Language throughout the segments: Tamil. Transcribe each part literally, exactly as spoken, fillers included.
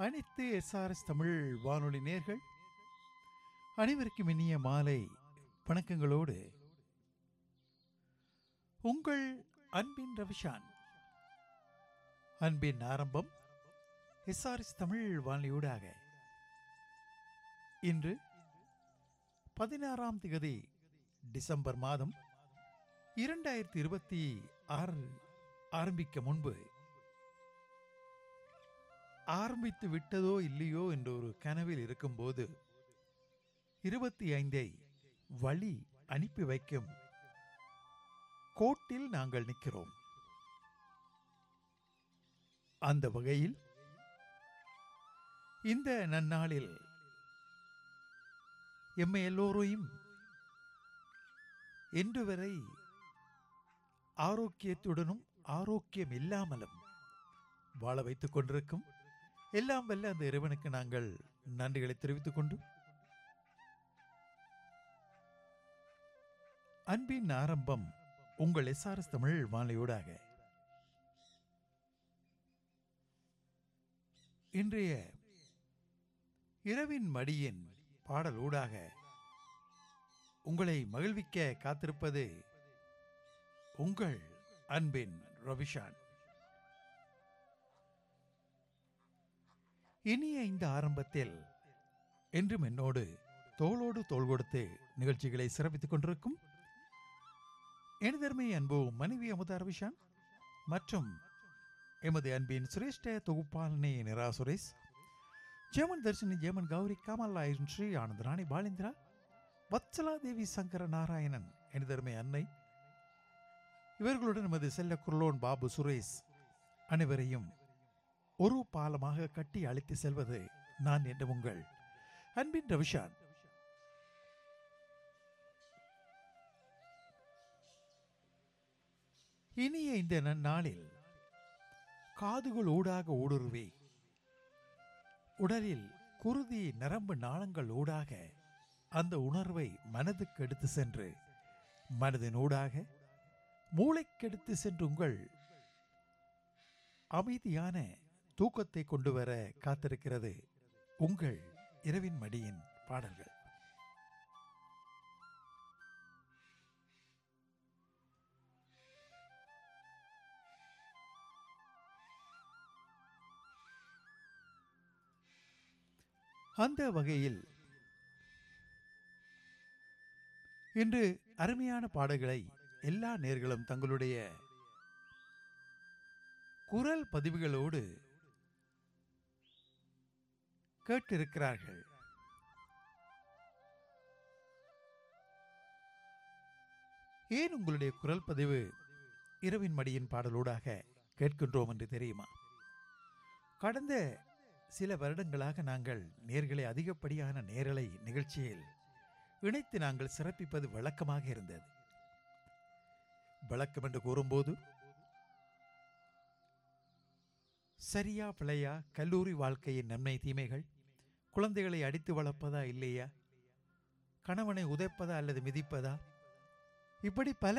அனைத்து எஸ்ஆர்எஸ் தமிழ் வானொலி நேர்கள் அனைவருக்கும் இனிய மாலை வணக்கங்களோடு உங்கள் அன்பின் ரவிஷான். அன்பின் ஆரம்பம் எஸ்ஆர்எஸ் தமிழ் வானொலியூடாக இன்று பதினாறாம் திகதி டிசம்பர் மாதம் இரண்டாயிரத்தி இருபத்தி ஆறு ஆரம்பிக்க முன்பு ஆரம்பித்து விட்டதோ இல்லையோ என்ற ஒரு கனவில் இருக்கும்போது இருபத்தி ஐந்தை வழி அனுப்பி வைக்கும் கோட்டில் நாங்கள் நிற்கிறோம். அந்த வகையில் இந்த நன்னாளில் எம்மை எல்லோரையும் இன்று வரை ஆரோக்கியத்துடனும் ஆரோக்கியம் இல்லாமலும் வாழ வைத்துக் கொண்டிருக்கும் எல்லாம் வல்ல அந்த இறைவனுக்கு நாங்கள் நன்றிகளை தெரிவித்துக் கொண்டு அன்பின் ஆரம்பம் உங்கள் எஸ்ஆர்எஸ் தமிழ் வானொலியூடாக இன்றைய இரவின் மடியின் பாடலூடாக உங்களை மகிழ்விக்க காத்திருப்பது உங்கள் அன்பின் ரவிஷான். இனிய இந்த ஆரம்பத்தில் என்றும் என்னோடு தோளோடு தோள் கொடுத்து நிகழ்ச்சிகளை சிறப்பித்துக் கொண்டிருக்கும் எனதர்மை அன்பு மனைவி அமுதா ரவிஷான் மற்றும் எமது அன்பின் சிரேஷ்ட தொகுப்பாளனே நிரா சுரேஷ், ஜெமன் தர்ஷினி ஜெமன் கௌரி காமல்லா ஸ்ரீ ஆனந்த ராணி பாலேந்திரா வத்சலா தேவி சங்கர நாராயணன் எனதர்மை அன்னை, இவர்களுடன் நமது செல்ல குரலோன் பாபு சுரேஷ் அனைவரையும் ஒரு பாலமாக கட்டி அழைத்து செல்வது நான் என்ற உங்கள் அன்பின் ரவிஷான். இனிய இந்த நன்னாளில் காதுகள் ஊடாக ஊடுருவி உடலில் குருதி நரம்பு நாளங்கள் ஊடாக அந்த உணர்வை மனதுக்கு எடுத்து சென்று மனதின் ஊடாக மூளைக்கு எடுத்து சென்று உங்கள் அமைதியான தூக்கத்தை கொண்டு வர காத்திருக்கிறது உங்கள் இரவின் மடியின் பாடல்கள். அந்த வகையில் இன்று அருமையான பாடல்களை எல்லா நேர்களும் தங்களுடைய குரல் பதிவுகளோடு கேட்டிருக்கிறார்கள். ஏன் உங்களுடைய குரல் பதிவு இரவின் மடியின் பாடலூடாக கேட்கின்றோம் என்று தெரியுமா? கடந்த சில வருடங்களாக நாங்கள் நேர்களை அதிகப்படியான நேரலை நிகழ்ச்சியில் இணைத்து நாங்கள் சிறப்பிப்பது வழக்கமாக இருந்தது. வழக்கம் என்று கூறும்போது சரியா பிழையா, கல்லூரி வாழ்க்கையின் நன்மை தீமைகள், குழந்தைகளை அடித்து வளர்ப்பதா இல்லையா, கணவனை உதைப்பதா அல்லது மிதிப்பதா, இப்படி பல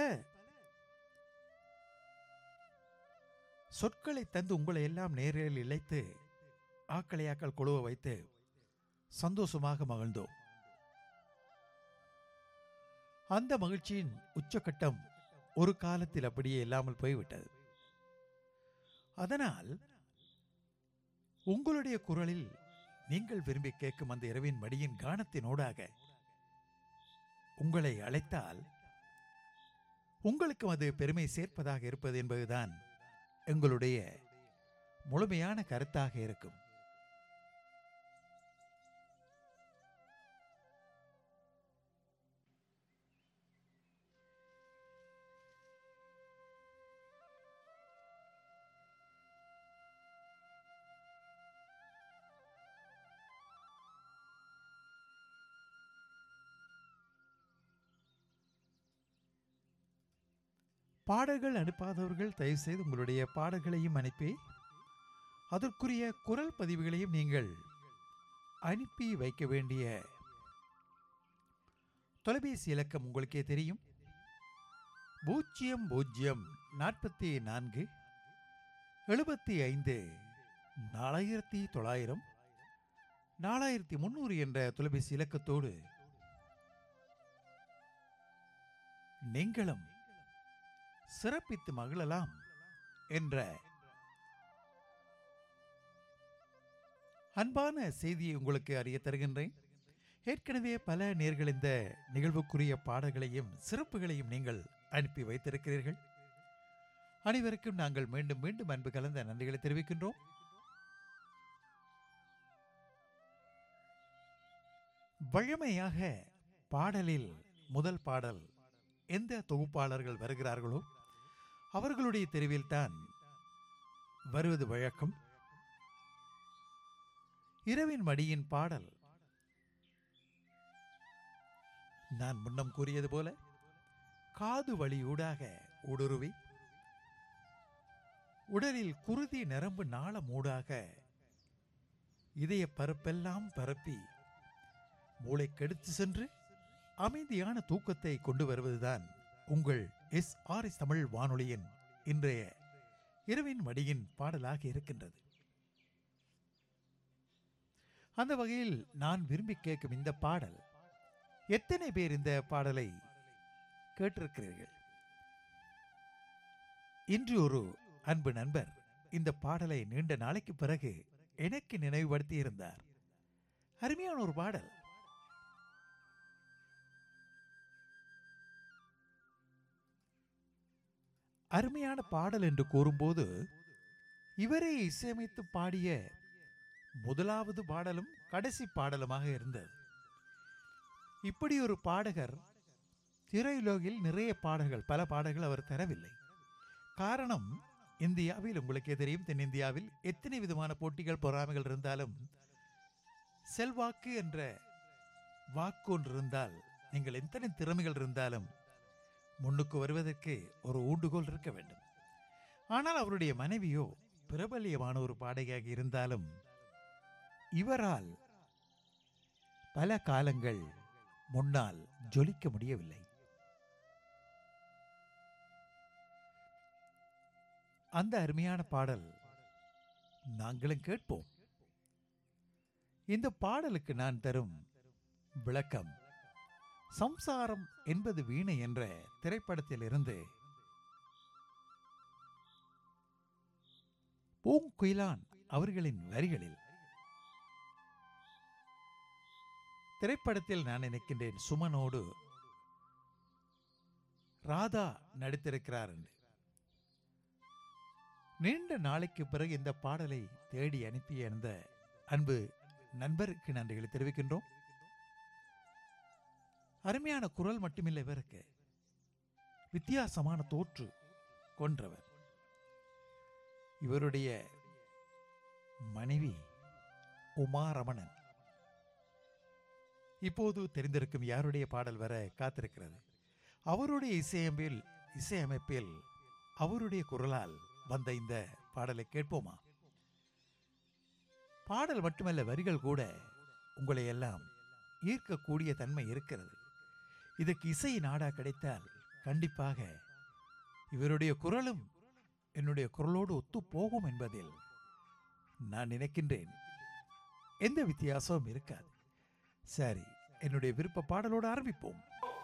சொற்களை தந்து உங்களை எல்லாம் நேரில் இழைத்து ஆக்களையாக்கள் கொழுவ வைத்து சந்தோஷமாக மகிழ்ந்தோம். அந்த மகிழ்ச்சியின் உச்சக்கட்டம் ஒரு காலத்தில் அப்படியே இல்லாமல் போய்விட்டது. அதனால் உங்களுடைய குரலில் நீங்கள் விரும்பி கேட்கும் அந்த இரவின் மடியின் கானத்தினோடாக உங்களை அழைத்தால் உங்களுக்கும் அது பெருமை சேர்ப்பதாக இருப்பது என்பதுதான் எங்களுடைய முழுமையான கருத்தாக இருக்கும். பாடல்கள் அனுப்பாதவர்கள் தயவு செய்து உங்களுடைய பாடல்களையும் அனுப்பி அதற்குரிய குரல் பதிவுகளையும் நீங்கள் அனுப்பி வைக்க வேண்டிய தொலைபேசி இலக்கம் உங்களுக்கே தெரியும். பூஜ்ஜியம் பூஜ்ஜியம் நாற்பத்தி நான்கு எழுபத்தி ஐந்து நாலாயிரத்தி தொள்ளாயிரம் நாலாயிரத்தி முன்னூறு என்ற தொலைபேசி இலக்கத்தோடு நீங்களும் சிறப்பித்து மகிழலாம் என்ற அன்பான செய்தியை உங்களுக்கு அறிய தருகின்றேன். ஏற்கனவே பல நேர்கள் இந்த நிகழ்வுக்குரிய பாடல்களையும் சிறப்புகளையும் நீங்கள் அனுப்பி வைத்திருக்கிறீர்கள். அனைவருக்கும் நாங்கள் மீண்டும் மீண்டும் அன்பு கலந்த நன்றிகளை தெரிவிக்கின்றோம். வழமையாக பாடலில் முதல் பாடல் எந்த தொகுப்பாளர்கள் வருகிறார்களோ அவர்களுடைய தெரிவில்தான் வருவது வழக்கம். இரவின் மடியின் பாடல் நான் முன்னம் கூறியது போல காது வழியூடாக ஊடுருவி உடலில் குருதி நரம்பு நாளம் ஊடாக இதய பரப்பெல்லாம் பரப்பி மூளை கெடுத்து சென்று அமைதியான தூக்கத்தை கொண்டு வருவதுதான் உங்கள் எஸ் ஆர் எஸ் தமிழ் வானொலியின் இன்றைய இரவின் மடியின் பாடலாக இருக்கின்றது. அந்த வகையில் நான் விரும்பி கேட்கும் இந்த பாடல், எத்தனை பேர் இந்த பாடலை கேட்டிருக்கிறீர்கள்? இன்று ஒரு அன்பு நண்பர் இந்த பாடலை நீண்ட நாளைக்கு பிறகு எனக்கு நினைவுபடுத்தி இருந்தார். அருமையான ஒரு பாடல். அருமையான பாடல் என்று கூறும்போது இவரே இசையமைத்து பாடிய முதலாவது பாடலும் கடைசி பாடலுமாக இருந்தது. இப்படி ஒரு பாடகர் திரையுலகில் நிறைய பாடல்கள் பல பாடல்கள் அவர் தரவில்லை. காரணம், இந்தியாவில் உங்களுக்கே தெரியும், தென்னிந்தியாவில் எத்தனை விதமான போட்டிகள் பொறாமைகள் இருந்தாலும் செல்வாக்கு என்ற வாக்கு ஒன்று இருந்தால், நீங்கள் எத்தனை திறமைகள் இருந்தாலும் முன்னுக்கு வருவதற்கு ஒரு ஊண்டுகோல் இருக்க வேண்டும். ஆனால் அவருடைய மனைவியோ பிரபல்யமான ஒரு பாடகியாக இருந்தாலும் இவரால் பல காலங்கள் முன்னால் ஜொலிக்க முடியவில்லை. அந்த அருமையான பாடல் நாங்களும் கேட்போம். இந்த பாடலுக்கு நான் தரும் விளக்கம், சம்சாரம் என்பது வீணை என்ற திரைப்படத்தில் இருந்து பூங்குயிலான் அவர்களின் வரிகளில். திரைப்படத்தில் நான் நினைக்கின்றேன் சுமனோடு ராதா நடித்திருக்கிறார் என்று. நீண்ட நாளைக்கு பிறகு இந்த பாடலை தேடி அனுப்பிய அந்த அன்பு நண்பருக்கு நன்றிகளை தெரிவிக்கின்றோம். அருமையான குரல் மட்டுமில்லை, இவருக்கு வித்தியாசமான தோற்று கொன்றவர். இவருடைய மனைவி உமா ரமணன். இப்போது தெரிந்திருக்கும் யாருடைய பாடல் வர காத்திருக்கிறது. அவருடைய இசையமைப்பில் இசையமைப்பில் அவருடைய குரலால் வந்த இந்த பாடலை கேட்போமா? பாடல் மட்டுமல்ல, வரிகள் கூட உங்களை எல்லாம் ஈர்க்கக்கூடிய தன்மை இருக்கிறது. இதற்கு இசை நாடா கிடைத்தால் கண்டிப்பாக இவருடைய குரலும் என்னுடைய குரலோடு ஒத்து போகும் என்பதில் நான் நினைக்கின்றேன். எந்த வித்தியாசமும் இருக்காது. சரி, என்னுடைய விருப்ப பாடலோடு ஆரம்பிப்போம்.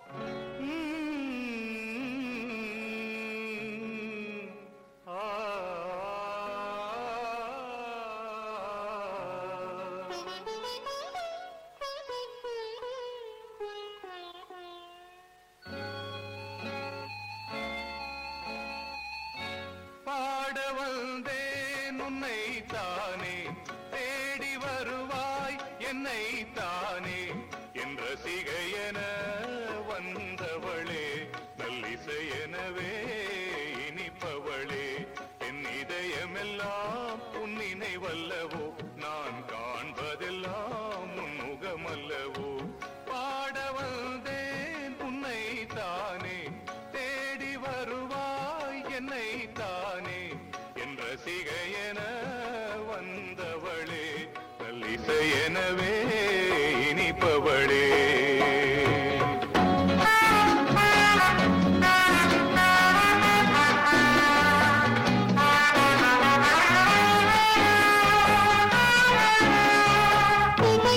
எனவே இனிப்பவளே Thank you.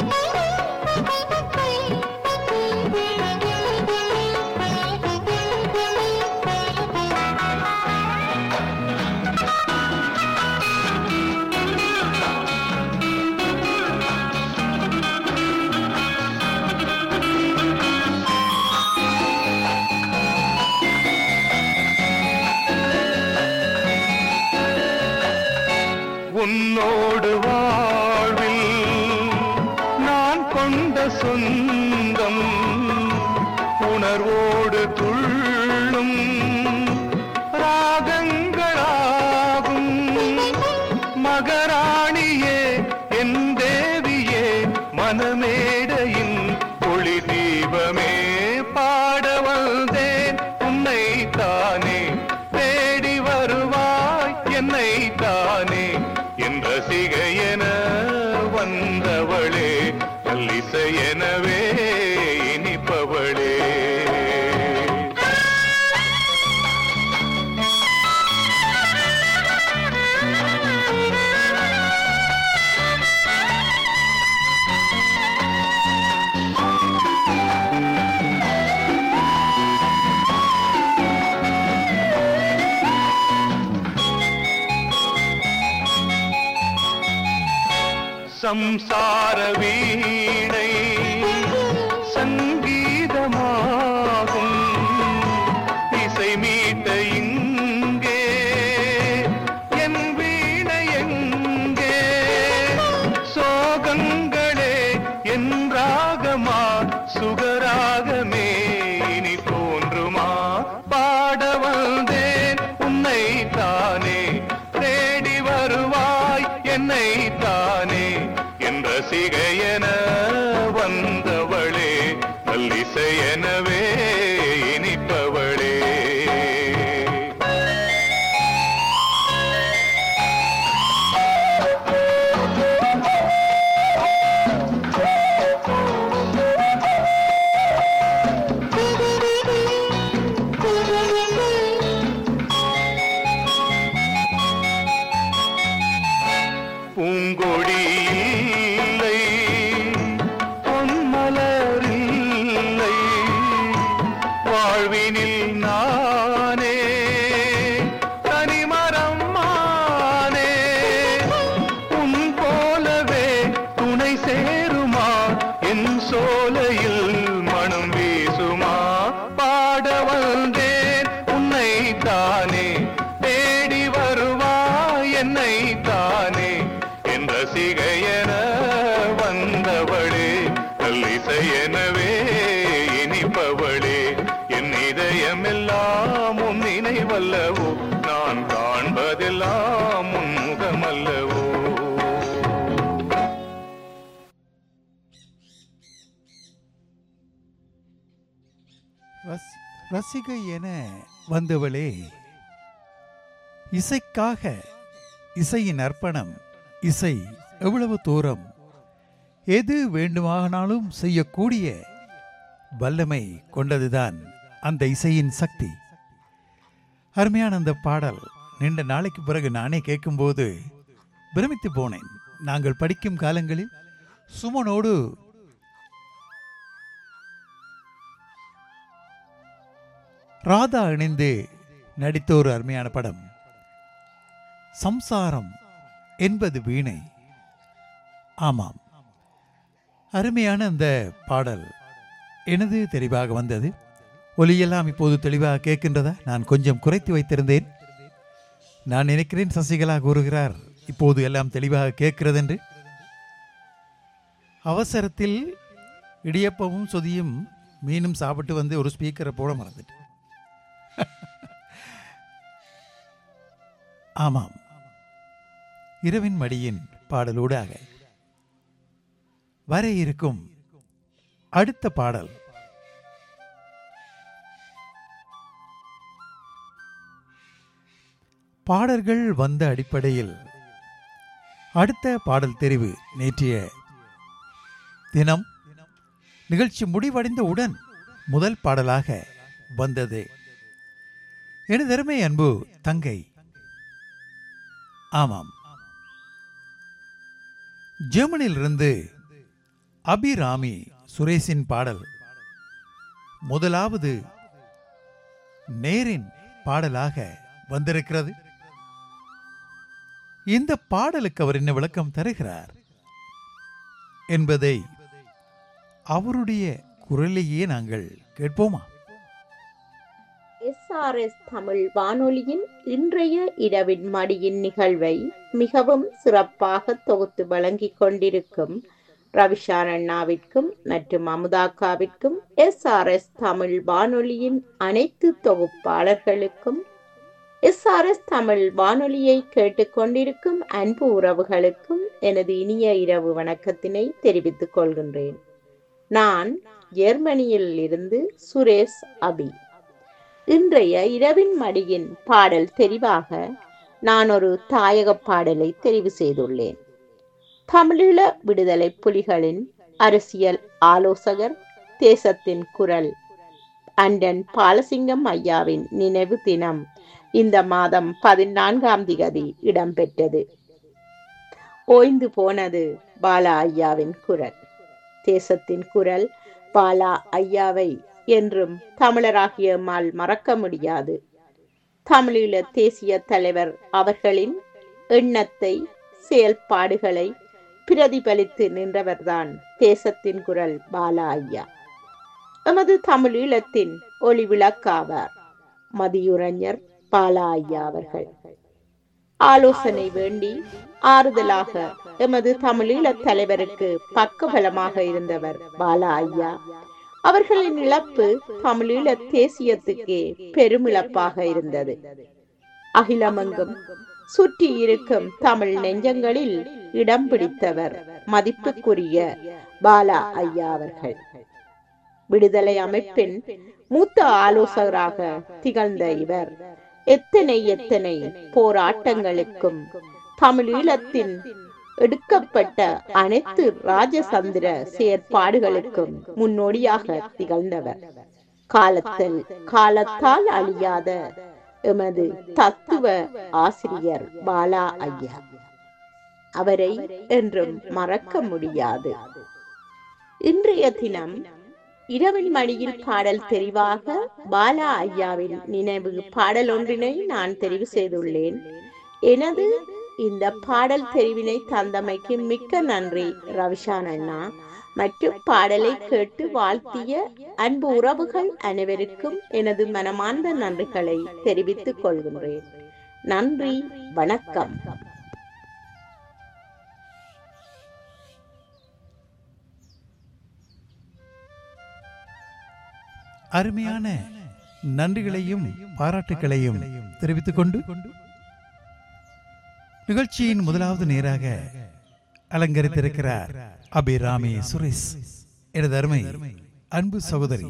உன்னோடு வாழ்வில் நான் கொண்ட சொந்தம் உணர்வோடு துள்ளும் ராகங்களாகும். மகராணியே என் தேவியே மனமேடையின் ஒளி தீபமே பாட வந்தேன் உன்னை தானே தேடி வருவாய் என்னை தானே என்ற சிகையென வந்தவளே நல்லிசையெனவே இனிப்பவளே. சம்சார வீணை சங்கீதமாகும் இசை மீட்ட இங்கே என் வீணை எங்கே சோகங்களே என் ராகமா சுகராகமே இனி தோன்றுமா பாட வந்தேன் உன்னை தானே தேடி வருவாய் என்னை தானே என்ற சிகையென வந்தவளே நல்லிசையெனவே இனிப்பவளே. பூங்கொடி இல்லை பொன்மலர் இல்லை வாழ்வினில் நானே தனிமரம் மானே உன் போலவே துணை சேருமா என் சோலையில் மனம் வீசுமா பாட வந்தேன் உன்னை தானே தேடி வருவாய் என்னை தானே என்ற சிகையென வந்தவளே நல்லிசையெனவே இனிப்பவளே. என் இதயமெல்லாம் உன் நினைவல்லவோ நான் காண்பதெல்லாம் உன் முகமல்லவோ. ரஸ்- ரசிகை என வந்தவளே, இசைக்காக இசையின் அர்ப்பணம். இசை எவ்வளவு தூரம் எது வேண்டுமானாலும் செய்யக்கூடிய வல்லமை கொண்டதுதான் அந்த இசையின் சக்தி. அருமையான அந்த பாடல் நீண்ட நாளைக்கு பிறகு நானே கேட்கும்போது பிரமித்து போனேன். நாங்கள் படிக்கும் காலங்களில் சுமனோடு ராதா இணைந்து நடித்த ஒரு அருமையான படம் சம்சாரம் என்பது வீணை. ஆமாம், அருமையான அந்த பாடல் எனது தெளிவாக வந்தது. ஒலியெல்லாம் இப்போது தெளிவாக கேட்கின்றதா? நான் கொஞ்சம் குறைத்து வைத்திருந்தேன். நான் நினைக்கிறேன் சசிகலா கூறுகிறார் இப்போது எல்லாம் தெளிவாக கேட்கிறது என்று. அவசரத்தில் இடியப்பமும் சொதியும் மீனும் சாப்பிட்டு வந்து ஒரு ஸ்பீக்கரை போட மறந்துட்டு. ஆமாம், இரவின் மடியின் பாடலூடாக வர இருக்கும் அடுத்த பாடல் பாடல்கள் வந்த அடிப்படையில் அடுத்த பாடல் தெரிவு நேற்றைய தினம் நிகழ்ச்சி முடிவடைந்தவுடன் முதல் பாடலாக வந்தது. எனதருமை அன்பு தங்கை, ஆமாம், ஜெர்மனியிலிருந்து அபிராமி சுரேஷின் பாடல் முதலாவது நேரின் பாடலாக வந்திருக்கிறது. இந்த பாடலுக்கு அவர் என்ன விளக்கம் தருகிறார் என்பதை அவருடைய குரலையே நாங்கள் கேட்போமா? எஸ் ஆர் எஸ் தமிழ் வானொலியின் இன்றைய இரவின் மடியின் நிகழ்வை மிகவும் சிறப்பாக தொகுத்து வழங்கிக் கொண்டிருக்கும் ரவிஷான் அண்ணாவிற்கும் மற்றும் அமுதாக்காவிற்கும் எஸ் ஆர் எஸ் தமிழ் வானொலியின் அனைத்து தொகுப்பாளர்களுக்கும் எஸ் ஆர் எஸ் தமிழ் வானொலியை கேட்டுக்கொண்டிருக்கும் அன்பு உறவுகளுக்கும் எனது இனிய இரவு வணக்கத்தினை தெரிவித்துக் கொள்கின்றேன். நான் ஜெர்மனியில் இருந்து சுரேஷ் அபி. இன்றைய இரவின் மடியின் பாடல் தெரிவாக நான் ஒரு தாயக பாடலை தெரிவு செய்துள்ளேன். தமிழீழ விடுதலை புலிகளின் அரசியல் ஆலோசகர், தேசத்தின் குரல் அண்டன் பாலசிங்கம் ஐயாவின் நினைவு தினம் இந்த மாதம் பதினான்காம் திகதி இடம்பெற்றது. ஓய்ந்து போனது பாலா ஐயாவின் குரல். தேசத்தின் குரல் பாலா ஐயாவை என்றும் தமிழராகிய மால் மறக்க முடியாது. தமிழீழ தேசிய தலைவர் அவர்களின் எண்ணத்தை, செயல்பாடுகளை பிரதிபலித்து நின்றவர்தான் தேசத்தின் குரல் பாலா ஐயா. எமது தமிழீழத்தின் ஒளி விளக்காவார் மதியுரைஞர் பாலா ஐயா அவர்கள். ஆலோசனை வேண்டி ஆறுதலாக எமது தமிழீழ தலைவருக்கு பக்கபலமாக இருந்தவர் பாலா ஐயா. அவர்களின் இழப்பு தமிழீழ தேசியத்துக்கே பெருமிழப்பாக இருந்தது. அகிலமெங்கும் சுற்றி இருக்கும் தமிழ் நெஞ்சங்களில் இடம் பிடித்தவர் மதிப்புக்குரிய பாலா ஐயா அவர்கள். விடுதலை அமைப்பின் மூத்த ஆலோசகராக திகழ்ந்த இவர் எத்தனை எத்தனை போராட்டங்களுக்கும் தமிழீழத்தின் எடுக்கப்பட்ட அனைத்து ராஜதந்திர செயற்பாடுகளுக்கும் முன்னோடியாக திகழ்ந்தவர். காலத்தில் காலத்தால் அழியாத எமது தத்துவ ஆசிரியர் பாலா ஐயா. அவரை என்றும் மறக்க முடியாது. இன்றைய தினம் இரவின் மடியில் பாடல் தெரிவாக பாலா ஐயாவின் நினைவு பாடல் ஒன்றினை நான் தெரிவு செய்துள்ளேன். எனது இந்த பாடல் தெரிவினை தந்தமைக்கு மிக்க நன்றி ரவிஷான் அண்ணா. மற்றும் பாடலை கேட்டு வாழ்த்திய அன்பு உறவுகள் அனைவருக்கும் எனது மனமார்ந்த நன்றிகளை தெரிவித்துக் கொள்கின்றேன். நன்றி, வணக்கம். அருமையான நன்றிகளையும் பாராட்டுகளையும் தெரிவித்துக் கொண்டு நிகழ்ச்சியின் முதலாவது நேராக அலங்கரித்திருக்கிறார் அபிராமி சுரேஷ், எனது அருமை அன்பு சகோதரி.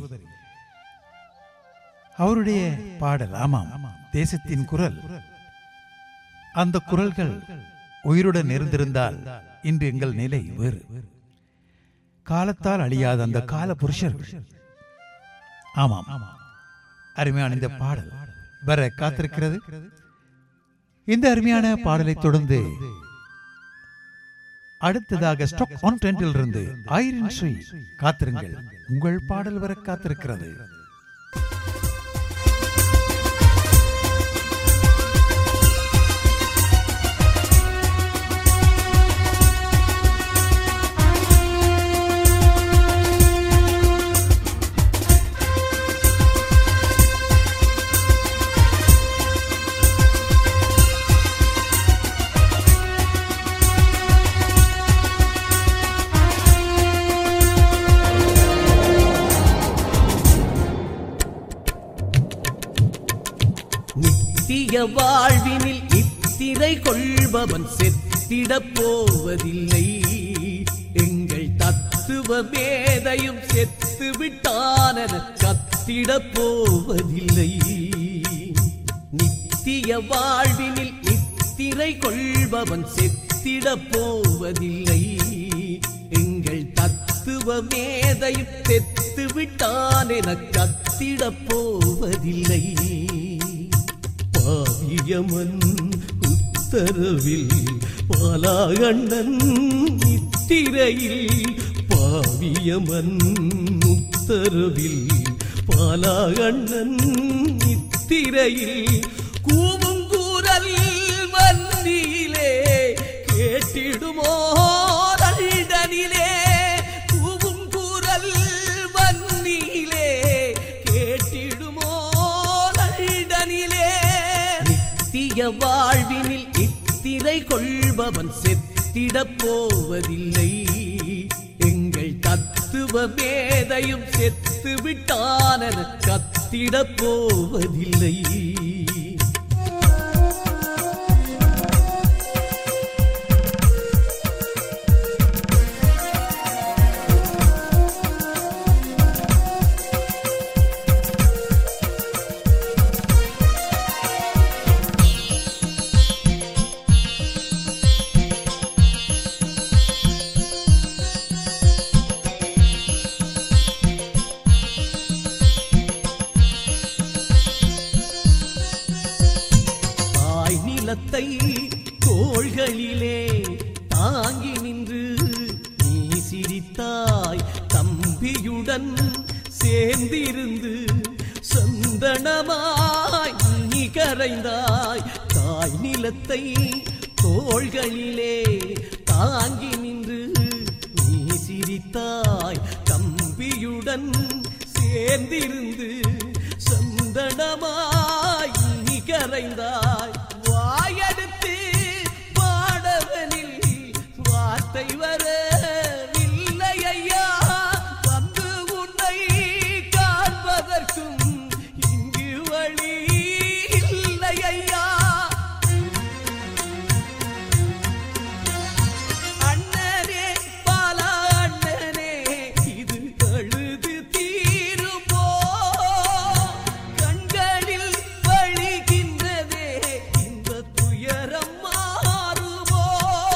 அவருடைய பாடல், ஆமாம், தேசத்தின் குரல். அந்த குரல்கள் உயிருடன் இருந்திருந்தால் இன்று எங்கள் நிலை வேறு. காலத்தால் அழியாத அந்த கால புருஷர்கள். ஆமாம், அருமையான இந்த பாடல் வர காத்திருக்கிறது. இந்த அருமையான பாடலை தொடர்ந்து அடுத்ததாக ஸ்டாக் ஆன் ட்ரெண்டில் இருந்து ஐரின் ஸ்ரீ காத்திருங்கள், உங்கள் பாடல் வர காத்திருக்கிறது. வாழ்வினில் இத்திரை கொள்பவன் செத்திடப் போவதில்லை. எங்கள் தத்துவ மேதையும் செத்து விட்டான கத்திடப் போவதில்லை. நித்திய வாழ்வினில் இத்திரை கொள்பவன் செத்திடப் போவதில்லை. எங்கள் தத்துவ மேதையும் செத்து விட்டான கத்திடப் போவதில்லை. பாவியமன் உத்தரவில் பாலாகண்ணன் நித்திரையில், பாவியமன் உத்தரவில் பாலாகண்ணன் நித்திரையில் கூவுங்கூரல் மன்னியிலே கேட்டிடுமோ தண்டனிலே. கூவுங்கூரல் மன்னியிலே கேட்டிடுமோ தண்டனிலே. நித்திய வாழ்வினில் இத்திரை கொள்பவன் செத்திடப் போவதில்லை. எங்கள் தத்துவ மேதையும் செத்து விட்டான கத்திடப் போவதில்லை. தோள்களிலே தாங்கி நின்று நீ சிரித்தாய். தம்பியுடன் சேர்ந்திருந்து சந்தனமாய் நீ கரைந்தாய். தாய் நிலத்தை தோள்களிலே தாங்கி நின்று நீ சிரித்தாய். தம்பியுடன் சேர்ந்திருந்து சந்தனமாய் நீ கரைந்தாய். வாயெடுத்து பாடவனில் வார்த்தை வரவில்லை ஐயா. வந்து உன்னை காண்பதற்கும் இங்கு வழி இல்லை ஐயா. அண்ணனே பாலா அண்ணனே இது அழுது தீருமோ? கண்களில் வழிகின்றதே இந்த துயரம் மாறுமோ?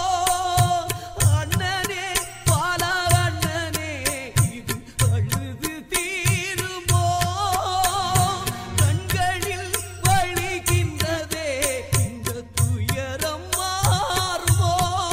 அண்ணனே பாலா அண்ணனே இது அழுது தீருமோ? கண்களில் வழிகின்றதே இந்த துயரம் மாறுமோ?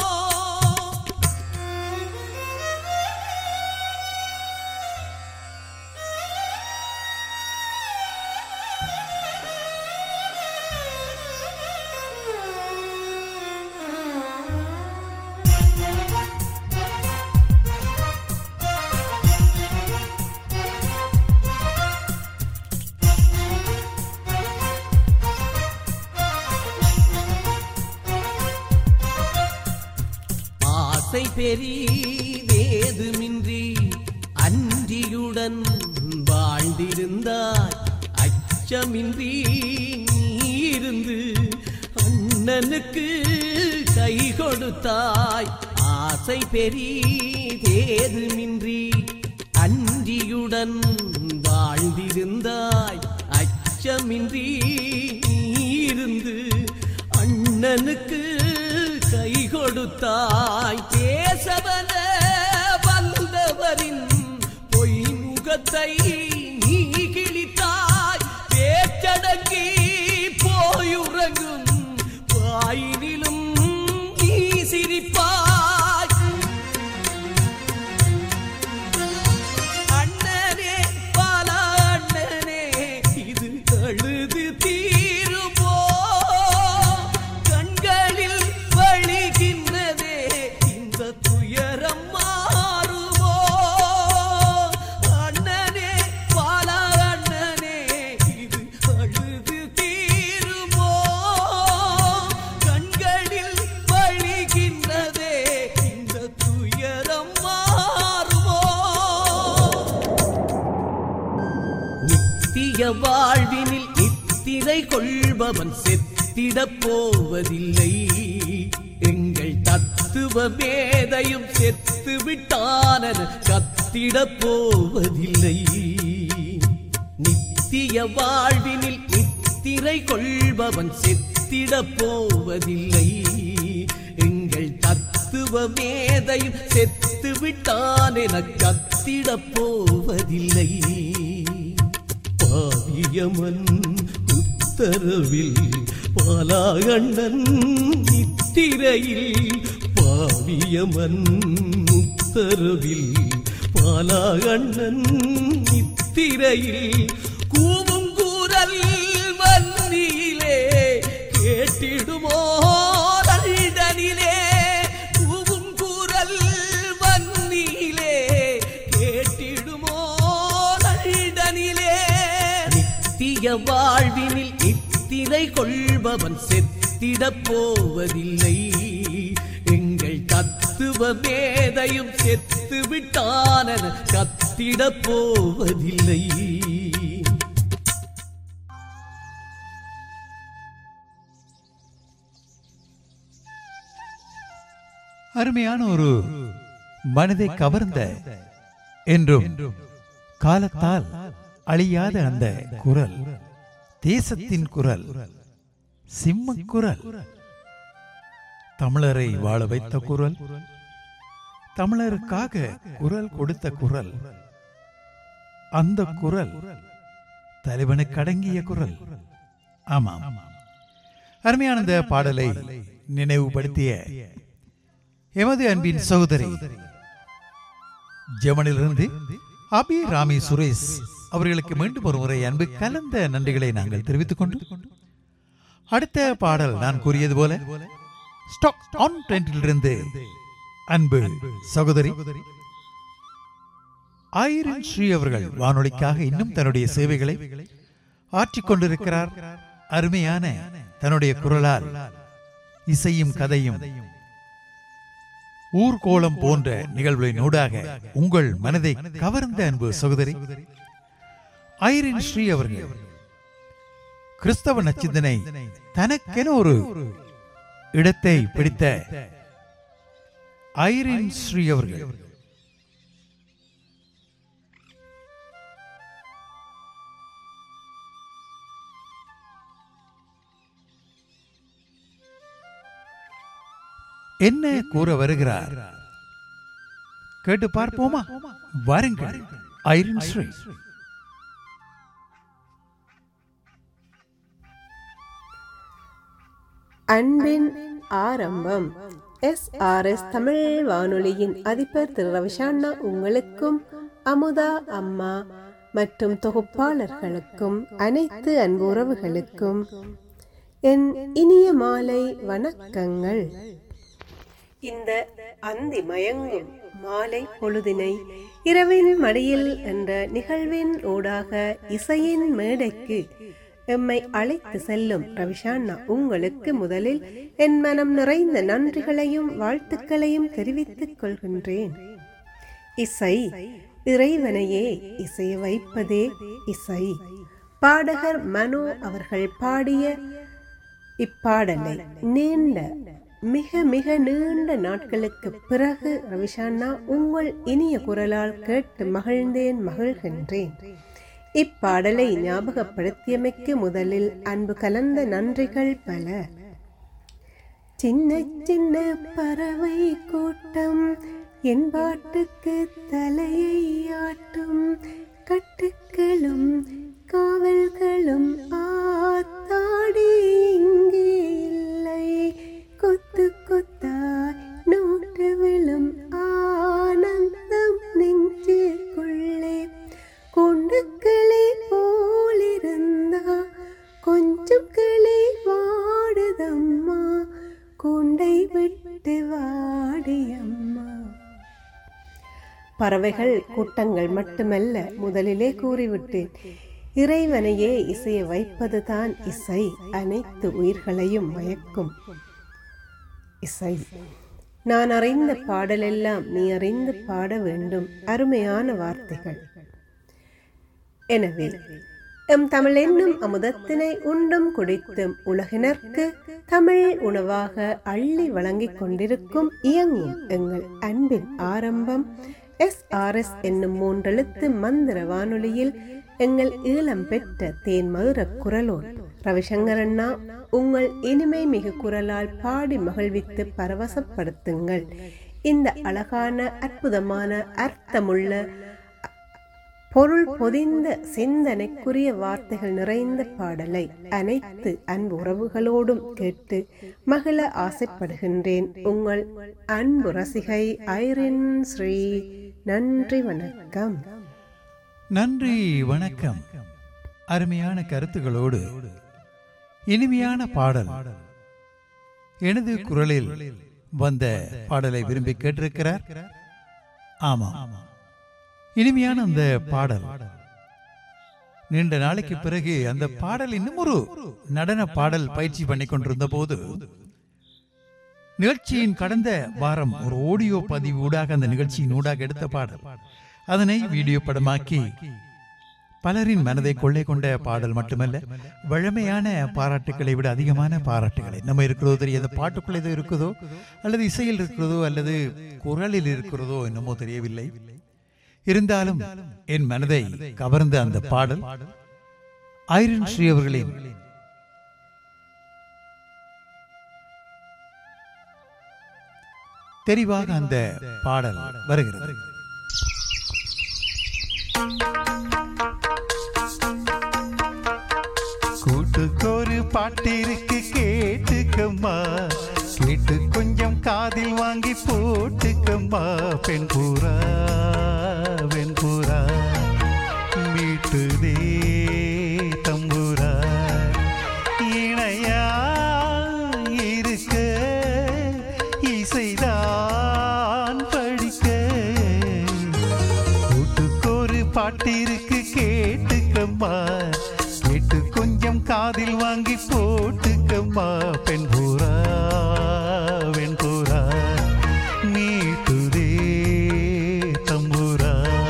ஆசை பெரிதேதுமின்றி அன்றியுடன் வாழ்ந்திருந்தாய். அச்சமின்றி நீ இருந்து அண்ணனுக்கு கை கொடுத்தாய். ஆசை பெரிதேதுமின்றி அன்றியுடன் வாழ்ந்திருந்தாய். அச்சமின்றி நீ இருந்து அண்ணனுக்கு கை கொடுத்தாய். பேசவன வந்தவரின் பொய் முகத்தை நீ கிழித்தாய். பேச்சடங்கி போயுறங்கும் வாயினிலும் நீ சிரிப்பாய். அண்ணனே பாலா அண்ணனே இது அழுது தீருமோ? கண்களில் வழிகின்றதே இந்த துயரம் மாறுமோ? அண்ணனே பாலா அண்ணனே இது அழுது தீருமோ? கண்களில் வழிகின்றதே இந்த துயரம் மாறுமோ? நித்திய வாழ்வினில் நித்திரை கொள்பவன் செத்திடப் போவதில்லை. எங்கள் தத்துவ மேதையும் செத்து விட்டான கத்திடப் போவதில்லை. நித்திய வாழ்வினில் நித்திரை கொள்பவன் செத்திடப் போவதில்லை. எங்கள் தத்துவ மேதையும் செத்து விட்டான் என கத்திடப் போவதில்லை. பாவியமன் உத்தரவில் பாலாகண்ணன் நித்திரையில். பாவியமன் உத்தரவில் பாலாகண்ணன் நித்திரையில். கூவும் கூரல் வன்னியிலே கேட்டிடுமோ லண்டனிலே? கூவும் கூரல் வன்னியிலே கேட்டிடுமோ லண்டனிலே? நித்திய வாழ்வினில் நித்திரை உயிரை கொள்பவன் செத்திடப் போவதில்லை. எங்கள் தத்துவ மேதையும் செத்து விட்டான கத்திடப் போவதில்லை. அருமையான ஒரு மனதை கவர்ந்த என்றும் காலத்தால் அழியாத அந்த குரல், தேசத்தின் குரல், சிம்ம குரல், தமிழரை வாழ வைத்த குரல், தமிழருக்காக குரல் கொடுத்த குரல், அந்த குரல் தலைவனுக்கு அடங்கிய குரல். ஆமாம், அருமையான இந்த பாடலை நினைவுபடுத்திய எமது அன்பின் சகோதரி ஜெர்மனிலிருந்து அபி ராமி சுரேஷ் அவர்களுக்கு மீண்டும் ஒரு முறை அன்பு கலந்த நன்றிகளை நாங்கள் தெரிவித்துக் கொண்டு அடுத்த பாடல் நான் கூறியது போல ஸ்டாக் ஆன் ட்ரெண்டிலிருந்து அன்பு சகோதரி ஐரின் ஸ்ரீ அவர்கள் வானொலிக்காக இன்னும் தன்னுடைய சேவைகளை ஆற்றிக் கொண்டிருக்கிறார். அருமையான தன்னுடைய குரலால் இசையும் கதையும் ஊர்கோலம் போன்ற நிகழ்வுகளின் ஊடாக உங்கள் மனதை கவர்ந்த அன்பு சகோதரி ஐரின் ஸ்ரீ அவர்கள் கிறிஸ்தவ நச்சிந்தனை தனக்கென ஒரு இடத்தை பிடித்த ஐரின் ஸ்ரீ அவர்கள் என்ன கூற வருகிறார் கேட்டு பார்ப்போமா? வாருங்கள். ஐரின் ஸ்ரீ. அன்பின் ஆரம்பம். எஸ் ஆர் எஸ் தமிழ் வானொலியின் அதிபர் திரு ரவிஷாண்ணா உங்களுக்கும் அமுதா அம்மா மற்றும் தொகுப்பாளர்களுக்கும் அனைத்து அன்பு உறவுகளுக்கும் என் இனிய மாலை வணக்கங்கள். இந்த அந்தி மயங்கும் மாலை பொழுதினை இரவின் மடியில் என்ற நிகழ்வின் ஊடாக இசையின் மேடைக்கு எம்மை அழைத்து செல்லும் ரவிஷாண்ணா உங்களுக்கு முதலில் என் மனம் நிறைந்த நன்றிகளையும் வாழ்த்துக்களையும் தெரிவித்துக் கொள்கின்றேன். இசை இறைவனையே இசைய வைப்பதே இசை. பாடகர் மனோ அவர்கள் பாடிய இப்பாடலை நீண்ட மிக மிக நீண்ட நாட்களுக்கு பிறகு ரவிஷாண்ணா உங்கள் இனிய குரலால் கேட்டு மகிழ்ந்தேன், மகிழ்கின்றேன். இப்பாடலை ஞாபகப்படுத்தியமைக்கு முதலில் அன்பு கலந்த நன்றிகள் பல. சின்ன சின்ன பறவை கூட்டம் என் பாட்டுக்கு தலையை ஆட்டும், கட்டுக்களும் காவல்களும் ஆத்தாடி இங்கே இல்லை, கொத்து கொத்தாய் நோட்டு விழும் ஆனந்தம் நெஞ்சுக்குள்ளே, கொண்டுக்களே போலிருந்தா கொஞ்சம் கிளி வாடுதம்மா, கொண்டை விட்டு வாடியம்மா. பறவைகள் கூட்டங்கள் மட்டுமல்ல, முதலிலே கூறிவிட்டேன், இறைவனையே இசைய வைப்பதுதான் இசை. அனைத்து உயிர்களையும் மயக்கும் இசை. நான் அறிந்த பாடலெல்லாம் நீ அறிந்து பாட வேண்டும். அருமையான வார்த்தைகள். எனவே எம் தமிழ் என்னும் அமுதத்தினை உண்டும் குடித்தும் உலகினருக்கு தமிழ் உணவாக அள்ளி வழங்கிக் கொண்டிருக்கும் இயங்கும் எங்கள் அன்பின் ஆரம்பம் எஸ் ஆர் எஸ் என்னும் மூன்றெழுத்து மந்திர வானொலியில் எங்கள் ஈழம் பெற்ற தேன் மதுர குரலோன் ரவிசங்கரண்ணா உங்கள் இனிமை மிகு குரலால் பாடி மகிழ்வித்து பரவசப்படுத்துங்கள். இந்த அழகான அற்புதமான அர்த்தமுள்ள பொருள் பொதிந்த சிந்தனைக்குரிய வார்த்தைகள் நிறைந்த பாடலை அனைத்து அன்பு உறவுகளோடும் கேட்டு மகிழ ஆசைப்படுகின்றேன். உங்கள் அன்பு ரசிகை ஐரின் ஸ்ரீ. நன்றி, வணக்கம். நன்றி, வணக்கம். அருமையான கருத்துகளோடு இனிமையான பாடல் எனது குரலில் வந்த பாடலை விரும்பி கேட்டிருக்கிறார். ஆமாம், இனிமையான அந்த பாடல் நீண்ட நாளைக்கு பிறகு அந்த பாடல் இன்னும் ஒரு நடன பாடல் பயிற்சி பண்ணி கொண்டிருந்த போது நிகழ்ச்சியின் கடந்த வாரம் ஒரு ஆடியோ பதிவு ஊடாக அந்த நிகழ்ச்சியின் ஊடாக எடுத்த பாடல் அதனை வீடியோ படமாக்கி பலரின் மனதை கொள்ளை கொண்ட பாடல் மட்டுமல்ல, வழமையான பாராட்டுக்களை விட அதிகமான பாராட்டுகளை நம்ம இருக்கிறதோ தெரியாத பாட்டுக்குள்ள ஏதோ இருக்குதோ அல்லது இசையில் இருக்கிறதோ அல்லது குரலில் இருக்கிறதோ என்னமோ தெரியவில்லை. இருந்தாலும் என் மனதை கவர்ந்த அந்த பாடல் ஐரன் ஸ்ரீ அவர்களின் தெரிவாக அந்த பாடல் வருகிறது. கூட்டுக்கொரு பாட்டிருக்கு கேட்டுக்கம்மா, கேட்டு கொஞ்சம் காதில் வாங்கி போட்டுக்கம்மா. பெண் பூரா வெண்பூரா மீட்டுதே தம்பூரா, இணையா இருக்க இசைதான் படிக்க. கூட்டுக்கொரு பாட்டிருக்கு கேட்டுக்கம்மா, கேட்டு கொஞ்சம் காதில் வாங்கி போட்டுக்கம்மா. பெண் பூரா வெண்பூரா மீட்டுதே தம்பூரா.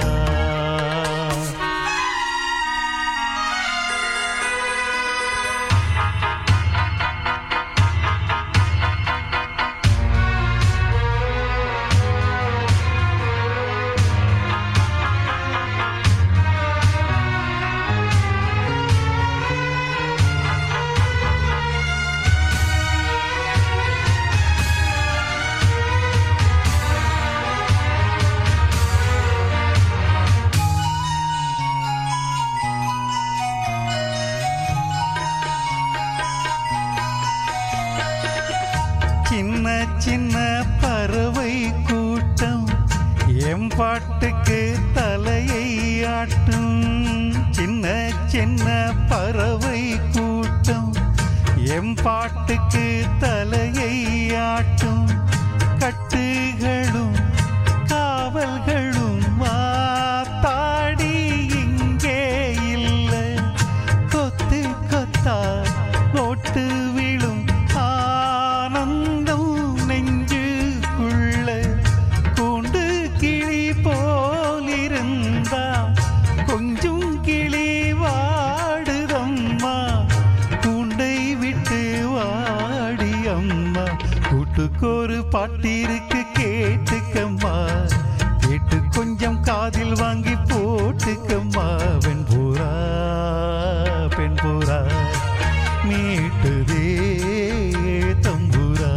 சின்ன சின்ன பறவை கூட்டம் எம்பாட்டுக்கு தலையை ஆட்டும். சின்ன சின்ன பறவை கூட்டம் எம்பாட்டுக்கு தலையை ஆட்டும். கட்டுகளும் காவல்களும் மாத்தாடி இங்கே இல்லை. கொத்து கொத்தா நோட்டு விழும் ஆனந்தம் நெஞ்சுக்குள்ள. கூண்டு கிளி போலிருந்தா கொஞ்சம் கிளி வாடுதம்மா, கூண்டை விட்டு வாடி அம்மா. கூட்டுக்கொரு பாட்டிருக்கு கேட்டுக்கம்மா, கேட்டு கொஞ்சம் காதில் வாங்கி போட்டுக்கம்மா. வெண்பூரா பெண்பூரா மீட்டுதே தம்பூரா.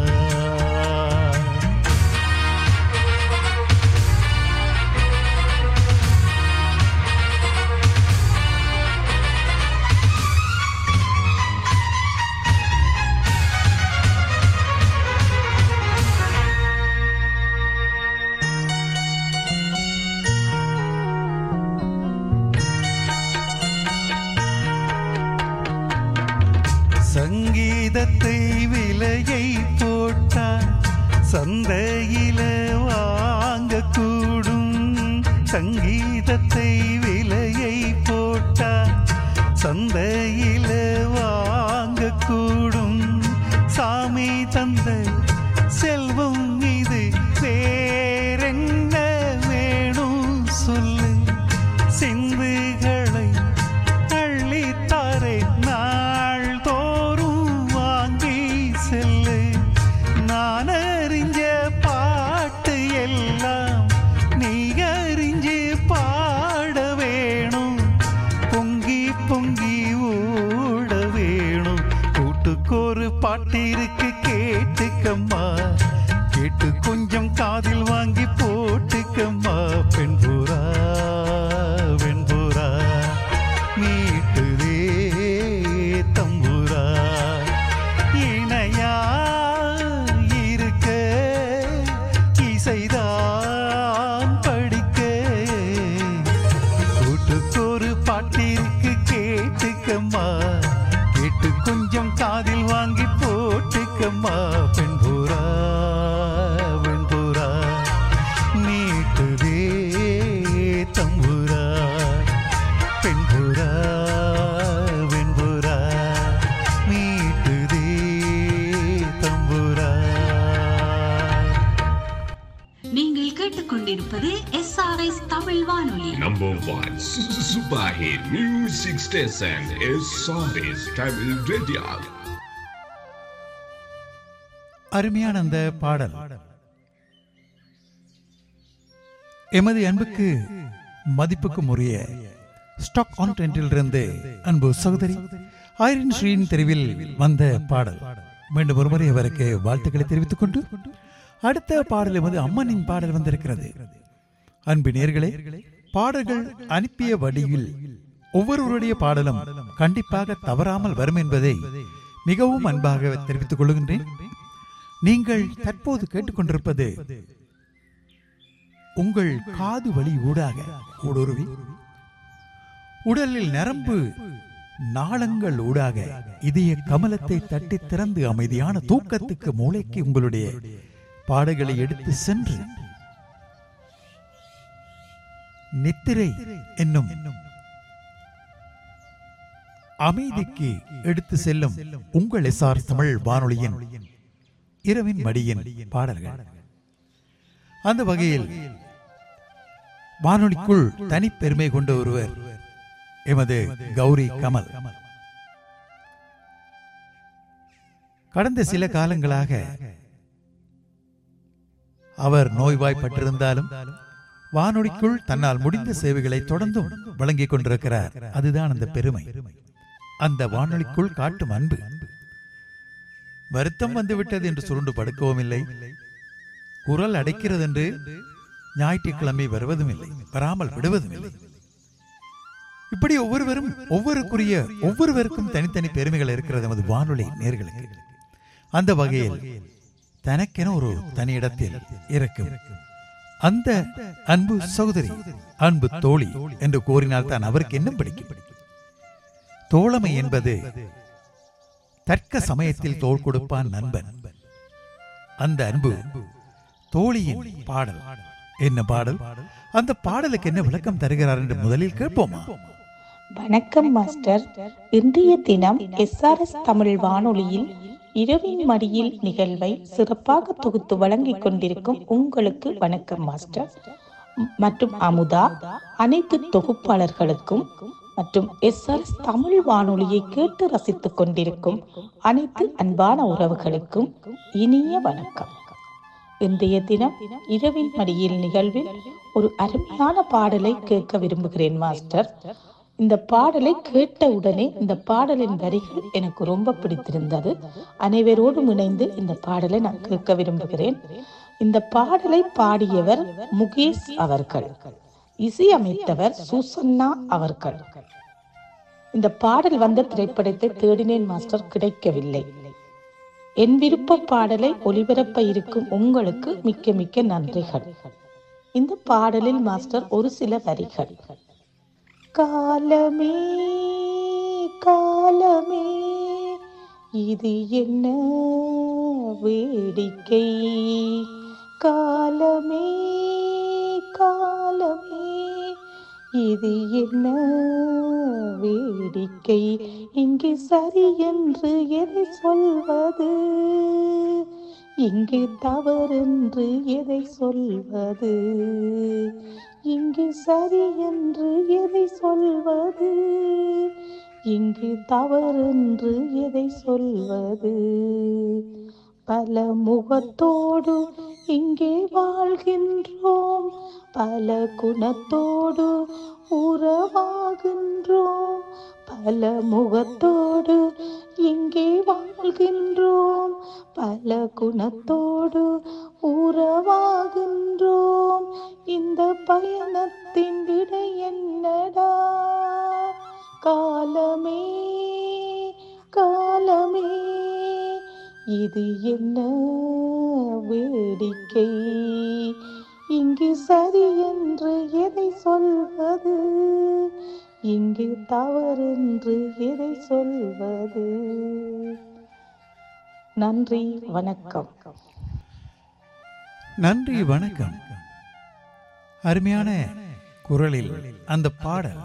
சங்கீதத்தை விலையை போட்டால் சந்தையில வாங்கக்கூடும். சங்கீதத்தை விலையை போட்டால் சந்தையில வாங்கக்கூடும். சாமி தந்த செல்வம் இது வேறென்ன வேணும் சொல்லு. சிந்துகளை அள்ளித்தாரே நாள் தோறும் வாங்கி செல்லு. நான் அறிஞ்ச பாட்டு எல்லாம் நீ அறிஞ்சு பாட வேணும். பொங்கி பொங்கி ஓட வேணும். கூட்டுக்கொரு பாட்டிருக்கு கேட்டுக்கம்மா, கேட்டு கொஞ்சம் காதில் வாங்கி போட்டுக்கம்மா. பெண்பூரா வெண்பூரா மீட்டுதே தம்பூரா, இணையா இருக்க இசைதான் படிக்க. கூட்டுக்கொரு பாட்டிற்கு கேட்டுக்கம்மா, கேட்டு கொஞ்சம் காதில் வாங்கி போட்டுக்கம்மா. பெண்பூரா வெண்பூரா மீட்டுதே தம்பூரா. பெண்பூரா கேட்பது எஸ்ஆர்எஸ் தமிழ் வானொலி. Number one super hit music station S R S Tamil Radio. அருமையான அந்த பாடல் எமது அன்புக்கு மதிப்புக்கும் உரிய ஸ்டாக் ஆன் ட்ரெண்டிலிருந்து அன்பு சகோதரி ஐரின் ஸ்ரீன் தெருவில் வந்த பாடல். மீண்டும் ஒருமுறை அவருக்கு வாழ்த்துக்களை தெரிவித்துக் கொண்டு அடுத்த பாடல் எமது அம்மனின் பாடல் வந்திருக்கிறது. அன்பு நேயர்களே, பாடல்கள் அனுப்பிய வடிவில் ஒவ்வொருவருடைய பாடலும் கண்டிப்பாக தவறாமல் வரும் என்பதை மிகவும் அன்பாக தெரிவித்துக் கொள்கின்றேன். நீங்கள் தற்போது கேட்டுக்கொண்டிருப்பது உங்கள் காது வழி ஊடாக ஊடுருவி உடலில் நரம்பு நாளங்கள் ஊடாக இதய கமலத்தை தட்டி திறந்து அமைதியான தூக்கத்துக்கு மூளைக்கு உங்களுடைய பாடல்களை எடுத்து சென்று நித்திரை என்னும் அமைதிக்கு எடுத்து செல்லும் உங்கள் எஸ்ஆர் தமிழ் வானொலியின் இரவின் மடியின் பாடல்கள். அந்த வகையில் வானொலிக்குள் தனிப்பெருமை கொண்ட ஒருவர் எமது கௌரி கமல். கடந்த சில காலங்களாக அவர் நோய்வாய்ப்பட்டிருந்தாலும் வானொலிக்குள் தன்னால் முடிந்த சேவைகளை தொடர்ந்தும் வழங்கிக் கொண்டிருக்கிறார். அதுதான் அந்த பெருமை, அந்த வானொலிக்குள் காட்டும் அன்பு. வருத்தம் வந்துவிட்டது என்று சுருண்டு படுக்கவும் இல்லை, குரல் அடைக்கிறது என்று ஞாயிற்றுக்கிழமை வருவதும் இல்லை, வராமல் விடுவதும் இல்லை. இப்படி ஒவ்வொருவரும் ஒவ்வொருக்குரிய ஒவ்வொருவருக்கும் தனித்தனி பெருமைகள் இருக்கிறது நமது வானொலி நேயர்களுக்கு. அந்த வகையில் தனக்கென ஒரு தனி இடத்தில் இருக்கும் அந்த அன்பு சகோதரி, அன்பு தோழி என்று கூறினால் தான் அவருக்கு என்ன பிடிக்கும். தோழமை என்பது தற்க சமயத்தில் தோள் கொடுப்பான் நண்பன். அந்த அன்பு தோழியின் பாடல் என்ன பாடல், அந்த பாடலுக்கு என்ன விளக்கம் தருகிறார் என்று முதலில் கேட்போமா? வணக்கம் மாஸ்டர். இன்றைய தினம் எஸ்ஆர்எஸ் தமிழ் வானொலியில் இரவின் மடியில் நிகழ்வை சிறப்பாக தொகுத்து வழங்கிக் கொண்டிருக்கும் உங்களுக்கு வணக்கம் மாஸ்டர் மற்றும் அமுதா, அனைத்து தொகுப்பாளர்களுக்கும் மற்றும் எஸ்ஆர்எஸ் தமிழ் வானொலியை கேட்டு ரசித்துக் கொண்டிருக்கும் அனைத்து அன்பான உறவுகளுக்கும் இனிய வணக்கம். இன்றைய தினம் இரவின் மடியில் நிகழ்வில் ஒரு அருமையான பாடலை கேட்க விரும்புகிறேன் மாஸ்டர். இந்த பாடலை கேட்டவுடனே இந்த பாடலின் வரிகள் எனக்கு ரொம்ப பிடித்திருந்தது. அனைவரோடும் இணைந்து இந்த பாடலை நான் கேட்க விரும்புகிறேன். இந்த பாடலை பாடியவர் முகேஷ் அவர்கள், இசையமைத்தவர் சூசன்னா அவர்கள். இந்த பாடல் வந்த திரைப்படத்தை தேடினேன் மாஸ்டர், கிடைக்கவில்லை. என் விருப்ப பாடலை ஒளிபரப்ப இருக்கும் உங்களுக்கு மிக்க மிக்க நன்றிகள். இந்த பாடலில் மாஸ்டர் ஒரு சில வரிகள். காலமே காலமே இது என்ன வேடிக்கை, காலமே காலமே இது என்ன வேடிக்கை, இங்கு சரி என்று எதை சொல்வது, இங்கு தவறென்று எதை சொல்வது, இங்கு சரி என்று எதை சொல்வது, இங்கு தவறென்று எதை சொல்வது, பல முகத்தோடு இங்கே வாழ்கின்றோம், பல குணத்தோடு உறவாகின்றோம், பல முகத்தோடு இங்கே வாழ்கின்றோம், பல குணத்தோடு உறவாகின்றோம், இந்த பயணத்தின் விடை என்னடா, காலமே காலமே இது என்ன வேடிக்கை, இங்கு சரி என்று எதை சொல்வது, இங்கு தவறென்று எதை சொல்வது. நன்றி, வணக்கம். நன்றி, வணக்கம். அருமையான குரலில் அந்த பாடல்.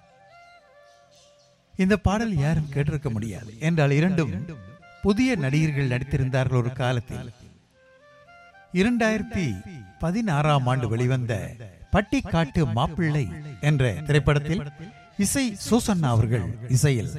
இந்த பாடல் யாரும் கேட்டிருக்க முடியாது என்றால் இரண்டும் புதிய நடிகர்கள் நடித்திருந்தார்கள் ஒரு காலத்தில். இரண்டாயிரத்தி பதினாறாம் ஆண்டு வெளிவந்த பட்டிக்காட்டு மாப்பிள்ளை என்ற திரைப்படத்தில் இசை சூசன்னா அவர்கள் இசையில்,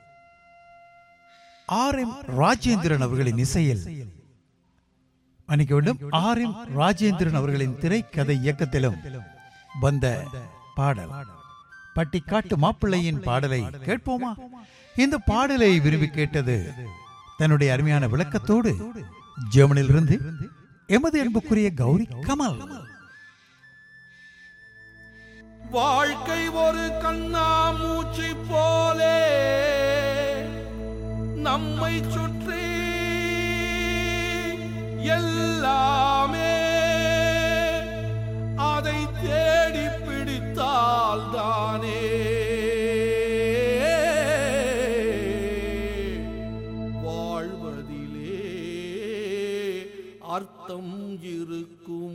ஆர் எம் ராஜேந்திரன் அவர்களின் இசையில், மன்னிக்க வேண்டும், ஆர் எம் ராஜேந்திரன் அவர்களின் திரைக்கதை இயக்கத்திலும் வந்த பாடல் பட்டிக்காட்டு மாப்பிள்ளையின் பாடலை கேட்போமா? இந்த பாடலை விரும்பி கேட்டது தன்னுடைய அருமையான விளக்கத்தோடு ஜெர்மனியிலிருந்து எமது அன்புக்குரிய கௌரி கமல். வாழ்க்கை ஒரு கண்ணாமூச்சி போலே நம்மை சுற்றி எல்லாமே அதை தேடி பிடித்தால் தானே வாழ்வதிலே அர்த்தம் இருக்கும்.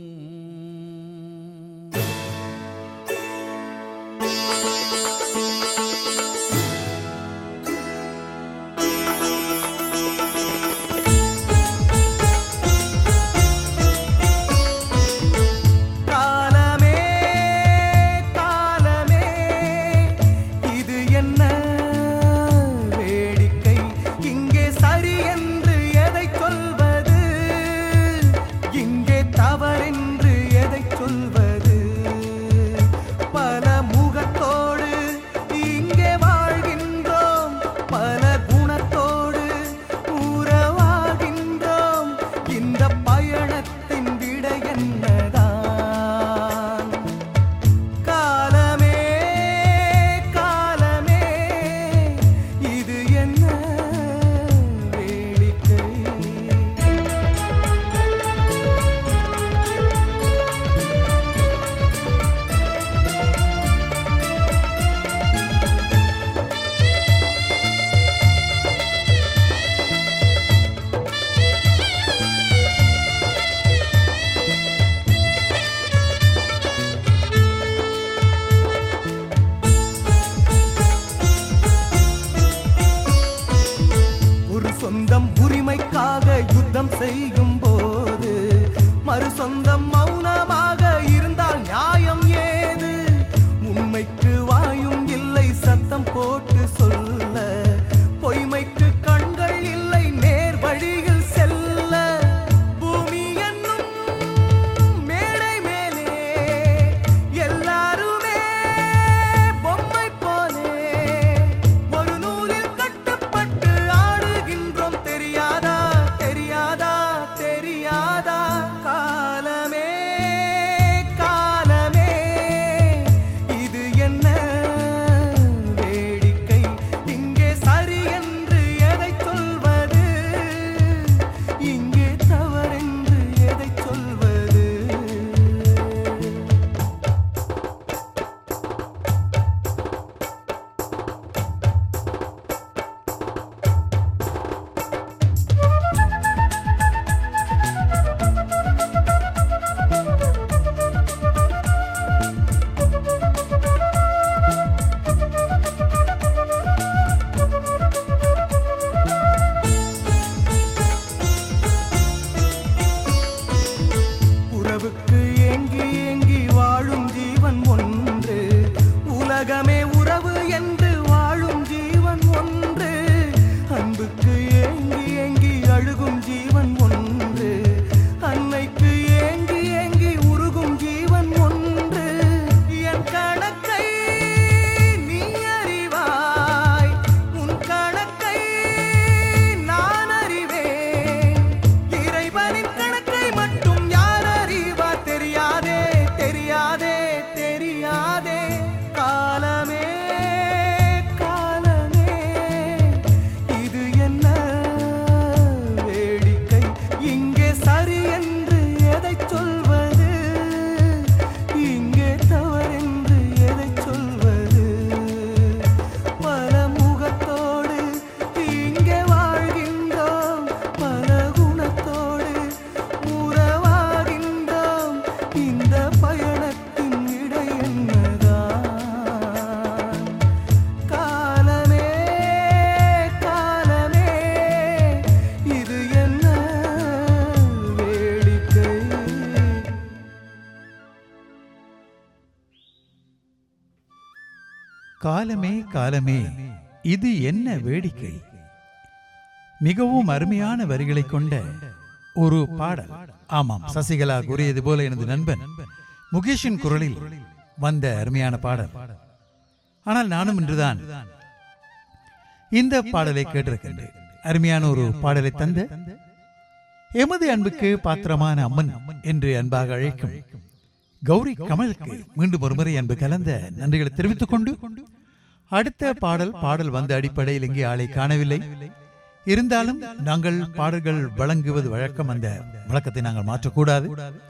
காலமே காலமே இது என்ன வேடிக்கை. மிகவும் அருமையான வரிகளை கொண்ட ஒரு பாடல். ஆமாம், சசிகலா கூறியது போல எனது நண்பன் முகேஷின் குரலில் வந்த அருமையான பாடல். ஆனால் நானும் இன்றுதான் இந்த பாடலை கேட்டிருக்கின்றேன். அருமையான ஒரு பாடலை தந்த எமது அன்புக்கு பாத்திரமான அம்மன் என்று அன்பாக அழைக்கும் கௌரி கமலுக்கு மீண்டும் ஒருமுறை அன்பு கலந்த நன்றிகளை தெரிவித்துக் கொண்டு அடுத்த பாடல் பாடல் வந்த அடிப்படையில் இங்கே ஆளை காணவில்லை. இருந்தாலும் நாங்கள் பாடல்கள் வழங்குவது வழக்கம். அந்த வழக்கத்தை நாங்கள் மாற்றக்கூடாது.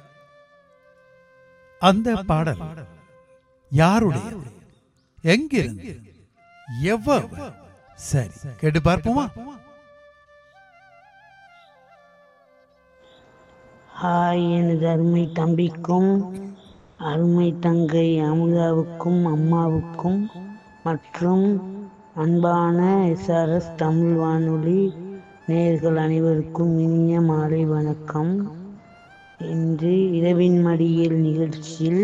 அந்த பாடல் யாருடைய, எங்கிருந்து, எவ்வளவு? சரி, கேட்டு பார்ப்போமா? ஹாய், எனது அருமை தம்பிக்கும் அருமை தங்கை அமுதாவுக்கும் அம்மாவுக்கும் மற்றும் அன்பான எஸ்ஆர்எஸ் தமிழ் வானொலி நேயர்கள் அனைவருக்கும் இனிய மாலை வணக்கம். இன்று இரவின் மடியில் நிகழ்ச்சியில்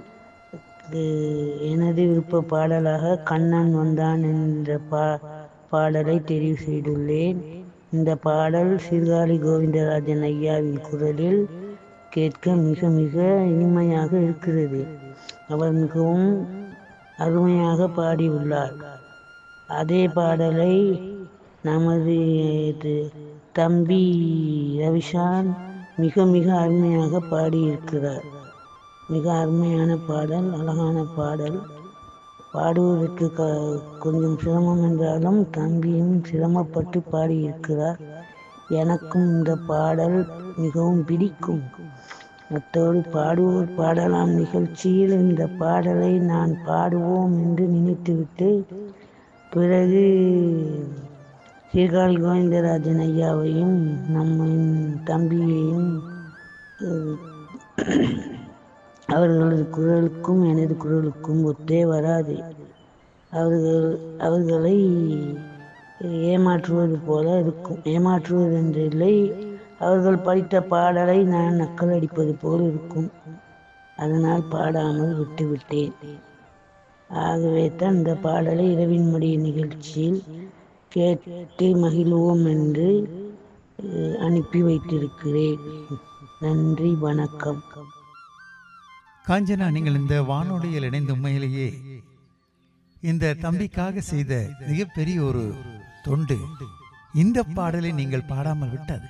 எனது விருப்ப பாடலாக கண்ணன் வந்தான் என்ற பா பாடலை தெரிவு செய்துள்ளேன். இந்த பாடல் சீர்காழி கோவிந்தராஜன் ஐயாவின் குரலில் கேட்க மிக மிக இனிமையாக இருக்கிறது. அவர் மிகவும் அருமையாக பாடியுள்ளார். அதே பாடலை நமது தம்பி ரவிஷான் மிக மிக அருமையாக பாடியிருக்கிறார். மிக அருமையான பாடல், அழகான பாடல். பாடுவதற்கு க கொஞ்சம் சிரமம் என்றாலும் தம்பியும் சிரமப்பட்டு பாடியிருக்கிறார். எனக்கும் இந்த பாடல் மிகவும் பிடிக்கும். அத்தோடு பாடுவோர் பாடலாம் நிகழ்ச்சியில் இந்த பாடலை நான் பாடுவோம் என்று நினைத்துவிட்டு பிறகு சீர்காழி கோவிந்தராஜன் ஐயாவையும் நம்ம தம்பியையும் அவர்களது குரலுக்கும் எனது குரலுக்கும் ஒத்தே வராது. அவர்கள் அவர்களை ஏமாற்றுவது போல இருக்கும். ஏமாற்றுவது என்றில்லை, அவர்கள் படித்த பாடலை நான் நக்கல் அடிப்பது போல் இருக்கும். அதனால் பாடாமல் விட்டுவிட்டேன். ஆகவே தான் இந்த பாடலை இரவின் மடிய நிகழ்ச்சியில் கேட்டு மகிழ்வோம் என்று அனுப்பி வைத்திருக்கிறேன். நன்றி, வணக்கம். காஞ்சனா, நீங்கள் இந்த வானொலியில் இணைந்த உண்மையிலேயே இந்த தம்பிக்காக செய்த மிகப்பெரிய ஒரு தொண்டு இந்த பாடலை நீங்கள் பாடாமல் விட்டது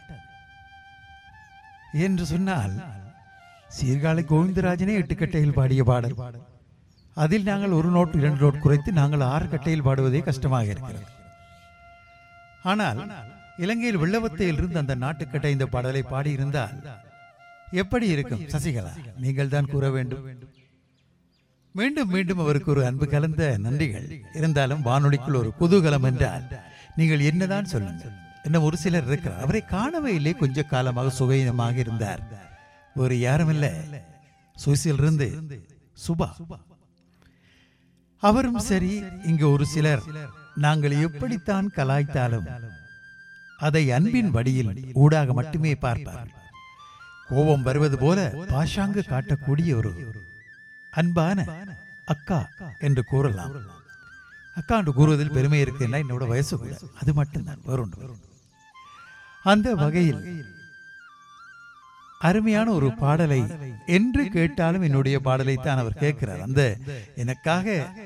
என்று சொன்னால், சீர்காழி கோவிந்தராஜனே எட்டு கட்டையில் பாடிய பாடல், அதில் நாங்கள் ஒரு நோட் இரண்டு நோட் குறைத்து நாங்கள் ஆறு கட்டையில் பாடுவதே கஷ்டமாக இருக்கிறது. ஆனால் இலங்கையில் வெள்ளவத்தையில் இருந்து அந்த நாட்டுக்கட்டை இந்த பாடலை பாடியிருந்தால் எப்படி இருக்கும்? சசிகலா, நீங்கள் தான் கூற வேண்டும். மீண்டும் மீண்டும் அவருக்கு ஒரு அன்பு கலந்த நன்றிகள். இருந்தாலும் வானொலிக்குள் ஒரு குதூகலம் என்றால் நீங்கள் என்னதான் சொல்லுங்கள். இன்னும் ஒரு சிலர் இருக்கிறார், அவரை காணவே இல்லை, கொஞ்ச காலமாக சுகையினமாக இருந்தார். ஒரு யாரும் இல்லை, சுவிஸில் இருந்து சுபா, அவரும் சரி. இங்கு ஒரு சிலர் நாங்கள் எப்படித்தான் கலாய்த்தாலும் அதை அன்பின் வடியில் ஊடாக மட்டுமே பார்ப்பார். கோபம் வருவது போல பாஷாங்கு காட்டக்கூடிய ஒரு அன்பான அக்கா என்று கூறலாம். அக்கா என்று கூறுவதில் பெருமை இருக்குன்னா என்னோட வயசு கூட, அது மட்டும்தான் வரும். அந்த வகையில் அருமையான ஒரு பாடலை என்று கேட்டாலும் என்னுடைய பாடலை தான் அவர் கேட்கிறார். அந்த எனக்காக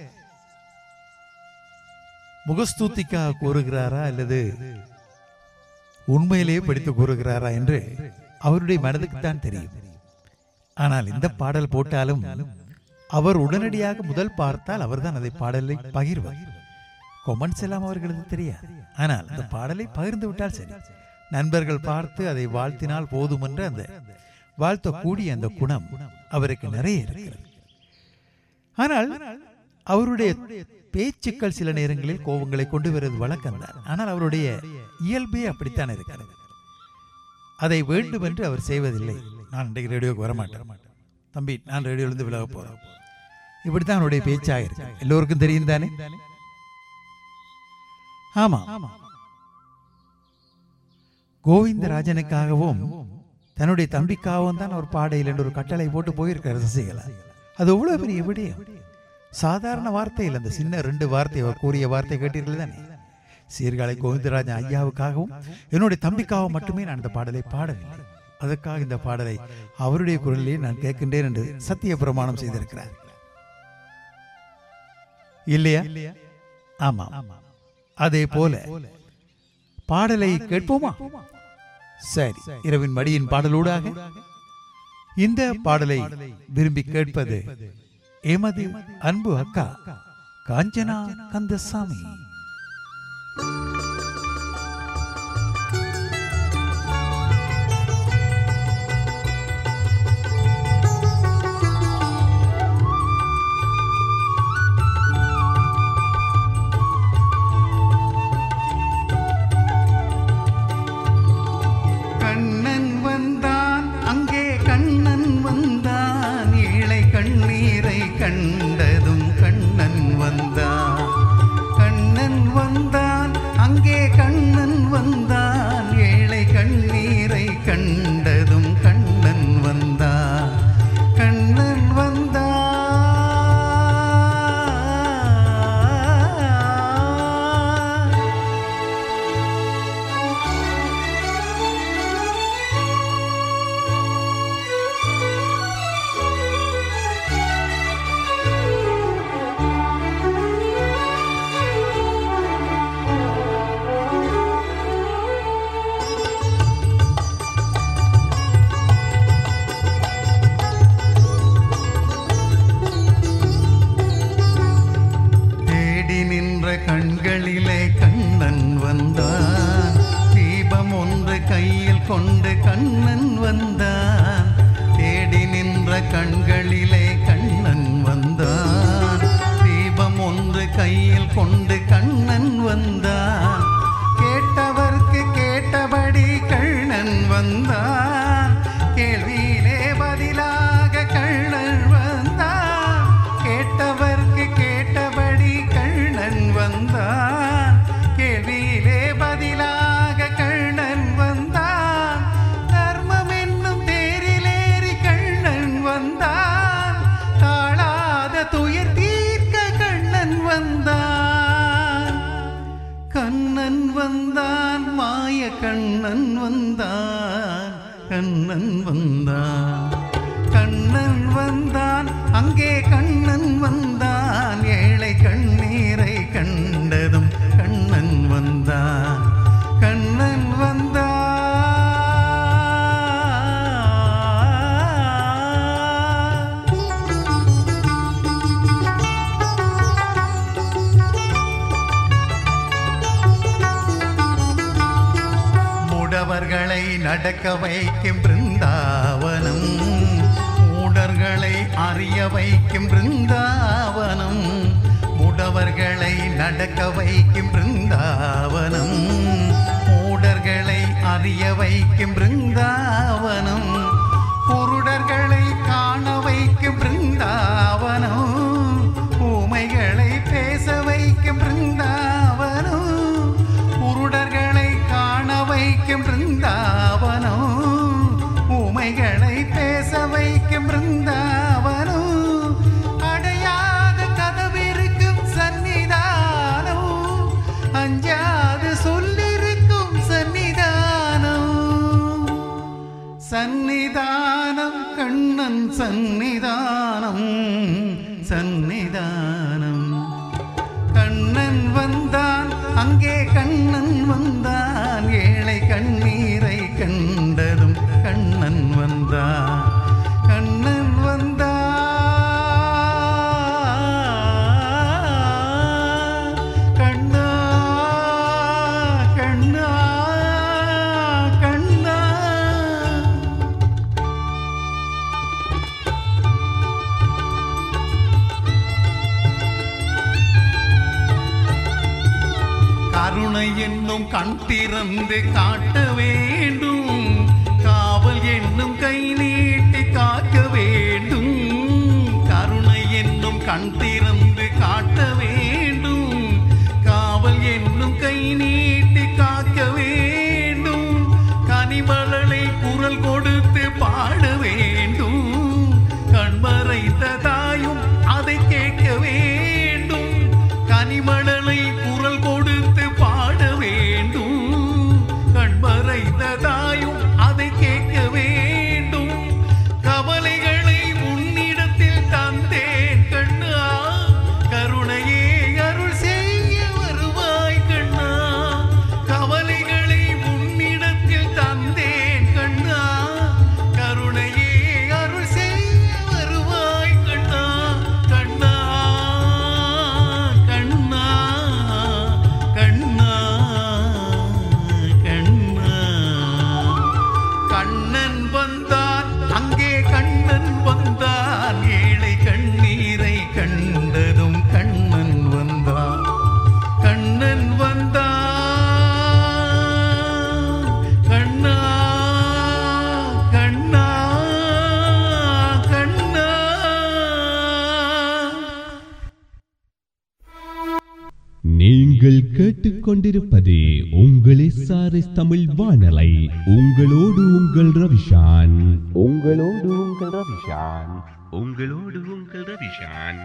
முகஸ்தூத்திக்காக கூறுகிறாரா அல்லது உண்மையிலேயே படித்து கூறுகிறாரா என்று அவருடைய மனதுக்குத்தான் தெரியும். ஆனால் இந்த பாடல் போட்டாலும் அவர் உடனடியாக முதல் பார்த்தால் அவர்தான் அதை பாடலை பகிர்வார். கொமெண்ட்ஸ் எல்லாம் அவர்களுக்கு தெரியாது. ஆனால் அந்த பாடலை பகிர்ந்து விட்டால் சரி, நண்பர்கள் பார்த்து அதை வாழ்த்தினால் போதும் என்ற அந்த வாழ்த்தக்கூடிய அந்த குணம் அவருக்கு நிறைய இருக்கிறது. ஆனால் அவருடைய பேச்சுக்கள் சில நேரங்களில் கோபங்களை கொண்டு வருவது வழக்கம்தான். ஆனால் அவருடைய இயல்பே அப்படித்தான் இருக்கிறது. அதை வேண்டும் என்று அவர் செய்வதில்லை. நான் இன்றைக்கு ரேடியோக்கு வரமாட்டேன் தம்பி, நான் ரேடியோலிருந்து விலக போறேன், இப்படித்தான் அவருடைய பேச்சாக இருக்கு. எல்லோருக்கும் தெரியும் தானே? ஆமா, கோவிந்தராஜனுக்காகவும் தன்னுடைய தம்பிக்காகவும் தான் அவர் பாடையில் என்று ஒரு கட்டளை போட்டு போயிருக்காரு சசிகலா. அது எவ்வளவு பெரிய விடயம். சாதாரண வார்த்தையில் அந்த சின்ன ரெண்டு வார்த்தை அவர் கூறிய வார்த்தை கேட்டீர்கள் தானே? சீர்காழி கோவிந்தராஜன் ஐயாவுக்காகவும் என்னுடைய தம்பிக்காகவும் மட்டுமே நான் இந்த பாடலை பாடவில்லை. அதற்காக இந்த பாடலை அவருடைய குரலிலே நான் கேட்கின்றேன் என்று சத்திய பிரமாணம் செய்திருக்கிறார் இல்லையா? ஆமா. அதே போல பாடலை கேட்போமா? சரி, இரவின் மடியின் பாடலூடாக இந்த பாடலை விரும்பி கேட்பது எமது அன்பு அக்கா காஞ்சனா கந்தசாமி. கண்டதும் கண்ணன் வந்தான், கண்ணன் வந்தான், அங்கே கண்ணன் வந்தான், ஏழை கண்ணீரை கண்டதும் கண்ணன் வந்தான், கண்ணன் வந்தான். கண்களிலே கண்ணன் வந்தான், தீபம் ஒன்று கையில் கொண்டு கண்ணன் வந்தான், தேடி நின்ற கண்களிலே கண்ணன் வந்தான், தீபம் ஒன்று கையில் கொண்டு கண்ணன் வந்தான், கேட்டவர்க்கு கேட்டபடி கண்ணன் வந்தான், கேள்வியிலே பதிலாக கண்ணன் வந்தான், கேட்டவர்க்கு கேட்டபடி கண்ணன் வந்தான், கேள்வியிலே பதிலாக கண்ணன் வந்தான், தர்மம் என்னும் தேரிலேறி கண்ணன் வந்தான், தாழாத துயர் தீர்க்க கண்ணன் வந்தான், கண்ணன் வந்தான், மாய கண்ணன் வந்தான், கண்ணன் வந்தான், கண்ணன் வந்தான், அங்கே கண்ணன் வந்தான், ஏழை கண்ணீரை கண்டதும் கண்ணன் வந்தான், கண்ணன் வந்தான். முடவர்களை நடக்க வைக்கும் பிருந்தாவனம், மூடர்களை அறிய வைக்கும் பிருந்தாவனம், முடவர்களை நடக்க வைக்கும் பிருந்தாவனம், மூடர்களை அறிய வைக்கும் பிருந்தாவனம், குருடர்களை காண வைக்கும் பிருந்தாவனம், ஊமைகளை பேச வைக்கும் பிருந்தாவனம், குருடர்களை காண வைக்கும் பிருந்தாவனம், ஊமைகளை பேச வைக்கும் பிருந்தாவனம், அடையாத கதவிருக்கும் சன்னிதானம், அஞ்சாது சொல்லிருக்கும் சன்னிதானம், சன்னிதானம் கண்ணன் சன்னிதானம், சன்னிதானம், கண்ணன் வந்தான், அங்கே கண்ணன் வந்தான், ஏழை கண்ணீரை கண்டதும் கண்ணன் வந்தான், கண்ணன் வந்தான், கண்ணா கண்ணா கண்ணா. கருணை என்னும் கண் திறந்து காட்ட வேண்டும், காவல் என்னும் கை நீட்டி காக்க வேண்டும், கருணை என்னும் கண் திறந்து காட்ட வேண்டும், காவல் என்னும் கை நீட்டி காக்க வேண்டும், கனிமலனை குரல் கொடுத்து பாட வேண்டும், கண்மறைத்த தாயும் அதை கேட்க வேண்டும், கேட்டுக்கொண்டிருப்பது உங்கள் எஸ்ஆர்எஸ் தமிழ் வானலை. உங்களோடு உங்கள் ரவிஷான். உங்களோடு உங்கள் ரவிஷான். உங்களோடு உங்கள் ரவிஷான்.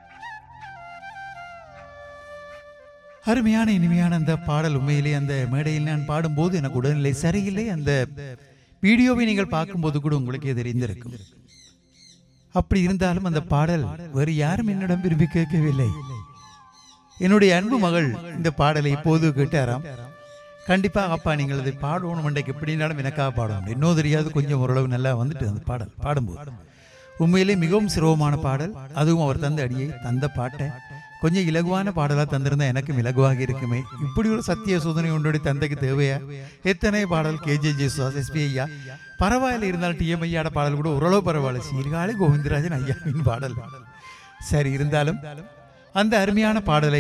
அருமையான இனிமையான அந்த பாடல். உண்மையிலே அந்த மேடையில் நான் பாடும்போது எனக்கு உடல்நிலை சரியில்லை. அந்த வீடியோவை நீங்கள் பார்க்கும்போது கூட உங்களுக்கே தெரிந்திருக்கும். அப்படி இருந்தாலும் அந்த பாடல் வேறு யாரும் என்னிடம் விரும்பி கேட்கவில்லை. என்னுடைய அன்பு மகள் இந்த பாடலை இப்போது கேட்டாராம். கண்டிப்பாக அப்பா நீங்கள் அதை பாடணும் மண்டைக்கு எப்படினாலும் எனக்காக பாடணும். இன்னும் தெரியாது, கொஞ்சம் ஓரளவு நல்லா வந்துட்டு அந்த பாடல் பாடும்போது உண்மையிலே மிகவும் சிரமமான பாடல். அதுவும் அவர் தந்த அடியை தந்த பாட்டை கொஞ்சம் இலகுவான பாடலாக தந்திருந்தா எனக்கும் இலகுவாக இருக்குமே. இப்படி ஒரு சத்திய சோதனை உன்னுடைய தந்தைக்கு தேவையா? எத்தனை பாடல் கேஜே ஜேசுதாஸ், எஸ்பி ஐயா பரவாயில்ல, இருந்தாலும் டிஎம் ஐயாட பாடல் கூட ஓரளவு பரவாயில்ல. சீர்காழி கோவிந்தராஜன் ஐயாவின் பாடல் சரி இருந்தாலும் அந்த அருமையான பாடலை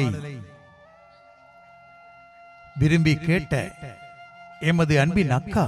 விரும்பி கேட்ட எமது அன்பின் அக்கா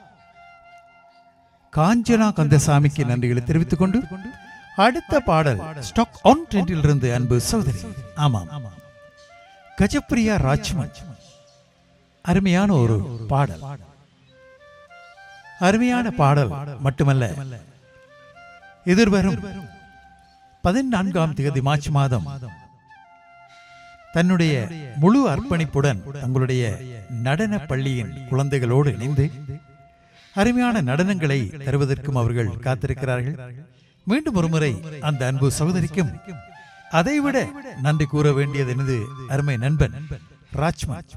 காஞ்சனா கந்தசாமிக்கு நன்றிகளை தெரிவித்துக் கொண்டு அடுத்த பாடல் ஸ்டாக் ஆன் ட்ரெண்டில் இருந்து அன்பு சகோதரி, ஆமாம் கஜப்பிரியா ராஜ்மன், அருமையான ஒரு பாடல். அருமையான பாடல் மட்டுமல்ல, எதிர்வரும் பதினான்காம் தேதி மார்ச் மாதம் தன்னுடைய முழு அர்ப்பணிப்புடன் தங்களுடைய நடன பள்ளியின் குழந்தைகளோடு இணைந்து அருமையான நடனங்களை தருவதற்கும் அவர்கள் காத்திருக்கிறார்கள். மீண்டும் ஒருமுறை அந்த அன்பு சகோதரிக்கும் அதைவிட நன்றி கூற வேண்டியது எனது அருமை நண்பன் ராஜ்மன்.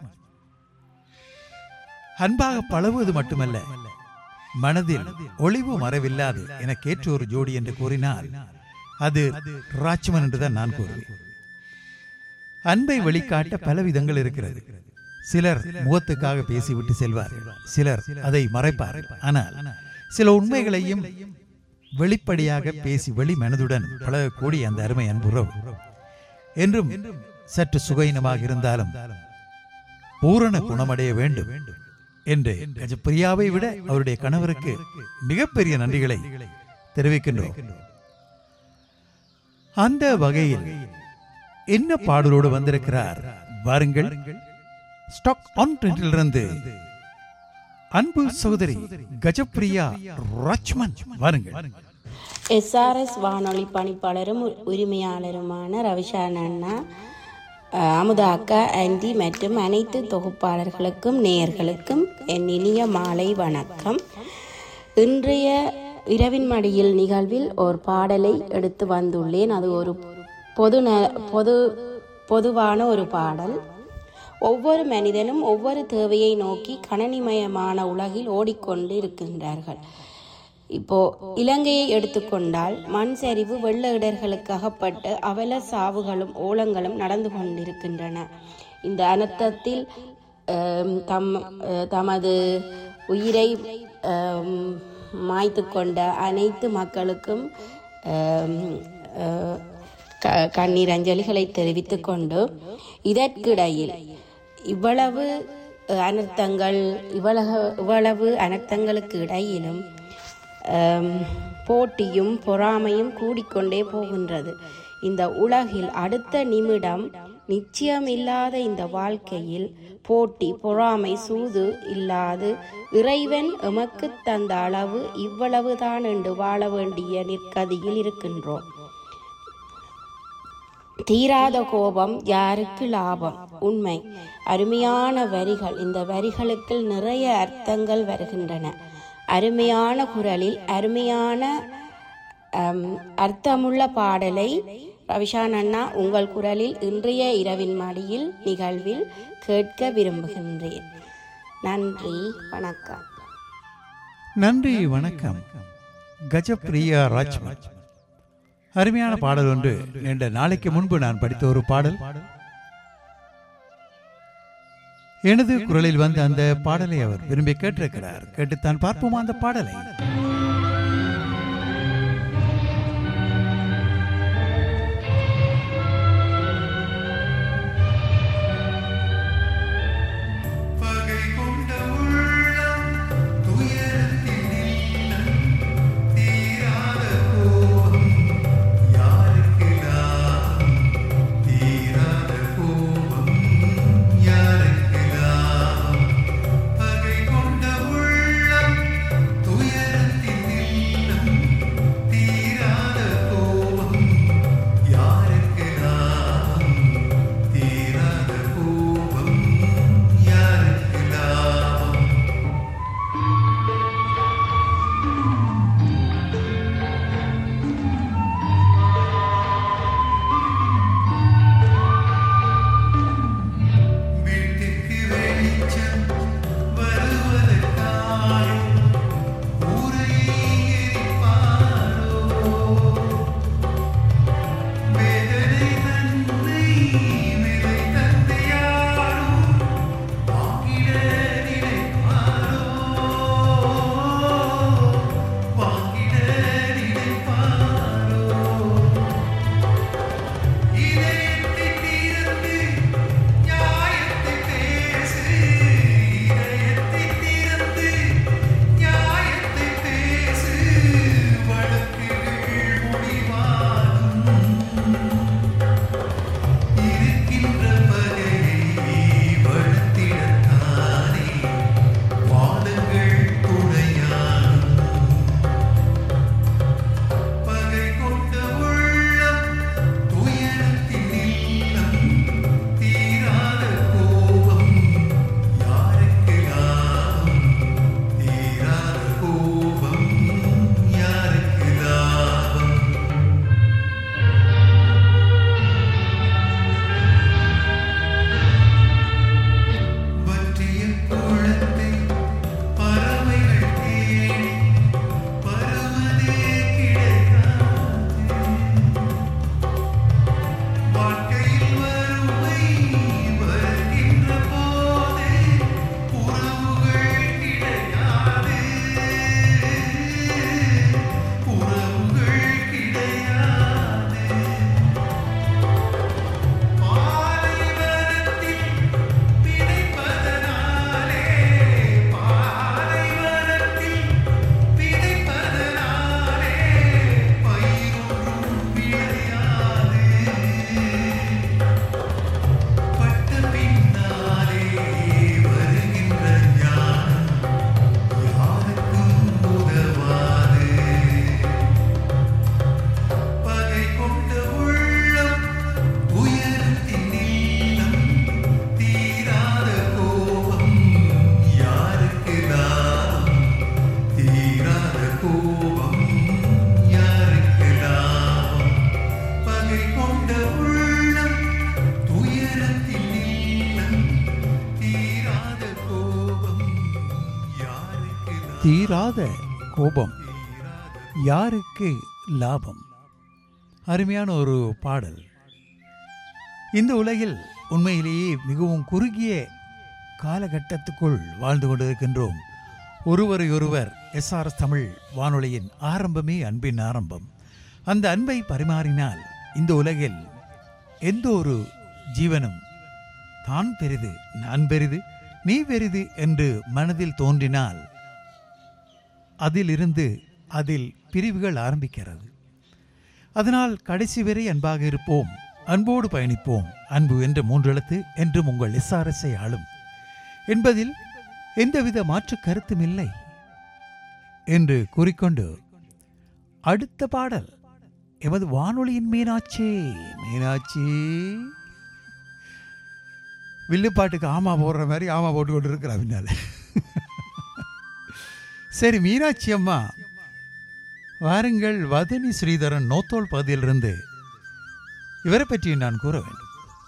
அன்பாக பழகுவது மட்டுமல்ல, மனதில் ஒளிவு மறைவில்லாது எனக்கு ஏற்ற ஒரு ஜோடி என்று கூறினால் அது ராஜ்மன் என்றுதான் நான் கூறுவேன். அன்பை வெளிக்காட்ட பல விதங்கள் இருக்கிறது. சிலர் முகத்துக்காக பேசிவிட்டு செல்வார்கள், சிலர் அதை மறைப்பார்கள். ஆனால் சில உண்மைகளையும் வெளிப்படையாக பேசி வெளி மனதுடன் பழகக்கூடிய அந்த அருமை அன்புறவு என்றும் சற்று சுகையினமாக இருந்தாலும் பூரண குணமடைய வேண்டும் என்று கஜப்பிரியாவை விட அவருடைய கணவருக்கு மிகப்பெரிய நன்றிகளை தெரிவிக்கின்றோம். அந்த வகையில் என்ன பாடலோடு வந்திருக்கிறார் வாருங்கள். ஸ்டாக் ஆன் ட்ரெண்டிலிருந்து அன்பு சகோதரி கஜப்பிரியா ராஜ்மன் வாருங்கள். எஸ்ஆர்எஸ் வானொலி பணிப்பாளரும் உரிமையாளருமான ரவிஷான் அண்ணா, அமுதா அக்கா, ஆண்டி மற்றும் அனைத்து தொகுப்பாளர்களுக்கும் நேயர்களுக்கும் என் இனிய மாலை வணக்கம். இன்றைய இரவின் மடியில் நிகழ்வில் ஒரு பாடலை எடுத்து வந்துள்ளேன். அது ஒரு பொது பொது பொதுவான ஒரு பாடல். ஒவ்வொரு மனிதனும் ஒவ்வொரு தேவையை நோக்கி கணனிமயமான உலகில் ஓடிக்கொண்டு இருக்கின்றார்கள். இப்போ இலங்கையை எடுத்துக்கொண்டால் மண் சரிவு, வெள்ள இடர்களுக்கு அகப்பட்டு அவல சாவுகளும் ஓலங்களும் நடந்து கொண்டிருக்கின்றன. இந்த அனர்த்தத்தில் தம் தமது உயிரை மாய்த்து கொண்ட அனைத்து மக்களுக்கும் கண்ணீர் அஞ்சலிகளை தெரிவித்துக் கொண்டு, இதற்கிடையில் இவ்வளவு அனர்த்தங்கள் இவ்வளவு இவ்வளவு அனர்த்தங்களுக்கு இடையிலும் போட்டியும் பொறாமையும் கூடிக்கொண்டே போகின்றது. இந்த உலகில் அடுத்த நிமிடம் நிச்சயமில்லாத இந்த வாழ்க்கையில் போட்டி பொறாமை சூது இல்லாது இறைவன் எமக்கு தந்த அளவு இவ்வளவுதான் என்று வாழ வேண்டிய நிற்கதியில் இருக்கின்றோம். தீராத கோபம் யாருக்கு லாபம்? உண்மை. அருமையான வரிகள். இந்த வரிகளுக்கு நிறைய அர்த்தங்கள் வருகின்றன. அருமையான குரலில் அருமையான அர்த்தமுள்ள பாடலை ரவிஷான் அண்ணா உங்கள் குரலில் இன்றைய இரவின் மடியில் நிகழ்வில் கேட்க விரும்புகின்றேன். நன்றி, வணக்கம். நன்றி, வணக்கம். கஜப்பிரியா ராஜ்மன், அருமையான பாடல் ஒன்று. நீண்ட நாளைக்கு முன்பு நான் படித்த ஒரு பாடல். எனது குரலில் வந்து அந்த பாடலை அவர் விரும்பி கேட்டிருக்கிறார். கேட்டுத்தான் பார்ப்போமா அந்த பாடலை? Yeah. தீராத கோபம் யாருக்கு லாபம். அருமையான ஒரு பாடல். இந்த உலகில் உண்மையிலேயே மிகவும் குறுகிய காலகட்டத்துக்குள் வாழ்ந்து கொண்டிருக்கின்றோம். ஒருவரை ஒருவர் எஸ்ஆர்எஸ் தமிழ் வானொலியின் ஆரம்பமே அன்பின் ஆரம்பம். அந்த அன்பை பரிமாறினால் இந்த உலகில் எந்த ஒரு ஜீவனும் தான் பெரிது, நான் பெரிது, நீ பெரிது என்று மனதில் தோன்றினால் அதிலிருந்து அதில் பிரிவுகள் ஆரம்பிக்கிறது. அதனால் கடைசி வரை அன்பாக இருப்போம், அன்போடு பயணிப்போம். அன்பு என்ற மூன்றெழுத்து என்றும் உங்கள் எஸ்ஆர்எஸ்ஐ ஆளும் என்பதில் எந்தவித மாற்று கருத்தும் இல்லை என்று கூறிக்கொண்டு அடுத்த பாடல் எமது வானொலியின் மீனாட்சி. மீனாட்சி வில்லுப்பாட்டுக்கு ஆமா போடுற மாதிரி ஆமா போட்டு கொண்டு இருக்கிறா பின்னால. சரி, மீனாட்சி அம்மா வாருங்கள். வதனி ஸ்ரீதரன் நோத்தோல் பகுதியிலிருந்து இவரை பற்றி நான் கூற வேண்டும்.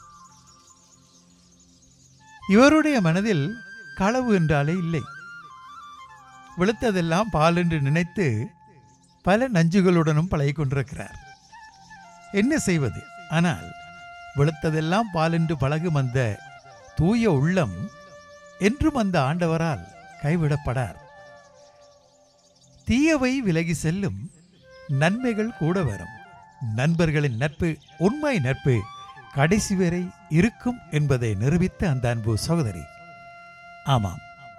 இவருடைய மனதில் களவு என்றாலே இல்லை. வெளுத்ததெல்லாம் பால் என்று நினைத்து பல நஞ்சுகளுடனும் பழகிக் கொண்டிருக்கிறார். என்ன செய்வது? ஆனால் வெளுத்ததெல்லாம் பால் என்று பழகும் அந்த தூய உள்ளம் என்றும் அந்த ஆண்டவரால் கைவிடப்படார். தீயவை விலகி செல்லும், நன்மைகள் கூட வரும். நண்பர்களின் நட்பு உண்மை நட்பு கடைசி வரை இருக்கும் என்பதை நிரூபித்த அந்த அன்பு சகோதரி. ஆமாம்,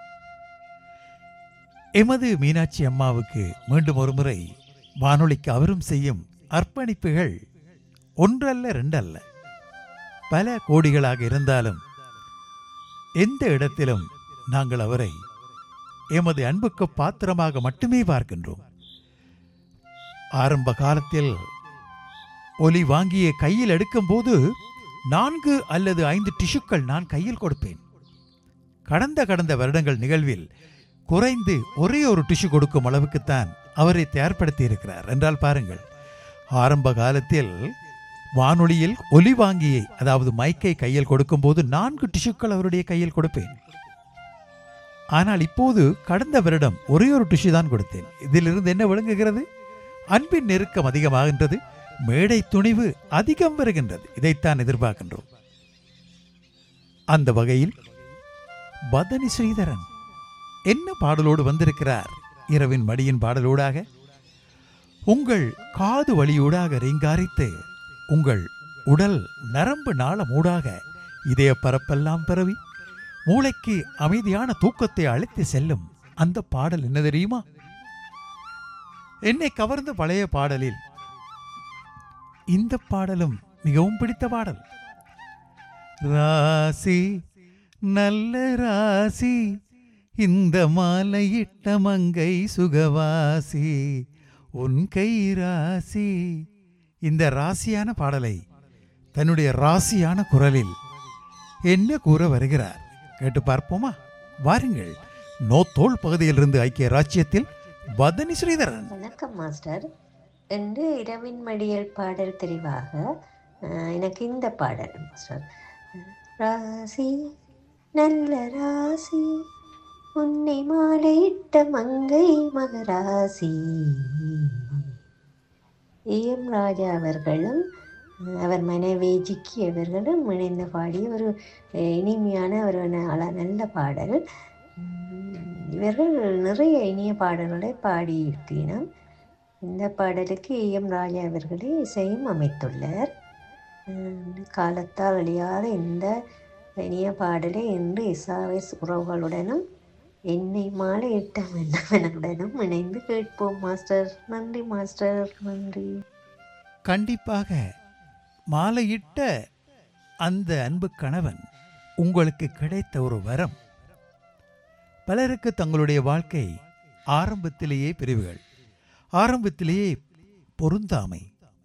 எமது மீனாட்சி அம்மாவுக்கு மீண்டும் ஒரு முறை வானொலிக்கு அவரும் செய்யும் அர்ப்பணிப்புகள் ஒன்றல்ல ரெண்டல்ல, பல கோடிகளாக இருந்தாலும் எந்த இடத்திலும் நாங்கள் அவரை எமது அன்புக்கு பாத்திரமாக மட்டுமே பார்க்கின்றோம். ஆரம்ப காலத்தில் ஒலி வாங்கிய கையில் எடுக்கும் போது நான்கு அல்லது ஐந்து டிஷ்யூக்கள் நான் கையில் கொடுப்பேன். கடந்த கடந்த வருடங்கள் நிகழ்வில் குறைந்து ஒரே ஒரு டிஷ்யூ கொடுக்கும் அளவுக்குத்தான் அவரை தயார்படுத்தி இருக்கிறார் என்றால் பாருங்கள். ஆரம்ப காலத்தில் வானொலியில் ஒலி வாங்கியை, அதாவது மைக்கை கையில் கொடுக்கும் போது நான்கு டிஷ்யூக்கள் அவருடைய கையில் கொடுப்பேன். ஆனால் இப்போது கடந்த வருடம் ஒரே ஒரு டிஷ்யூ தான் கொடுத்தேன். இதிலிருந்து என்ன விளங்குகிறது? அன்பின் நெருக்கம் அதிகமாகின்றது, மேடை துணிவு அதிகம் வருகின்றது. இதைத்தான் எதிர்பார்க்கின்றோம். அந்த வகையில் வதனி ஸ்ரீதரன் என்ன பாடலோடு வந்திருக்கிறார்? இரவின் மடியின் பாடலோடாக உங்கள் காது வழியூடாக ரீங்காரித்து உங்கள் உடல் நரம்பு நாளமூடாக இதய பரப்பெல்லாம் பரவி மூளைக்கு அமைதியான தூக்கத்தை அழைத்து செல்லும் அந்த பாடல் என்ன தெரியுமா? என்னை கவர்ந்த பழைய பாடலில் இந்த பாடலும் மிகவும் பிடித்த பாடல். ராசி நல்ல ராசி, இந்த மாலையிட்ட மங்கை சுகவாசி, உன் கை ராசி. இந்த ராசியான பாடலை தன்னுடைய ராசியான குரலில் என்ன கூற வருகிறார் கேட்டு பார்ப்போமா? வாருங்கள். நோத்தோல் பகுதியிலிருந்து ஐக்கிய ராஜ்யத்தில் வதனி ஸ்ரீதரன். வணக்கம் மாஸ்டர். என்று இரவின் மடியல் பாடல் தெரிவாக எனக்கு இந்த பாடல் மாஸ்டர். ராசி நல்ல ராசி, உன்னை மாலையிட்ட மங்கை மகராசி. எம் ராஜா அவர்களும் அவர் மனைவி ஜிக்கி அவர்களும் இணைந்து பாடிய ஒரு இனிமையான ஒரு நல்ல பாடல். இவர்கள் நிறைய இனிய பாடல்களை பாடியிருக்கிறோம். இந்த பாடலுக்கு எம் ராஜா அவர்களே இசையும் அமைத்துள்ளார். காலத்தால் அழியாத இந்த இனிய பாடலை இன்று எஸ்ஆர்எஸ் உறவுகளுடனும் என்னை மாலையிட்ட மன்னவனுடனும் இணைந்து கேட்போம் மாஸ்டர். நன்றி மாஸ்டர், நன்றி. கண்டிப்பாக மாலையிட்ட அந்த அன்பு கணவன் உங்களுக்கு கிடைத்த ஒரு வரம். பலருக்கு தங்களுடைய வாழ்க்கை ஆரம்பத்திலேயே பிரிவுகள், ஆரம்பத்திலேயே பொருந்தாமை.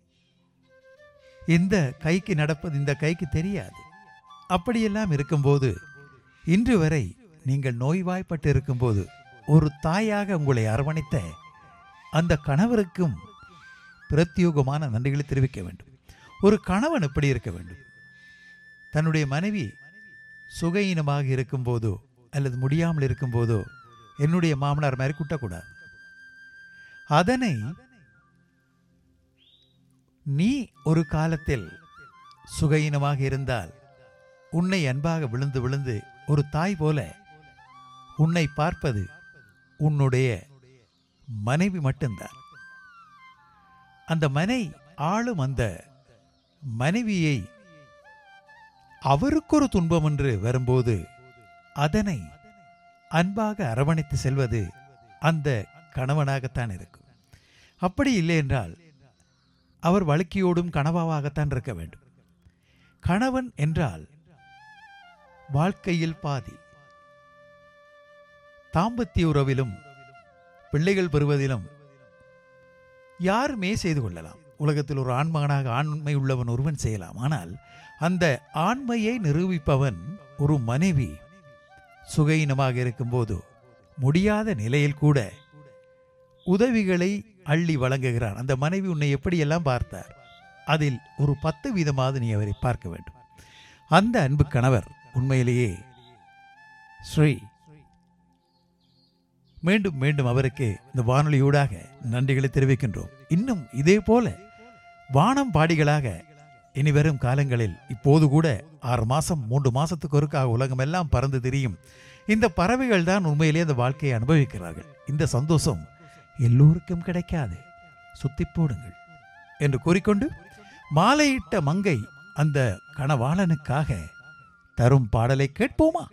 இந்த கைக்கு நடப்பது இந்த கைக்கு தெரியாது. அப்படியெல்லாம் இருக்கும்போது இன்று வரை நீங்கள் நோய்வாய்ப்பட்டு இருக்கும்போது ஒரு தாயாக உங்களை அரவணைத்த அந்த கணவருக்கும் பிரத்யோகமான நன்றிகளை தெரிவிக்க வேண்டும். ஒரு கணவன் எப்படி இருக்க வேண்டும்? தன்னுடைய மனைவி சுகையினமாக இருக்கும்போதோ அல்லது முடியாமல் இருக்கும்போதோ என்னுடைய மாமனார் மாதிரி குட்டக்கூடாது. அதனை நீ ஒரு காலத்தில் சுகையினமாக இருந்தால் உன்னை அன்பாக விழுந்து விழுந்து ஒரு தாய் போல உன்னை பார்ப்பது உன்னுடைய மனைவி மட்டும்தான். அந்த மனை ஆளும் அந்த மனைவியை அவருக்கொரு துன்பம் என்று வரும்போது அதனை அன்பாக அரவணைத்து செல்வது அந்த கணவனாகத்தான் இருக்கும். அப்படி இல்லை என்றால் அவர் வழுக்கியோடும் கணவாகத்தான் இருக்க வேண்டும். கணவன் என்றால் வாழ்க்கையில் பாதி. தாம்பத்திய உறவிலும் பிள்ளைகள் பெறுவதிலும் யாருமே செய்து கொள்ளலாம். உலகத்தில் ஒரு ஆண்மகனாக ஆண்மை உள்ளவன் ஒருவன் செய்யலாம். ஆனால் அந்த ஆண்மையை நிரூபிப்பவன் ஒரு மனைவி சுகையினமாக இருக்கும்போது முடியாத நிலையில் கூட உதவிகளை அள்ளி வழங்குகிறான். அந்த மனைவி உன்னை எப்படியெல்லாம் பார்த்தார், அதில் ஒரு பத்து வீதமாவது நீ அவரை பார்க்க வேண்டும். அந்த அன்பு கணவர் உண்மையிலேயே ஸ்ரீ. மீண்டும் மீண்டும் அவருக்கு இந்த வானொலியூடாக நன்றிகளை தெரிவிக்கின்றோம். இன்னும் இதே போல வானம் பாடிகளாக இனி வரும் காலங்களில் இப்போது கூட ஆறு மாசம் மூன்று மாசத்துக்கு ஒருக்காக உலகம் எல்லாம் பறந்து திரியும் இந்த பறவைகள் தான் உண்மையிலே அந்த வாழ்க்கையை அனுபவிக்கிறார்கள். இந்த சந்தோஷம் எல்லோருக்கும் கிடைக்காது, சுத்தி போடுங்கள் என்று கூறிக்கொண்டு மாலையிட்ட மங்கை அந்த கணவாளனுக்காக தரும் பாடலை கேட்போமா?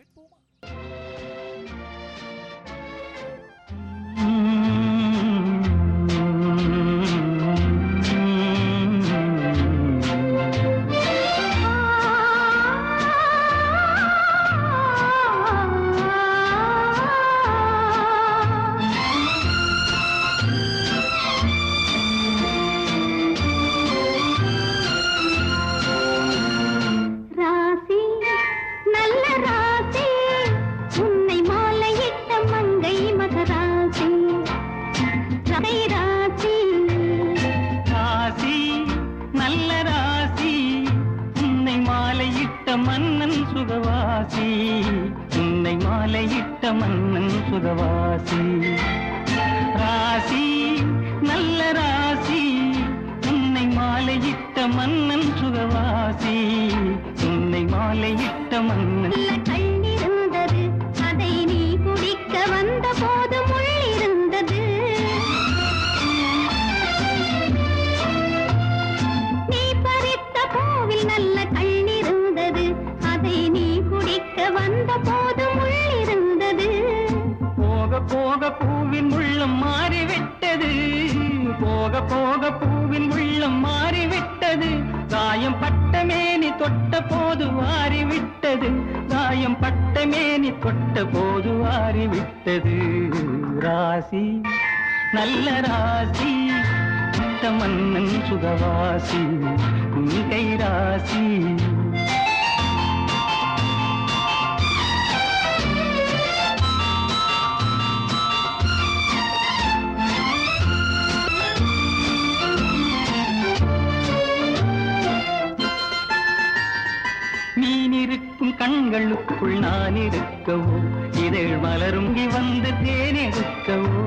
கண்களுக்குள் நான் இருக்கவோ, இதழ் மலருங்கி வந்து தேனெடுக்கவோ,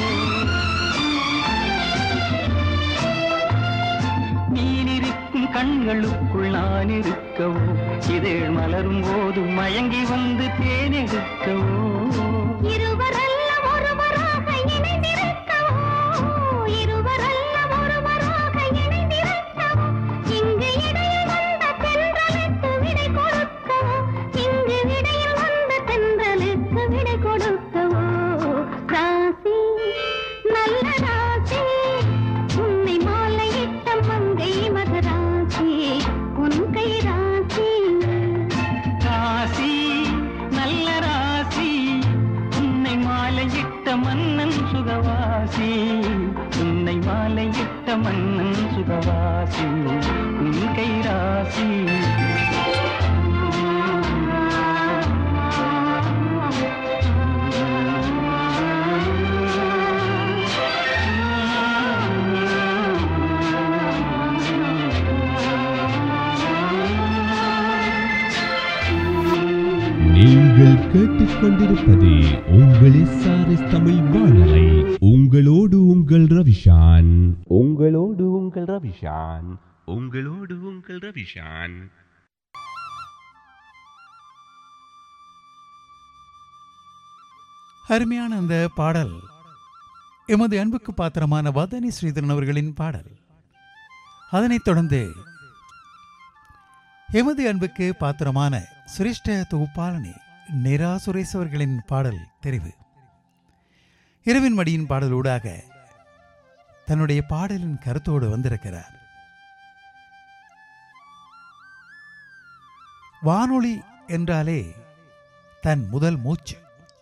நீனிருக்கும் கண்களுக்குள் நான் இருக்கவோ, இதழ் மலரும் போது மயங்கி வந்து தேனெடுக்கவோ, இருவரல்ல ஒருவராக இணைந்திருக்கவோ, இருவரல்ல ஒருவராக இணைந்திருக்கவோ, இங்கு இடையில் வந்த தென்றலுக்கு விடை கொடுக்கவோ, இங்கு இடையில் வந்த தென்றலுக்கு விடை கொடுக்கவோ, ராசி நல்ல ராசி உன்னை மாலையிட்ட மங்கை மகராசி உன் கை ராசி, ராசி நல்ல ராசி உன்னை மாலையிட்ட மன்னன் சுகவாசி, உன்னை மாலையிட்ட மன்னன் சுகவாசி உன் கை ராசி. நீங்கள் கேட்டுக்கொண்டிருப்பது உங்கள் எஸ்ஆர்எஸ் தமிழ் வானொலி. உங்களோடு உங்கள் ரவிஷான். உங்களோடு உங்கள் ரவிஷான். உங்களோடு உங்கள் ரவிஷான். அருமையான அந்த பாடல் எமது அன்புக்கு பாத்திரமான வதனி ஸ்ரீதரன் அவர்களின் பாடல். அதனைத் தொடர்ந்து எமது அன்புக்கு பாத்திரமான சிரேஷ்ட தொகுப்பாளனி நிரா சுரேஷ் அவர்களின் பாடல் தெரிவு. இரவின் மடியின் பாடலூடாக தன்னுடைய பாடலின் கருத்தோடு வந்திருக்கிறார். வானொலி என்றாலே தன் முதல் மூச்சு.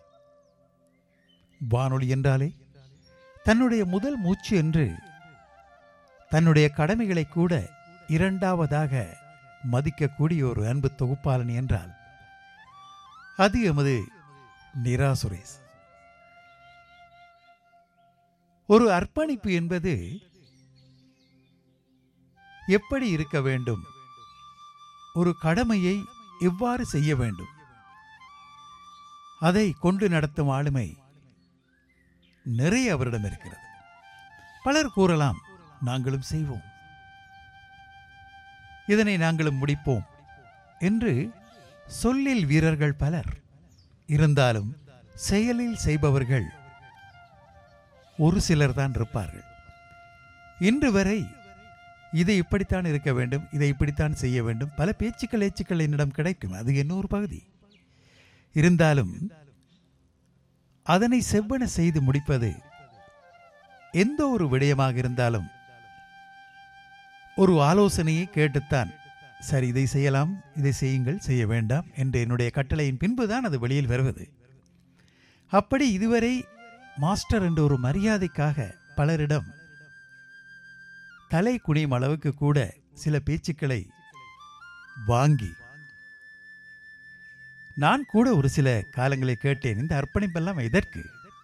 வானொலி என்றாலே தன்னுடைய முதல் மூச்சு என்று தன்னுடைய கடமைகளை கூட இரண்டாவதாக மதிக்கக்கூடிய ஒரு அன்பு தொகுப்பாளன் என்றால் அது எமது நிரா சுரேஷ். ஒரு அர்ப்பணிப்பு என்பது எப்படி இருக்க வேண்டும், ஒரு கடமையை எவ்வாறு செய்ய வேண்டும், அதை கொண்டு நடத்தும் ஆளுமை நிறைய அவரிடம் இருக்கிறது. பலர் கூறலாம், நாங்களும் செய்வோம், இதனை நாங்களும் முடிப்போம் என்று சொல்லில் வீரர்கள் பலர் இருந்தாலும் செயலில் செய்பவர்கள் ஒரு சிலர் தான் இருப்பார்கள். இன்று வரை இதை இப்படித்தான் இருக்க வேண்டும், இதை இப்படித்தான் செய்ய வேண்டும், பல பேச்சுக்கள் ஏச்சுக்கள் என்னிடம் கிடைக்கும், அது இன்னொரு பகுதி. இருந்தாலும் அதனை செவ்வன செய்து முடிப்பது எந்த ஒரு விடயமாக இருந்தாலும் ஒரு ஆலோசனையை கேட்டுத்தான், சரி இதை செய்யலாம், இதை செய்யுங்கள், செய்ய வேண்டாம் என்று என்னுடைய கட்டளையின் பின்புதான் அது வெளியில் வருவது. அப்படி இதுவரை மாஸ்டர் என்ற ஒரு மரியாதைக்காக பலரிடம் தலை குனியும் அளவுக்கு கூட சில பேச்சுக்களை வாங்கி நான் கூட ஒரு சில காலங்களை கேட்டேன், இந்த அர்ப்பணிப்பெல்லாம் எதற்கு?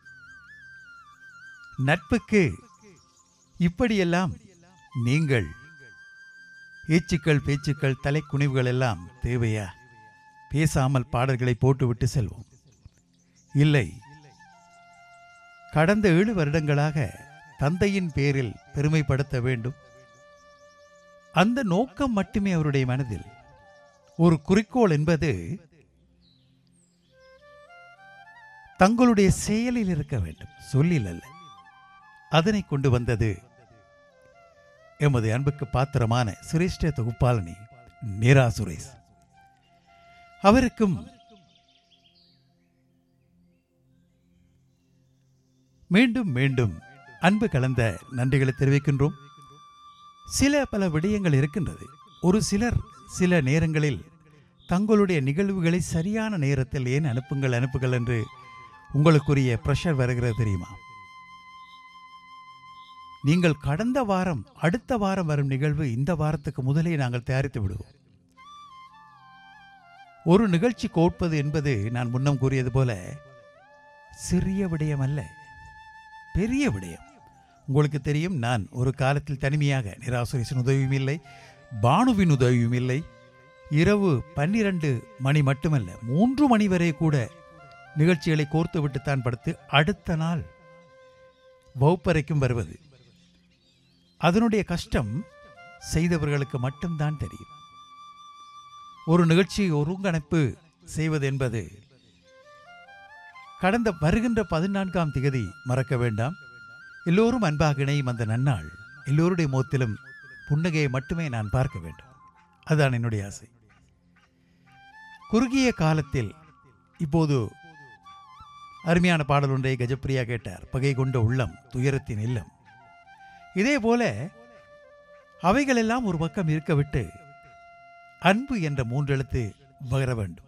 நட்புக்கு இப்படியெல்லாம் நீங்கள் ஏச்சுக்கள் பேச்சுக்கள் தலை குனிவுகள் எல்லாம் தேவையா? பேசாமல் பாடல்களை போட்டுவிட்டு செல்வோம். இல்லை, கடந்த ஏழு வருடங்களாக தந்தையின் பேரில் பெருமைப்படுத்த வேண்டும், அந்த நோக்கம் மட்டுமே அவருடைய மனதில். ஒரு குறிக்கோள் என்பது தங்களுடைய செயலில் இருக்க வேண்டும், சொல்லில் அல்ல. அதனை கொண்டு வந்தது எமது அன்புக்கு பாத்திரமான சிரேஷ்ட தொகுப்பாளனி நிரா சுரேஷ். அவருக்கும் மீண்டும் மீண்டும் அன்பு கலந்த நன்றிகளை தெரிவிக்கின்றோம். சில பல விடயங்கள் இருக்கின்றது. ஒரு சிலர் சில நேரங்களில் தங்களுடைய நிகழ்வுகளை சரியான நேரத்தில் ஏன் அனுப்புங்கள் அனுப்புங்கள் என்று உங்களுக்குரிய பிரஷர் வருகிறது தெரியுமா? நீங்கள் கடந்த வாரம் அடுத்த வாரம் வரும் நிகழ்வு இந்த வாரத்துக்கு முதலே நாங்கள் தயாரித்து விடுவோம். ஒரு நிகழ்ச்சி கோட்பது என்பது நான் முன்னம் கூறியது போல சிறிய விடயம் அல்ல, பெரிய விடயம். உங்களுக்கு தெரியும், நான் ஒரு காலத்தில் தனிமையாக நிரா சுரேஷின் உதவியும் இல்லை, பானுவின் உதவியும் இல்லை. இரவு பன்னிரண்டு மணி மட்டுமல்ல, மூன்று மணி வரை கூட நிகழ்ச்சிகளை கோர்த்து விட்டுத்தான் படுத்து அடுத்த நாள் வகுப்பறைக்கும் வருவது. அதனுடைய கஷ்டம் செய்தவர்களுக்கு மட்டும்தான் தெரியும். ஒரு நிகழ்ச்சி ஒருங்கிணைப்பு செய்வது என்பது கடந்த வருகின்ற பதினான்காம் திகதி மறக்க வேண்டாம். எல்லோரும் அன்பாக இணையும் அந்த நன்னாள், எல்லோருடைய முகத்திலும் புன்னகையை மட்டுமே நான் பார்க்க வேண்டும். அதுதான் என்னுடைய ஆசை. குறுகிய காலத்தில் இப்போது அருமையான பாடல் ஒன்றை கஜப்பிரியா கேட்டார், பகை கொண்ட உள்ளம் துயரத்தின் இல்லம். இதே போல அவைகளெல்லாம் ஒரு பக்கம் இருக்க விட்டு அன்பு என்ற மூன்றெழுத்து வர வேண்டும்.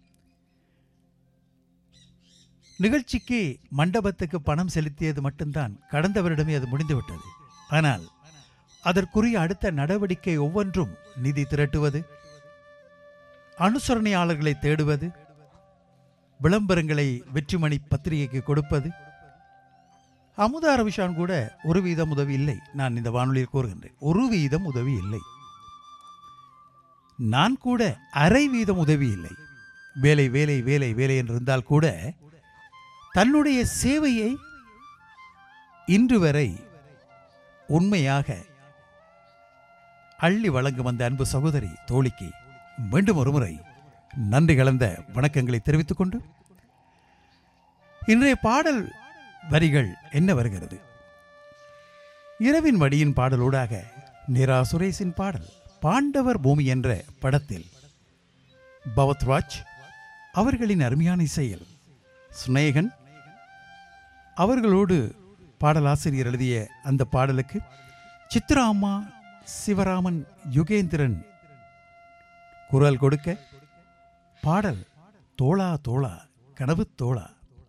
நிகழ்ச்சிக்கு மண்டபத்துக்கு பணம் செலுத்தியது மட்டும்தான், கடந்த வருடமே அது முடிந்துவிட்டது. ஆனால் அதற்குரிய அடுத்த நடவடிக்கை ஒவ்வொன்றும் நிதி திரட்டுவது, அனுசரணையாளர்களை தேடுவது, விளம்பரங்களை வெற்றிமணி பத்திரிகைக்கு கொடுப்பது. அமுதா ரவிஷான் கூட ஒரு வீதம் உதவி இல்லை. நான் இந்த வானொலியில் கூறுகின்றேன், ஒரு வீதம் உதவி இல்லை. நான் கூட அரை வீதம் உதவி இல்லை. வேலை வேலை வேலை வேலை என்றிருந்தால் கூட தன்னுடைய சேவையை இன்று வரை உண்மையாக அள்ளி வழங்கும் அந்த அன்பு சகோதரி தோழிக்கு மீண்டும் ஒருமுறை நன்றி கலந்த வணக்கங்களை தெரிவித்துக் கொண்டு இன்றைய பாடல் வரிகள் என்ன வருகிறது? இரவின் மடியின் பாடலூடாக நிரா சுரேஷின் பாடல் பாண்டவர் பூமி என்ற படத்தில் பவத்ராஜ் அவர்களின் அருமையான இசையில் ஸ்நேகன் அவர்களோடு பாடலாசிரியர் எழுதிய அந்த பாடலுக்கு சித்ரா அம்மா, சிவராமன், யுகேந்திரன் குரல் கொடுக்க பாடல் தோளா தோளா கனவு தோளா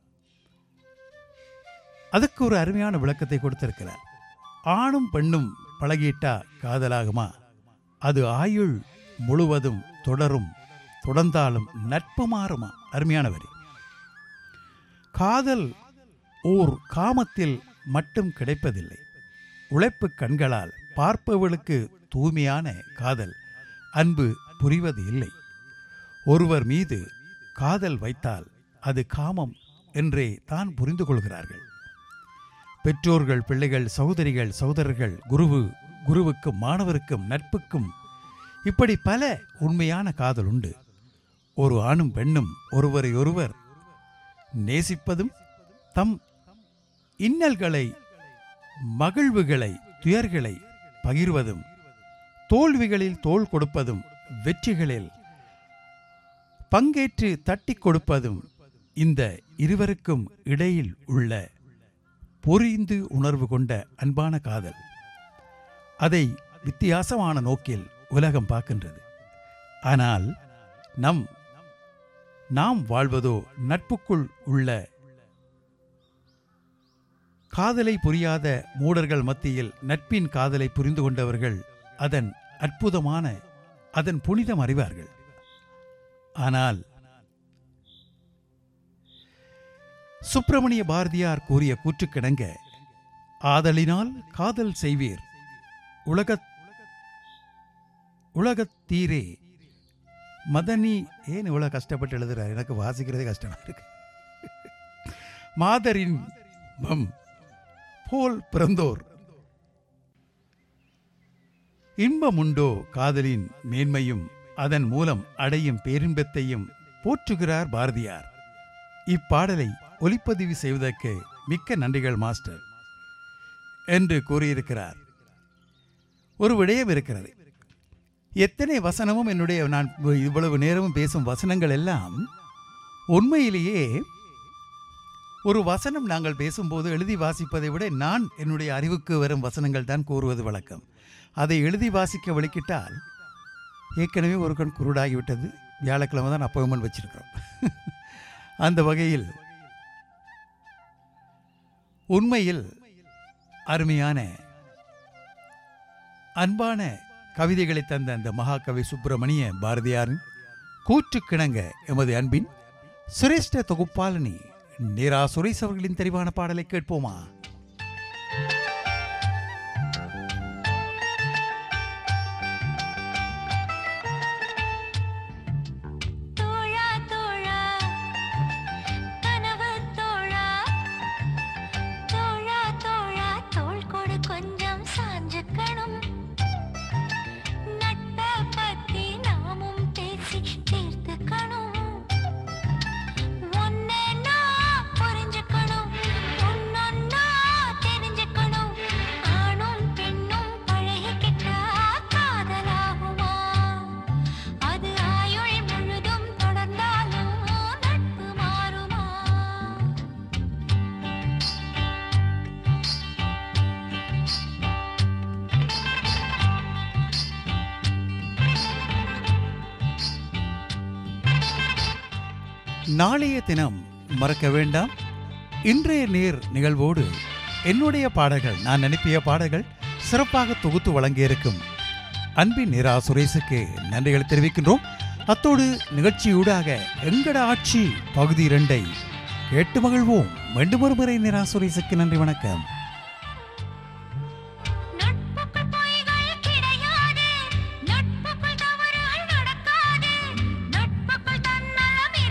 அதுக்கு ஒரு அருமையான விளக்கத்தை கொடுத்திருக்கிறார். ஆணும் பெண்ணும் பழகிட்டா காதலாகுமா? அது ஆயுள் முழுவதும் தொடரும், தொடர்ந்தாலும் நட்பு மாறுமா? அருமையான வரி. காதல் ஓர் காமத்தில் மட்டும் கிடைப்பதில்லை. உழைப்பு கண்களால் பார்ப்பவர்களுக்கு தூய்மையான காதல் அன்பு புரிவது இல்லை. ஒருவர் மீது காதல் வைத்தால் அது காமம் என்றே தான் புரிந்து கொள்கிறார்கள். பெற்றோர்கள், பிள்ளைகள், சகோதரிகள், சகோதரர்கள், குருவு குருவுக்கும் மாணவருக்கும் நட்புக்கும் இப்படி பல உண்மையான காதல் உண்டு. ஒரு ஆணும் பெண்ணும் ஒருவரை ஒருவர் நேசிப்பதும் தம் இன்னல்களை, மகிழ்வுகளை, துயர்களை பகிர்வதும், தோல்விகளில் தோள் கொடுப்பதும், வெற்றிகளில் பங்கேற்று தட்டி கொடுப்பதும் இந்த இருவருக்கும் இடையில் உள்ள பொரிந்து உணர்வு கொண்ட அன்பான காதல். அதை வித்தியாசமான நோக்கில் உலகம் பார்க்கின்றது. ஆனால் நம் நாம் வாழ்வதோ நட்புக்குள் உள்ள காதலை புரியாத மூடர்கள் மத்தியில் நட்பின் காதலை புரிந்து கொண்டவர்கள் அதன் அற்புதமான, அதன் புனிதம் அறிவார்கள். ஆனால் சுப்பிரமணிய பாரதியார் கூறிய கூற்றுக்கிணங்க, ஆதலினால் காதல் செய்வீர் உலகத் உலகத்தீரே மதனி. ஏன் இவ்வளவு கஷ்டப்பட்டு எழுதுறார்? எனக்கு வாசிக்கிறதே கஷ்டமா இருக்கு. மாதரின் மம் போல் பிறந்தோர் இன்பமுண்டோ காதலின் மேன்மையும் அதன் மூலம் அடையும் பேரின்பத்தையும் போற்றுகிறார் பாரதியார். இப்பாடலை ஒலிப்பதிவு செய்வதற்கு மிக்க நன்றிகள் மாஸ்டர் என்று கூறியிருக்கிறார். ஒரு விடயம் இருக்கிறது. எத்தனை வசனமும் என்னுடைய நான் இவ்வளவு நேரமும் பேசும் வசனங்கள் எல்லாம் உண்மையிலேயே ஒரு வசனம் நாங்கள் பேசும்போது எழுதி வாசிப்பதை விட நான் என்னுடைய அறிவுக்கு வரும் வசனங்கள் தான் கூறுவது வழக்கம். அதை எழுதி வாசிக்க வலிக்கிட்டால் ஏற்கனவே ஒரு கண் குருடாகிவிட்டது. வியாழக்கிழமை தான் அப்பாயின்மெண்ட் வச்சிருக்கிறோம். அந்த வகையில் உண்மையில் அருமையான அன்பான கவிதைகளை தந்த அந்த மகாகவி சுப்பிரமணிய பாரதியாரின் கூற்றுக்கிணங்க எமது அன்பின் சிரேஷ்ட தொகுப்பாளனி நிரா சுரேஷ் அவர்களின் தெரிவான பாடலை கேட்போமா? நாளைய தினம் மறக்க வேண்டாம். இன்றைய நேர் நிகழ்வோடு என்னுடைய பாடல்கள், நான் அனுப்பிய பாடல்கள் சிறப்பாக தொகுத்து வழங்கியிருக்கும் அன்பின் நிரா சுரேஷுக்கு நன்றிகளை தெரிவிக்கின்றோம். அத்தோடு நிகழ்ச்சியூடாக எங்கட ஆட்சி பகுதி இரண்டை கேட்டு மகிழ்வோம். மீண்டும் ஒரு முறை நிரா சுரேஷுக்கு நன்றி, வணக்கம். நட்புக்குள் தவறுகள் நடக்காது, நட்புக்குள் தன்னலம்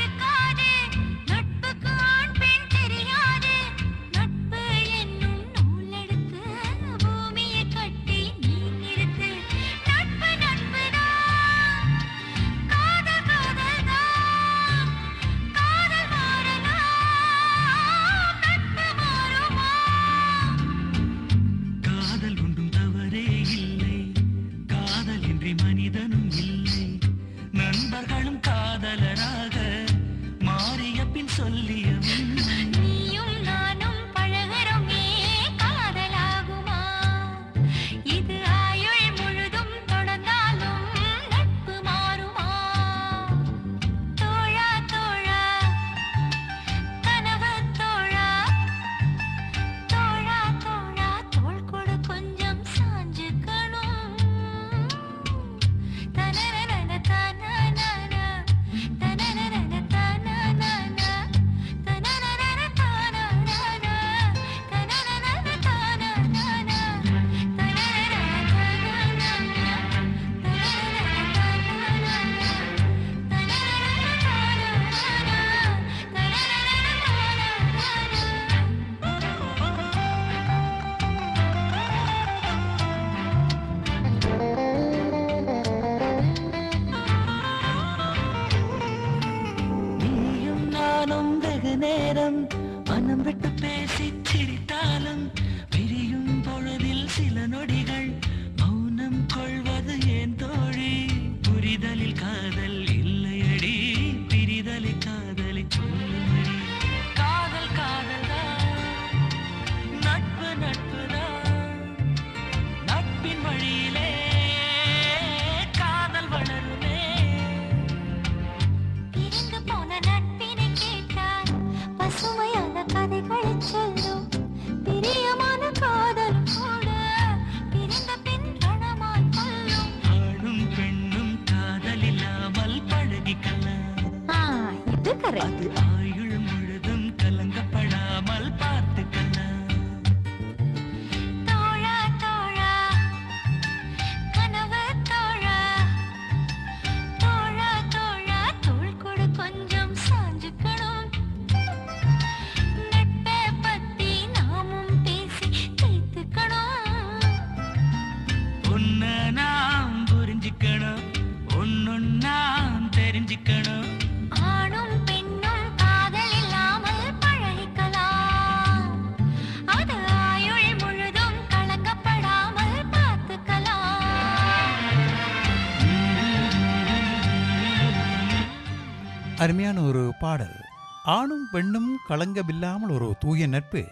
அருமையான ஒரு பாடல். ஆணும் பெண்ணும் களங்கமில்லாமல் ஒரு தூய நட்பு,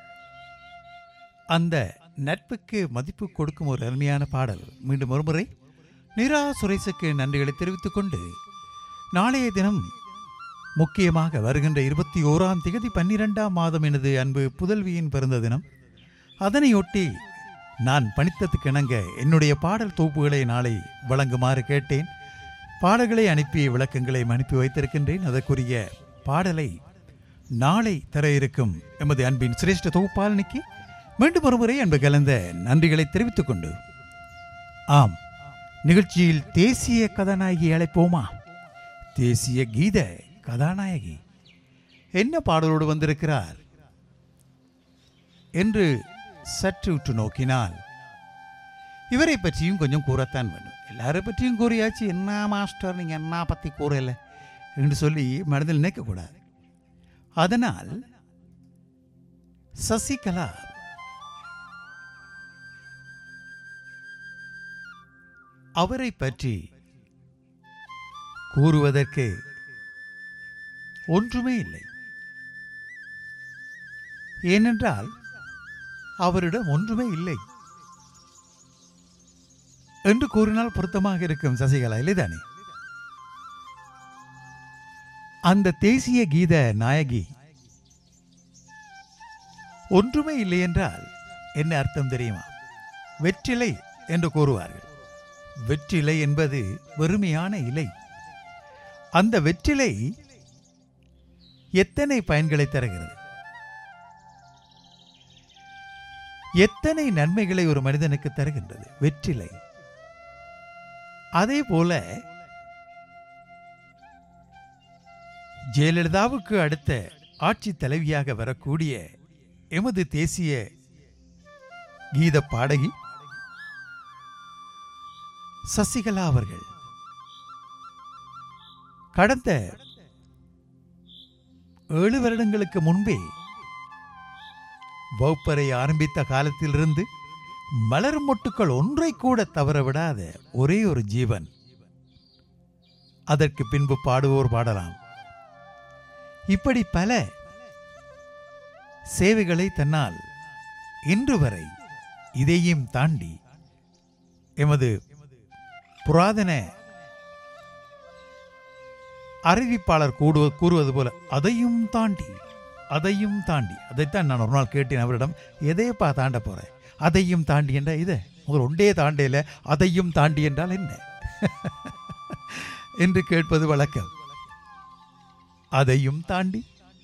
அந்த நட்புக்கு மதிப்பு கொடுக்கும் ஒரு அருமையான பாடல். மீண்டும் ஒருமுறை நிரா சுரேசுக்கு நன்றிகளை தெரிவித்துக் கொண்டு, நாளைய தினம் முக்கியமாக வருகின்ற இருபத்தி ஓராம் திகதி பன்னிரெண்டாம் மாதம் எனது அன்பு புதல்வியின் பிறந்த தினம். அதனையொட்டி நான் பணித்ததுக்கு இணங்க என்னுடைய பாடல் தொகுப்புகளை நாளை வழங்குமாறு கேட்டேன். பாடல்களை அனுப்பி விளக்கங்களை அனுப்பி வைத்திருக்கின்றேன். அதற்குரிய பாடலை நாளை தர இருக்கும் எமது அன்பின் சிரேஷ்ட தொகுப்பாளனுக்கு மீண்டும் ஒருமுறை அன்பு கலந்த நன்றிகளை தெரிவித்துக் கொண்டு, ஆம், நிகழ்ச்சியில் தேசிய கதாநாயகி அழைப்போமா? தேசிய கீத கதாநாயகி என்ன பாடலோடு வந்திருக்கிறார் என்று சற்று உற்று நோக்கினால், இவரை பற்றியும் கொஞ்சம் கூறத்தான் வேண்டும். எல்லாரை பற்றியும் கூறியாச்சு, என்ன மாஸ்டர் நீங்க என்ன பத்தி கூறல என்று சொல்லி மனதில் நினைக்கக்கூடாது. அதனால் சசிகலா அவரை பற்றி கூறுவதற்கு ஒன்றுமே இல்லை. ஏனென்றால் அவரிடம் ஒன்றுமே இல்லை என்று கூறினால் பொருத்தமாக இருக்கும். சசிகலா இல்லைதானே? அந்த தேசிய கீத நாயகி ஒன்றுமே இல்லை என்றால் என்ன அர்த்தம் தெரியுமா? வெற்றிலை என்று கூறுவார்கள். வெற்றிலை என்பது வெறுமையான இலை. அந்த வெற்றிலை எத்தனை பயன்களை தருகிறது, எத்தனை நன்மைகளை ஒரு மனிதனுக்கு தருகின்றது வெற்றிலை. அதே போல ஜெயலலிதாவுக்கு அடுத்த ஆட்சி தலைவியாக வரக்கூடிய எமது தேசிய கீத பாடகி சசிகலா அவர்கள் கடந்த ஏழு வருடங்களுக்கு முன்பே வகுப்பறை ஆரம்பித்த காலத்திலிருந்து மலர் மொட்டுக்கள் ஒன்றை கூட தவற விடாத ஒரே ஒரு ஜீவன். அதற்கு பின்பு பாடுவோர் பாடலாம். இப்படி பல சேவைகளை தன்னால் இன்று வரை இதையும் தாண்டி எமது புராதன அறிவிப்பாளர் கூடுவது கூறுவது போல அதையும் தாண்டி அதையும் தாண்டி அதைத்தான் நான் ஒரு நாள் கேட்டேன் அவரிடம், எதையப்பா தாண்ட போறேன்? அதையும் தாண்டி என்ற இதை முதல் ஒன்றே தாண்டையில அதையும் தாண்டி என்றால் என்ன என்று கேட்பது வழக்கம். அதையும் தாண்டி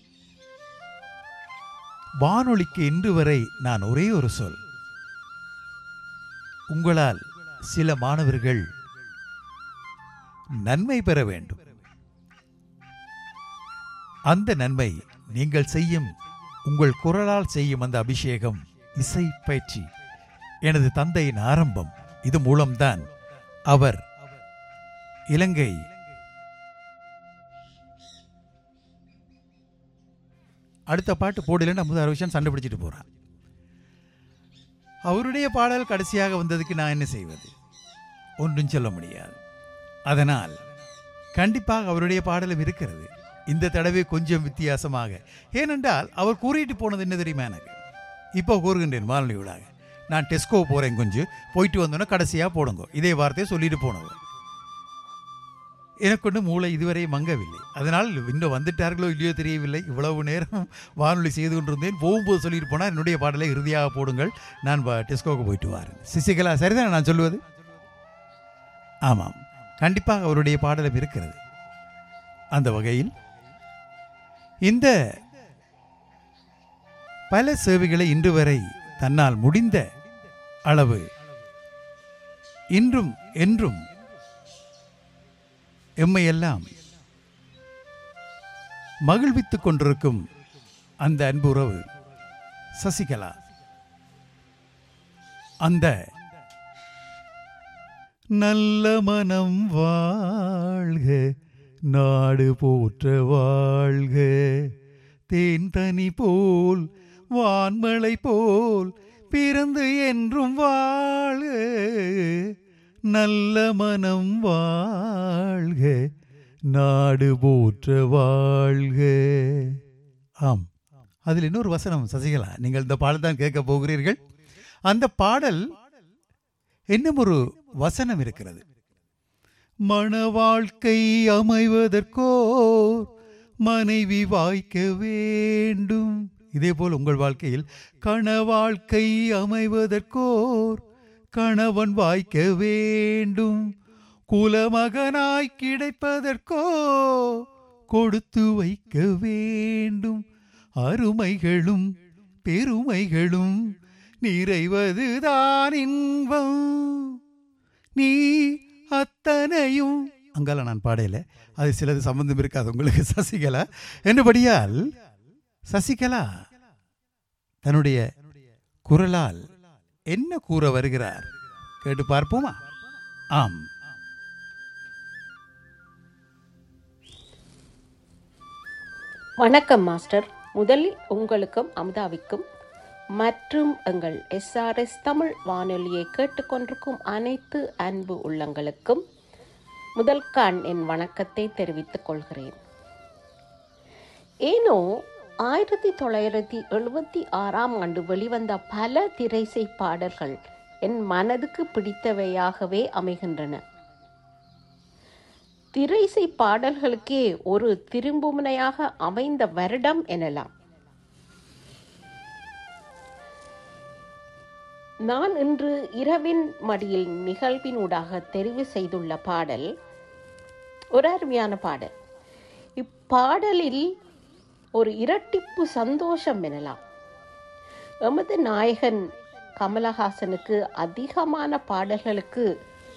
வானொலிக்கு இன்று வரை நான் ஒரே ஒரு சொல், உங்களால் சில மாணவர்கள் நன்மை பெற வேண்டும். அந்த நன்மை நீங்கள் செய்யும் உங்கள் குரலால் செய்யும் அந்த அபிஷேகம், இசை பயிற்சி எனது தந்தையின் ஆரம்பம். இது மூலம்தான் அவர் இலங்கை அடுத்த பாட்டு போடலன்னு முதல் விஷயம் சண்டை பிடிச்சிட்டு போறான். அவருடைய பாடல் கடைசியாக வந்ததுக்கு நான் என்ன செய்வது? ஒன்றும் சொல்ல முடியாது. அதனால் கண்டிப்பாக அவருடைய பாடலும் இருக்கிறது. இந்த தடவை கொஞ்சம் வித்தியாசமாக. ஏனென்றால் அவர் கூறிட்டு போனது என்ன தெரியுமா? எனக்கு இப்போ கூறுகின்றேன் வானொலியூடாக, நான் டெஸ்கோ போகிறேன், கொஞ்சம் போயிட்டு வந்தோன்னே கடைசியாக போடுங்க, இதே வார்த்தையை சொல்லிட்டு போனவர். எனக்கு ஒன்று மூளை இதுவரை மங்கவில்லை. அதனால் இன்னும் வந்துட்டார்களோ இல்லையோ தெரியவில்லை. இவ்வளவு நேரம் வானொலி செய்து கொண்டிருந்தேன். போகும்போது சொல்லிட்டு போனால் என்னுடைய பாடலை இறுதியாக போடுங்கள், நான் டெஸ்கோவுக்கு போயிட்டு வரேன். சசிகலா சரிதானே நான் சொல்லுவது? ஆமாம், கண்டிப்பாக அவருடைய பாடலும் இருக்கிறது. அந்த வகையில் இந்த பல சேவைகளை இன்று வரை தன்னால் முடிந்த அளவு இன்றும் என்றும் எம்மையெல்லாம் மகிழ்வித்துக் கொண்டிருக்கும் அந்த அன்பு உறவு சசிகலா. அந்த நல்ல மனம் வாழ்க, நாடு போற்ற வாழ்க, தேன் தனி போல் வான்மழை போல் பிறந்து என்றும் வாழ்க, நல்ல மனம் வாழ்க, நாடு போற்ற வாழ்க. ஆம், அதில் இன்னொரு வசனம் சசிகலா, நீங்கள் இந்த பாடல் தான் கேட்க போகிறீர்கள். அந்த பாடல் இன்னும் ஒரு வசனம் இருக்கிறது. மன வாழ்க்கை அமைவதற்கோர் மனைவி வாய்க்க வேண்டும். இதே போல் உங்கள் வாழ்க்கையில் கண வாழ்க்கை அமைவதற்கோர் கணவன் வாய்க்க வேண்டும். குலமகனாய் கிடைப்பதற்கோ கொடுத்து வைக்க வேண்டும். அருமைகளும் பெருமைகளும் நிறைவதுதான் இன்பம். நீ அத்தனையும் அங்கால நான் பாடையில அது சிலது சம்பந்தம் இருக்காது உங்களுக்கு சசிகலா என்றபடியால் சசிகலா தன்னுடைய குரலால் என்ன கூற வருகிறார் கேட்டு பார்ப்போமா? ஆம், வணக்கம் மாஸ்டர். முதலில் உங்களுக்கும் அமுதாவிக்கும் மற்றும் எங்கள் எஸ்ஆர்எஸ் தமிழ் வானொலியை கேட்டுக்கொண்டிருக்கும் அனைத்து அன்பு உள்ளங்களுக்கும் முதல் கான் என் வணக்கத்தை தெரிவித்துக் கொள்கிறேன். ஏனோ ஆயிரத்தி தொள்ளாயிரத்தி எழுபத்தி ஆறாம் ஆண்டு வெளிவந்த பல திரைசை பாடல்கள் என் மனதுக்கு பிடித்தவையாகவே அமைகின்றன. திரைசை பாடல்களுக்கே ஒரு திரும்புமுனையாக அமைந்த வருடம் எனலாம். நான் இன்று இரவின் மடியில் நிகழ்வினூடாக தெரிவு செய்துள்ள பாடல் ஒரு அருமையான பாடல். இப்பாடலில் ஒரு இரட்டிப்பு சந்தோஷம் எனலாம். எமது நாயகன் கமலஹாசனுக்கு அதிகமான பாடல்களுக்கு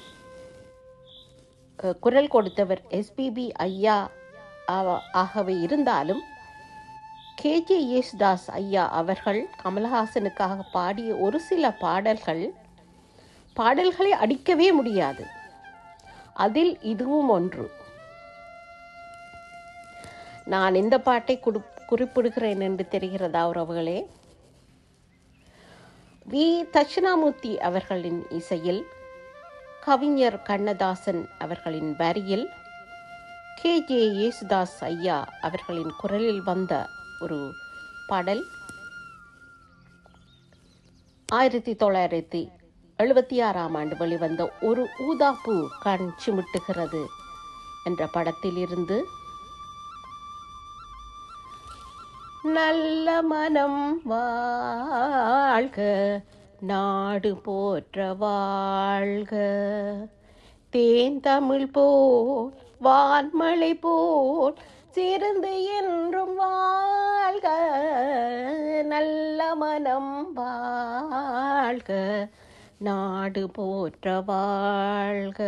குரல் கொடுத்தவர் எஸ்பிபி ஐயா ஆகவே இருந்தாலும் கே ஜே யேசுதாஸ் ஐயா அவர்கள் கமலஹாசனுக்காக பாடிய ஒரு சில பாடல்கள் பாடல்களை அடிக்கவே முடியாது. அதில் இதுவும் ஒன்று. நான் இந்த பாட்டை குறிப்பிடுகிறேன் என்று தெரிகிறதா உறவுகளே? வி தட்சிணாமூர்த்தி அவர்களின் இசையில், கவிஞர் கண்ணதாசன் அவர்களின் வரியில், கே ஜே யேசுதாஸ் ஐயா அவர்களின் குரலில் வந்த ஒரு பாடல் ஆயிரத்தி தொள்ளாயிரத்தி எழுபத்தி ஆறாம் ஆண்டு வெளிவந்த ஒரு ஊதாப்பூ கண் சிமிட்டுகிறது என்ற படத்தில் இருந்து நல்ல மனம் வாழ்க நாடு போற்ற வாழ்க தேன் தமிழ் போல் வான்மழை போல் சிறந்து என்றும் வாழ்க நல்ல மனம் வாழ்க நாடு போற்ற வாழ்க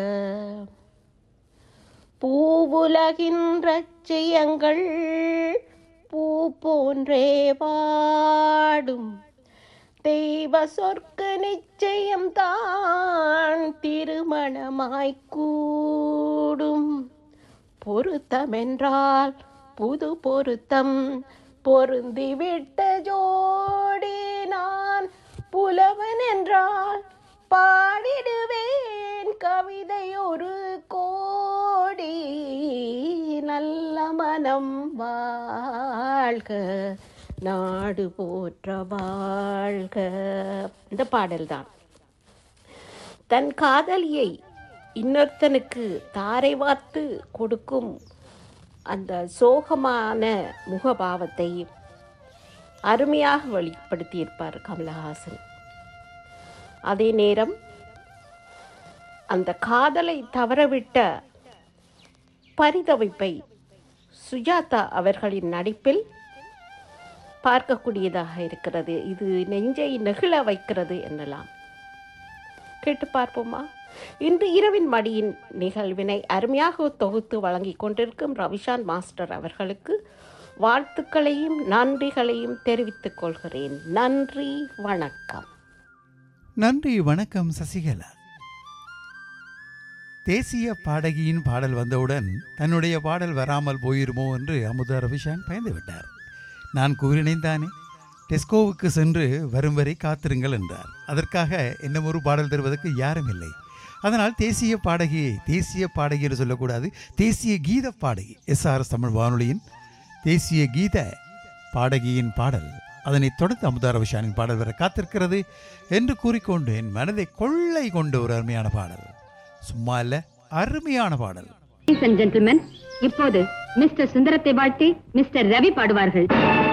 பூவுலகின் ரட்சியங்கள் பூ போன்றே வாடும் தெய்வ சொர்க்க நிச்சயம் தான் திருமணமாய் கூடும் பொருத்தமென்றால் புது பொருத்தம் பொருந்திவிட்ட ஜோடி நான் புலவன் என்றால் பாடிடுவேன் கவிதை ஒரு கோடி நல்ல மனம் வாழ்க நாடு போற்ற வாழ்க. இந்த பாடல்தான் தன் காதலியை இன்னொருத்தனுக்கு தாரை வார்த்து கொடுக்கும் அந்த சோகமான முகபாவத்தை அருமையாக வெளிப்படுத்தியிருப்பார் கமலஹாசன். அதே நேரம் அந்த காதலை தவறவிட்ட பரிதவிப்பை சுஜாதா அவர்களின் நடிப்பில் பார்க்கக்கூடியதாக இருக்கிறது. இது நெஞ்சை நெகிழ வைக்கிறது என்னலாம். கேட்டு பார்ப்போமா? இன்று இரவின் மடியின் நிகழ்வினை அருமையாக தொகுத்து வழங்கி கொண்டிருக்கும் ரவிஷான் மாஸ்டர் அவர்களுக்கு வாழ்த்துக்களையும் நன்றிகளையும் தெரிவித்துக் கொள்கிறேன். நன்றி, வணக்கம். நன்றி, வணக்கம் சசிகலா. தேசிய பாடகியின் பாடல் வந்தவுடன் தன்னுடைய பாடல் வராமல் போயிருமோ என்று அமுதா ரவிஷான் பயந்து விட்டார். நான் கூறினேன் தானே, டெஸ்கோவுக்கு சென்று வரும் வரை காத்திருங்கள் என்றார். அதற்காக இன்னும் ஒரு பாடல் தருவதற்கு யாரும் இல்லை. அதனால் தேசிய பாடகியை தேசிய பாடகி என்று சொல்லக்கூடாது, தேசிய கீத பாடகி. எஸ்ஆர்எஸ் தமிழ் வானொலியின் தேசிய கீத பாடகியின் பாடல். அதனைத் தொடர்ந்து அமுதா ரவிஷானின் பாடல் வர காத்திருக்கிறது என்று கூறிக்கொண்டு என் மனதை கொள்ளை கொண்ட ஒரு அருமையான பாடல். சும்மா இல்ல, அருமையான பாடல். ஜென்டில்மேன், இப்போது மிஸ்டர் சுந்தரத்தை வாழ்த்தி மிஸ்டர் ரவி பாடுவார்கள்.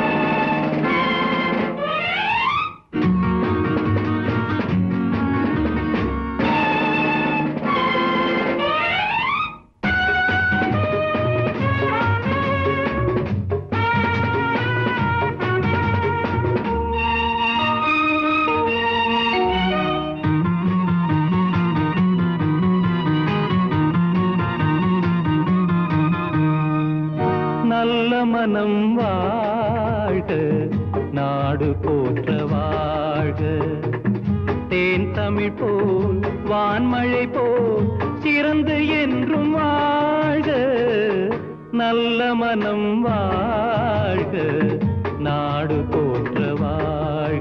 மனம் வாழ்க, நாடு போற்ற வாழ்க. தேன் தமிழ் போல் வான்மழை போல் சிறந்து என்றும் வாழ்க. நல்ல மனம் வாழ்க, நாடு போற்ற வாழ்க.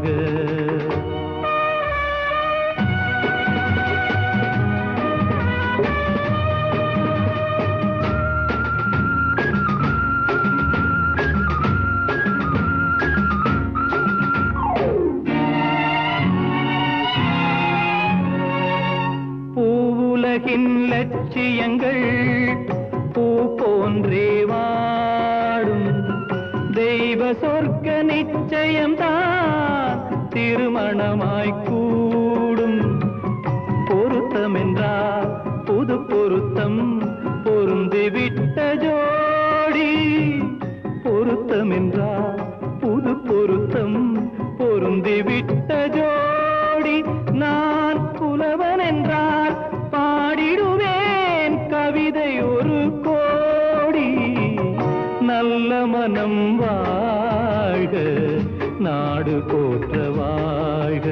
லட்சியங்கள் பூ போன்றே வாடும். தெய்வ சொர்க்க நிச்சயம்தான் திருமணமாய் கூடும். பொருத்தம் என்றால் புது பொருத்தம் பொருந்திவிட்ட ஜோடி. பொருத்தம் என்றால் புது பொருத்தம் பொருந்திவிட்ட ஜோடி. நான் புலவன் என்றால் பாடிடுவேன் கவிதை ஒரு கோடி. நல்ல மனம் வாழ்க, நாடு போற்ற வாழ்க.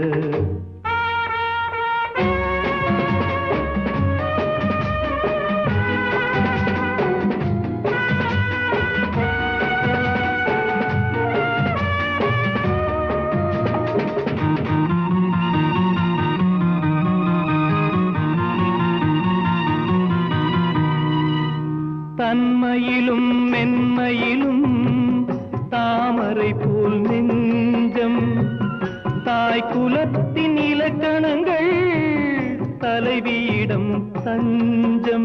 தன்மையிலும் மென்மையிலும் தாமரை போல் நெஞ்சம். தாய் குலத்தின் இலக்கணங்கள் தலைவியிடம் தஞ்சம்.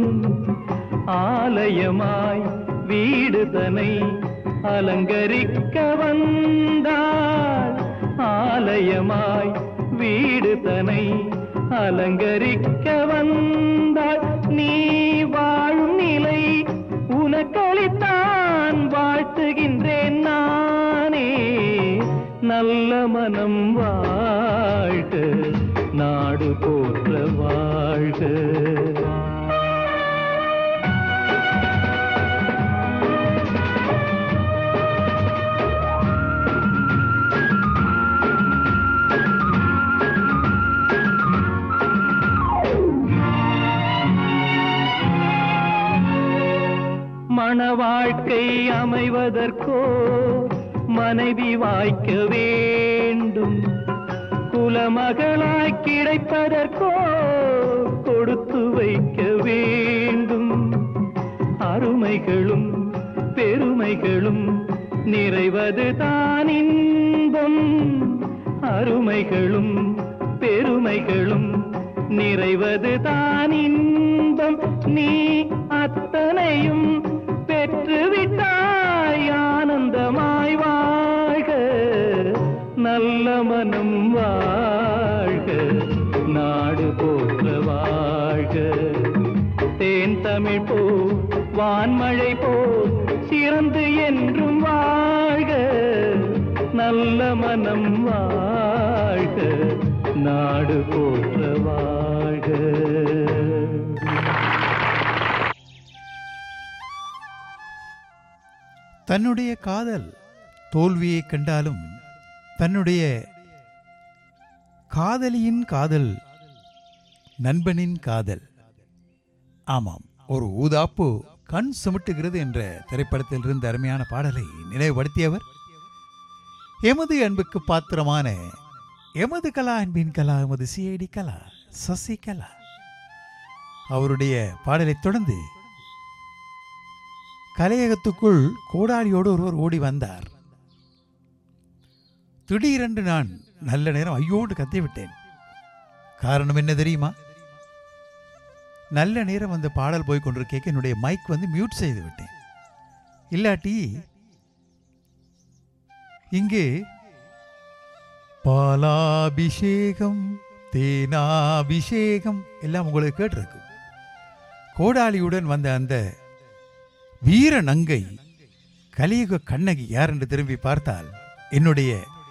ஆலயமாய் வீடுதனை அலங்கரிக்க வந்தாள். ஆலயமாய் வீடுதனை அலங்கரிக்க வந்தாள். நீ வாழும் நிலை உனக்களித்தான் வாழ்த்துகின்றேன் நானே. நல்ல மனம் வாழ்க, நாடு போற்ற வாழ்க. மண வாழ்க்கை அமைவதற்கோ மனைவி வாய்க்க வேண்டும். குலமகளாய் கிடைப்பதற்கோ கொடுத்து வைக்க வேண்டும். அருமைகளும் பெருமைகளும் நிறைவது தான் இன்பம். அருமைகளும் பெருமைகளும் நிறைவது தான் இன்பம். நீ அத்தனையும் பெற்றுவிட்டாய் ஆனந்தமாய் வாழ்க. நல்ல மனம் வாழ்க, நாடு போற்ற வாழ்க. தேன் தமிழ் போ வான்மழை போ சிறந்து என்றும் வாழ்க. நல்ல மனம் வாழ்க, நாடு போற்ற வாழ்க. தன்னுடைய காதல் தோல்வியை கண்டாலும் தன்னுடைய காதலியின் காதல் நண்பனின் காதல். ஆமாம், ஒரு ஊதாப்பு கண் சுமிட்டுகிறது என்ற திரைப்படத்தில் இருந்த அருமையான பாடலை நினைவுபடுத்தியவர் எமது அன்புக்கு பாத்திரமான எமது கலா அன்பின் கலா எமது சிஐடி கலா சசிகலா. அவருடைய பாடலைத் தொடர்ந்து கலையகத்துக்குள் கோடாலியோடு ஒருவர் ஓடி வந்தார். திடீரென்று நான் நல்ல நேரம் ஐயோடு கத்திவிட்டேன். காரணம் என்ன தெரியுமா? நல்ல நேரம் அந்த பாடல் போய் கொண்டிருக்க என்னுடைய மைக் வந்து மியூட் செய்து விட்டேன். இல்லாட்டி இங்கே பாலாபிஷேகம் தேனாபிஷேகம் எல்லாம் உங்களுக்கு கேட்டிருக்கு. கோடாலியுடன் வந்த அந்த வீர நங்கை கலியுக கண்ணகி யார் என்று திரும்பி பார்த்தால் என்னுடைய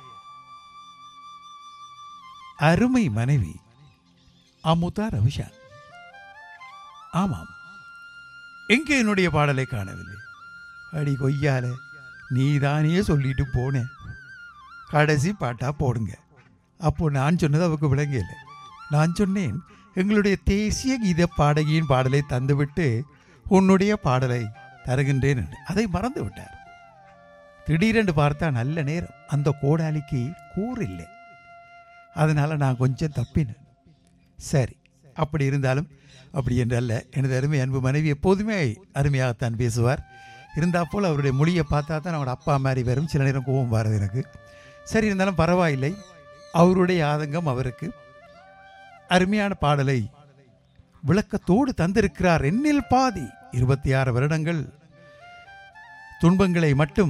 அருமை மனைவி அமுதா ரவிஷா. ஆமாம், எங்கே என்னுடைய பாடலை காணவில்லை? அடி கொய்யால, நீதானே சொல்லிட்டு போனேன், கடைசி பாட்டா போடுங்க. அப்போ நான் சொன்னது அவருக்கு விளங்கல. நான் சொன்னேன், எங்களுடைய தேசிய கீத பாடகியின் பாடலை தந்துவிட்டு உன்னுடைய பாடலை தருகின்றேன் என்று. அதை மறந்து விட்டார். திடீரென்று பார்த்தா நல்ல நேரம் அந்த கோடாலிக்கு கூர் இல்லை. அதனால் நான் கொஞ்சம் தப்பினேன். சரி, அப்படி இருந்தாலும் அப்படி என்றல்ல. எனது அருமை அன்பு மனைவி எப்போதுமே அருமையாகத்தான் பேசுவார். இருந்தால் போல் அவருடைய மொழியை பார்த்தா தான் அவரோட அப்பா மாதிரி வரும். சில நேரம் கோபம் வர்றது எனக்கு. சரி, இருந்தாலும் பரவாயில்லை. அவருடைய ஆதங்கம் அவருக்கு அருமையான பாடலை விளக்கத்தோடு தந்திருக்கிறார். எண்ணில் பாதி இருபத்தி ஆறு வருடங்கள் துன்பங்களை மட்டும்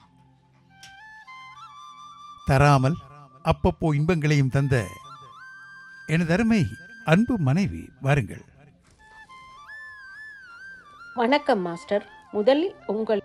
தராமல் அப்பப்போ இன்பங்களையும் தந்த எனது அருமை அன்பு மனைவி, வாருங்கள். வணக்கம் மாஸ்டர். முதலில் உங்கள்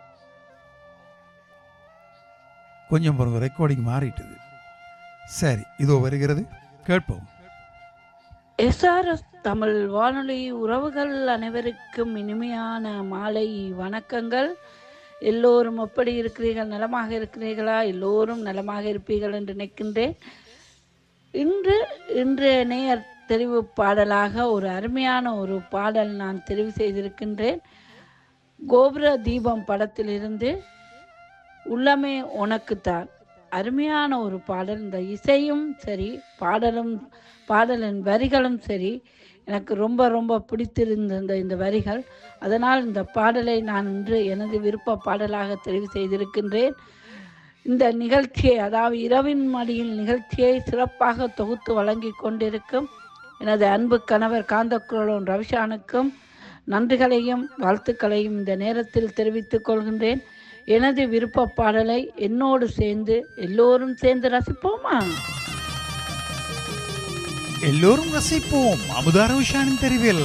கொஞ்சம் ஒரு ரெக்கார்டிங் மாறிட்டது. சரி, இதோ வருகிறது, கேட்போம். எஸ்ஆர்எஸ் தமிழ் வானொலி உறவுகள் அனைவருக்கும் இனிமையான மாலை வணக்கங்கள். எல்லோரும் எப்படி இருக்கிறீர்கள்? நலமாக இருக்கிறீர்களா? எல்லோரும் நலமாக இருப்பீர்கள் என்று நினைக்கின்றேன். இன்று இன்றைய நேர் தெரிவு பாடலாக ஒரு அருமையான ஒரு பாடல் நான் தெரிவு செய்திருக்கின்றேன். கோபுர தீபம் படத்திலிருந்து உள்ளமே உனக்குத்தான். அருமையான ஒரு பாடல். இந்த இசையும் சரி, பாடலும் பாடலின் வரிகளும் சரி, எனக்கு ரொம்ப ரொம்ப பிடித்திருந்த இந்த வரிகள். அதனால் இந்த பாடலை நான் இன்று எனது விருப்ப பாடலாக தெரிவு செய்திருக்கின்றேன். இந்த நிகழ்ச்சியை, அதாவது இரவின் மடியில் நிகழ்ச்சியை சிறப்பாக தொகுத்து வழங்கி கொண்டிருக்கும் எனது அன்பு கணவர் காந்தக்குரலோன் ரவிஷானுக்கும் நன்றிகளையும் வாழ்த்துக்களையும் இந்த நேரத்தில் தெரிவித்துக் கொள்கின்றேன். எனது விருப்ப பாடலை என்னோடு சேர்ந்து எல்லோரும் சேர்ந்து ரசிப்போமா? எல்லோரும் ரசிப்போம். அமுதா ரவிஷானின் தெரிவில்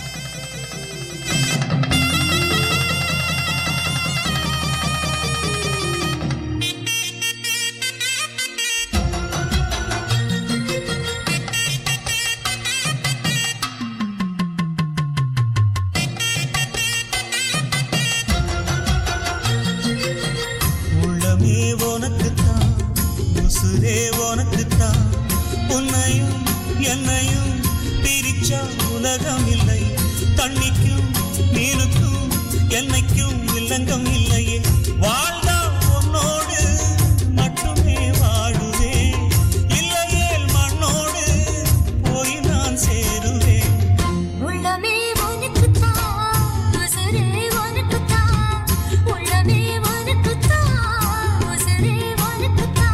என்னையும் பிரிச்சா உலகம் இல்லை. தண்ணிக்கும் மீனுக்கும் என்னைக்கும் இல்லங்கம் இல்லையே. வாழ்ந்தா உன்னோடு மட்டுமே வாழுவேன். இல்லையேல் மண்ணோடு போய் நான் சேருவேன். உள்ளமே உனக்குத்தான், உசுரே உனக்குத்தான். உள்ளமே உனக்குத்தான், உசுரே உனக்குத்தான்.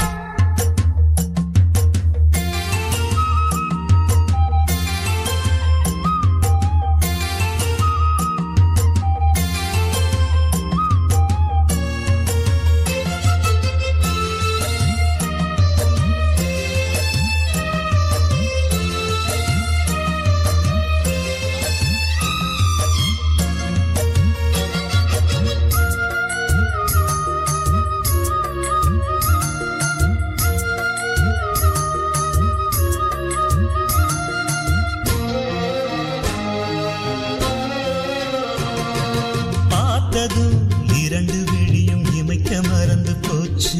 இரண்டு விழியும் இமைக்க மறந்து போச்சு.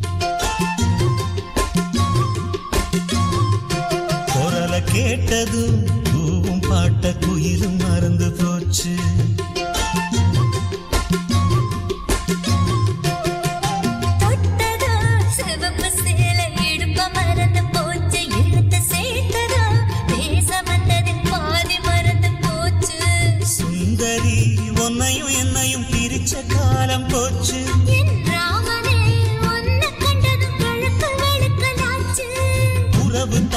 குரல கேட்டதும் பூவும் பாட்ட குயிலும் மறந்து போச்சு. மறந்து போச்சு. எழுத்து சேர்த்ததோ பேச வந்ததின் பாதி மற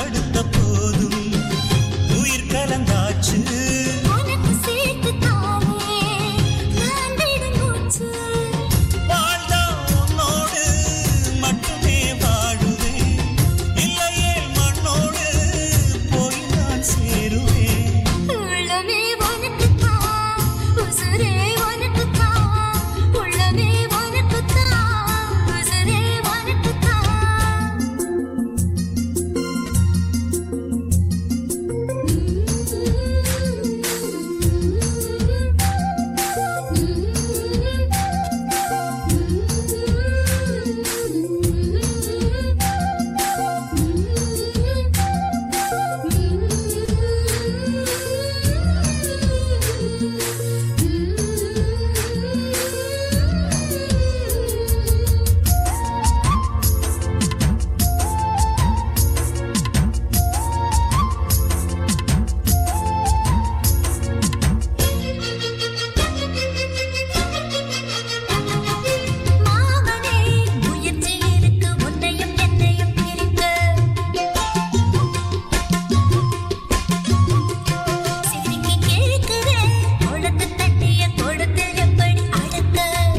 படுத்த போதும் உயிர் கலந்தாச்சு. உனக்கு சேர்த்து தானே நான் விடும் மூச்சு. வாழ்ந்தா உன்னோடு மட்டுமே வாழுவேன், இல்லையே மண்ணோடு போய் நான் சேருவேன். உள்ளமே உனக்குத்தான், உசுரே உனக்குத்தான். உள்ளமே உனக்குத்தான், உசுரே உனக்குத்தான். மாமனே முயற்சி இருக்கு உன்னையும் என்னையும் பிரிக்க. சிரிக்கி கேட்கிறேன் கொளுத்து தட்டிய கொடுத்து எப்படி அடக்க.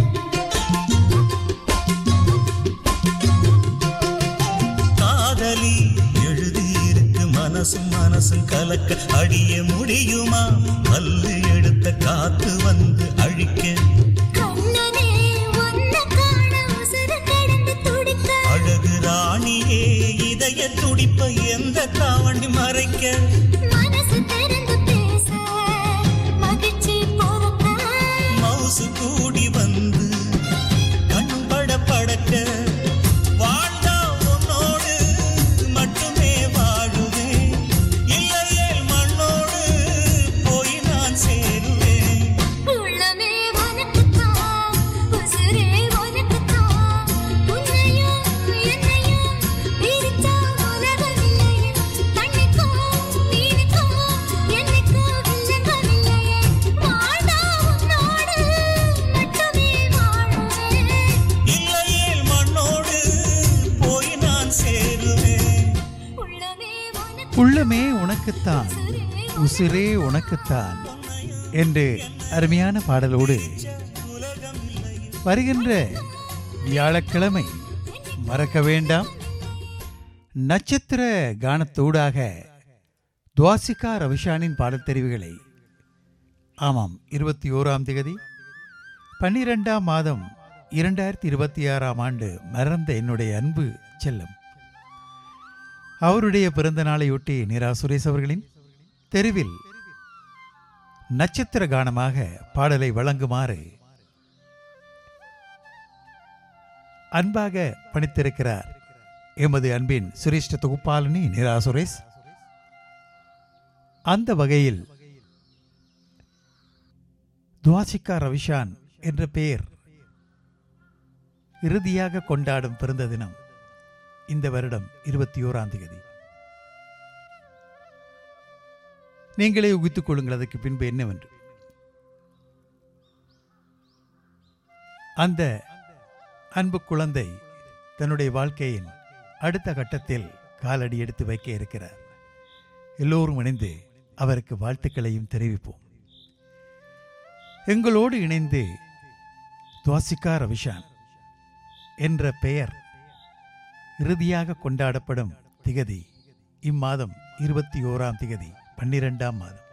காதலி எழுதியிருக்கு மனசும் மனசும் கலக்க, அடிய முடியுமா பல்லு எடுத்த காத்து வந்து அழிக்க. கண்ணனே உன்னை காண உசுரு கடந்து துடிக்க. அழகு ராணியே இதய துடிப்ப எந்த தாவண்டி மறைக்க. மனசு திறந்து பேச மகிழ்ச்சி பொறுக்க. மவுசு கூடி வந்து கண்ணும் பட படக்க. வாழ்ந்தா உன்னோடு மட்டுமே வாழுவேன், இல்லையே மண்ணோடு போய் நான் சேருவேன். உள்ளமே உனக்குத்தான், உசுரே உனக்குத்தான். உன்னையும் என்னையும் பிரிச்சா உலகம் இல்லையே. கண்ணுக்கும் மீனுக்கும் என்னைக்கும் வில்லங்கம் இல்லையே. வாழ்ந்தா உன்னோடு மட்டுமே வாழுவேன். இல்லையே மண்ணோடு போய் நான் சேருவேன். உள்ளமே உனக்குத்தான், உசிரே உனக்குத்தான் என்று அருமையான பாடலோடு வருகின்ற வியாழக்கிழமை மறக்க வேண்டாம் நட்சத்திர கானத்தூடாக துவாசிகா ரவிஷானின் பாடல் தெரிவுகளை. ஆமாம், இருபத்தி ஓராம் தேதி பன்னிரெண்டாம் மாதம் இரண்டாயிரத்தி இருபத்தி ஆறாம் ஆண்டு மறந்த என்னுடைய அன்பு செல்லம் அவருடைய பிறந்த நாளையொட்டி நிரா சுரேஷ் அவர்களின் தெருவில் நட்சத்திர கானமாக பாடலை வழங்குமாறு அன்பாக பணித்திருக்கிறார் எமது அன்பின் சிரேஷ்ட தொகுப்பாளினி நிரா சுரேஷ். அந்த வகையில் துவாசிகா ரவிஷான் என்ற பெயர் இறுதியாக கொண்டாடும் பிறந்த தினம் இந்த வருடம் இருபத்தி ஓராம் தேதி. நீங்களே உகித்துக் கொள்ளுங்கள் அதற்கு பின்பு என்னவென்று. அந்த அன்பு குழந்தை தன்னுடைய வாழ்க்கையின் அடுத்த கட்டத்தில் காலடி எடுத்து வைக்க இருக்கிறார். எல்லோரும் இணைந்து அவருக்கு வாழ்த்துக்களையும் தெரிவிப்போம். எங்களோடு இணைந்து துவாசிகா ரவிஷான் என்ற பெயர் இறுதியாக கொண்டாடப்படும் திகதி இம்மாதம் இருபத்தி ஓராம் திகதி பன்னிரெண்டாம் மாதம்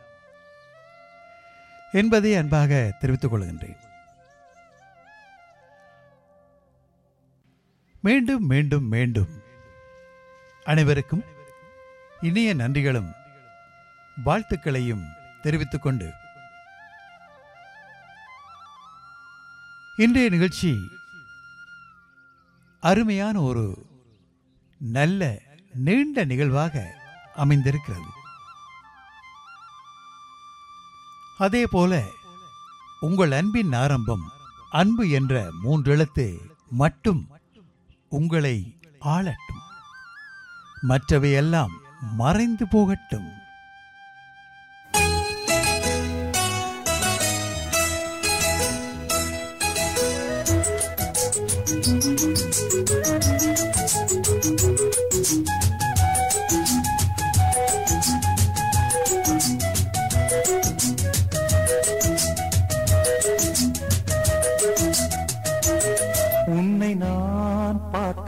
என்பதை அன்பாக தெரிவித்துக் கொள்கின்றேன். மீண்டும் மீண்டும் மீண்டும் அனைவருக்கும் இனிய நன்றிகளும் வாழ்த்துக்களையும் தெரிவித்துக் கொண்டு இன்றைய நிகழ்ச்சி அருமையான ஒரு நல்ல நீண்ட நிகழ்வாக அமைந்திருக்கிறது. அதே போல உங்கள் அன்பின் ஆரம்பம் அன்பு என்ற மூன்றெழுத்து மட்டும் உங்களை ஆளட்டும், மற்றவையெல்லாம் மறைந்து போகட்டும்.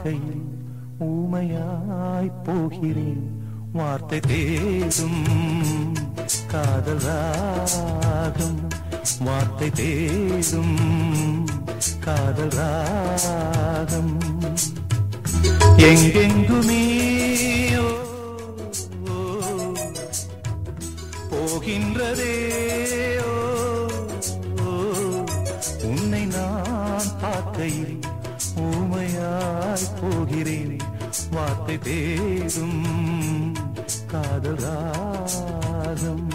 பார்க்கையில் ஊமையாய் போகிறேன் வார்த்தை தேடும் காதல் ராகம் வார்த்தை தேடும் காதல் ராகம் எங்கெங்குமே ஓ, ஓ, போகின்றதே ஓ, ஓ, உன்னை நான் பார்க்கையில் ஊமையாய் போகிறேன் வார்த்தை தேடும் காதல் ராகம்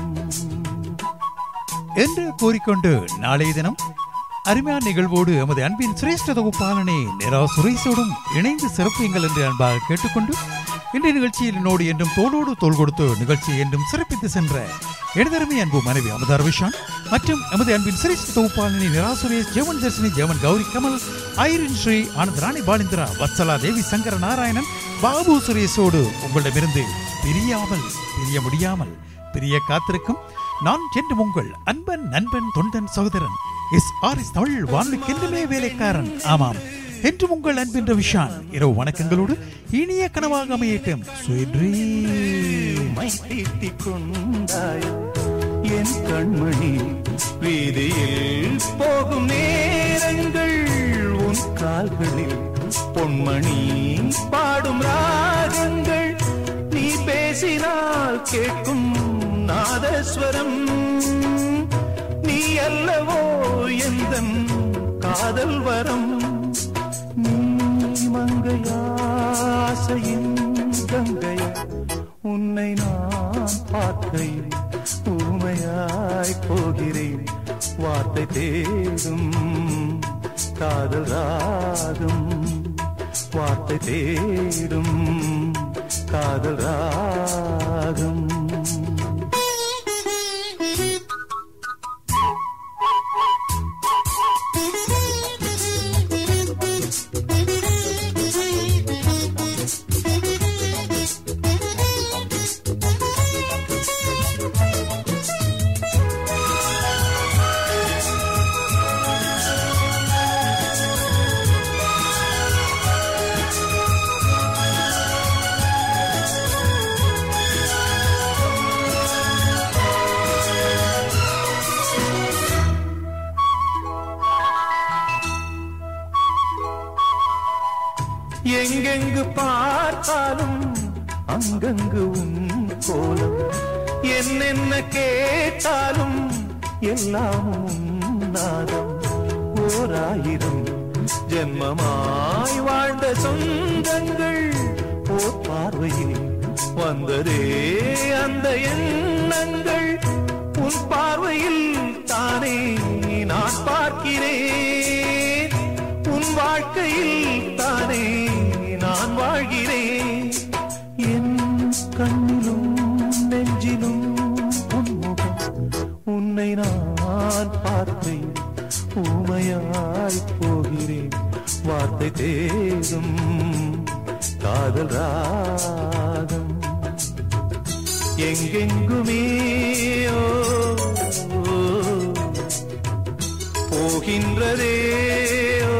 என்று கூறிக்கொண்டு நாளைய தினம் அருமையான நிகழ்வோடு எமது அன்பின் சிரேஷ்ட தொகுப்பாளனே நிரா சுரேஷோடும் இணைந்து சிறப்புங்கள் என்று அன்பாக கேட்டுக்கொண்டு இன்றைய நிகழ்ச்சியில் என்னோடு என்றும் தோளோடு தோள் கொடுத்து நிகழ்ச்சியை என்றும் சிறப்பித்து சென்ற எனதருமை அன்பு மனைவி அமுதா ரவிஷான் மற்றும் எமது அன்பின் சிரேஷ்ட தொகுப்பாளனே நிரா சுரேஷ் ஜெவன் தர்ஷினி ஜெவன் கௌரி கமல் ஐரின் ஸ்ரீ ஆனந்த ராணி பாலிந்திரா வத்சலா தேவி சங்கர நாராயணன் பாபு சுரேஷோடு உங்களிடமிருந்து பிரியாமல் பிரிய முடியாமல் பிரிய காத்திருக்கும் நான் சென்று உங்கள் அன்பன் நண்பன் தொண்டன் சகோதரன் எஸ் ஆர் எஸ் தமிழ் வானொலிக்கு என்றுமே வேலைக்காரன் ஆமாம் என்று உங்கள் அன்பின் ரவிஷான் இரவு வணக்கங்களோடு இனிய கனவாக அமையட்டும் என் கண்மணி வீதியில் போகும் நேரங்கள் உன் கால்களில் பொன்மணி பாடும் ராகங்கள் நீ பேசினால் கேட்கும் நாதஸ்வரம் நீ அல்லவோ எந்தன் காதல் வரம் நீ மங்கையாசையின் கங்கைய உன்னை நான் பார்க்கையில் ஊமையாய் போகிறேன் வார்த்தை தேடும் காதல் ராகம் வார்த்தை தேடும் காதல் ராகம் எங்கெங்கு பார்த்தாலும் அங்கங்கு உன் கோலம் என்னென்ன கேட்டாலும் எல்லாம் உன் நாதம் ஓராயிரம் ஜென்மமாய் வாழ்ந்த சொந்தங்கள் ஓர் பார்வையில் வந்ததே அந்த எண்ணங்கள் உன் பார்வையில் தானே நான் பார்க்கிறேன் உன் வாழ்க்கையில் தானே நான் வாழ்கிறேன் என் கண்ணிலும் நெஞ்சிலும் உன்முகம் உன்னை நான் பார்த்தேன் ஊமையாய் போகிறேன் வார்த்தை தேடும் காதல் ராகம் எங்கெங்குமே ஓ, ஓ, போகின்றதே ஓ,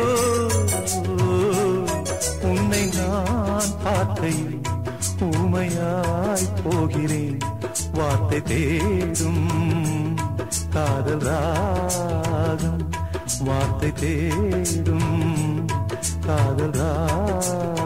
உன்னை நான் பார்க்கையில் ஊமையாய் போகிறேன் வார்த்தை தேடும் காதல் ராகம் வார்த்தை தேடும் காதல் ராகம்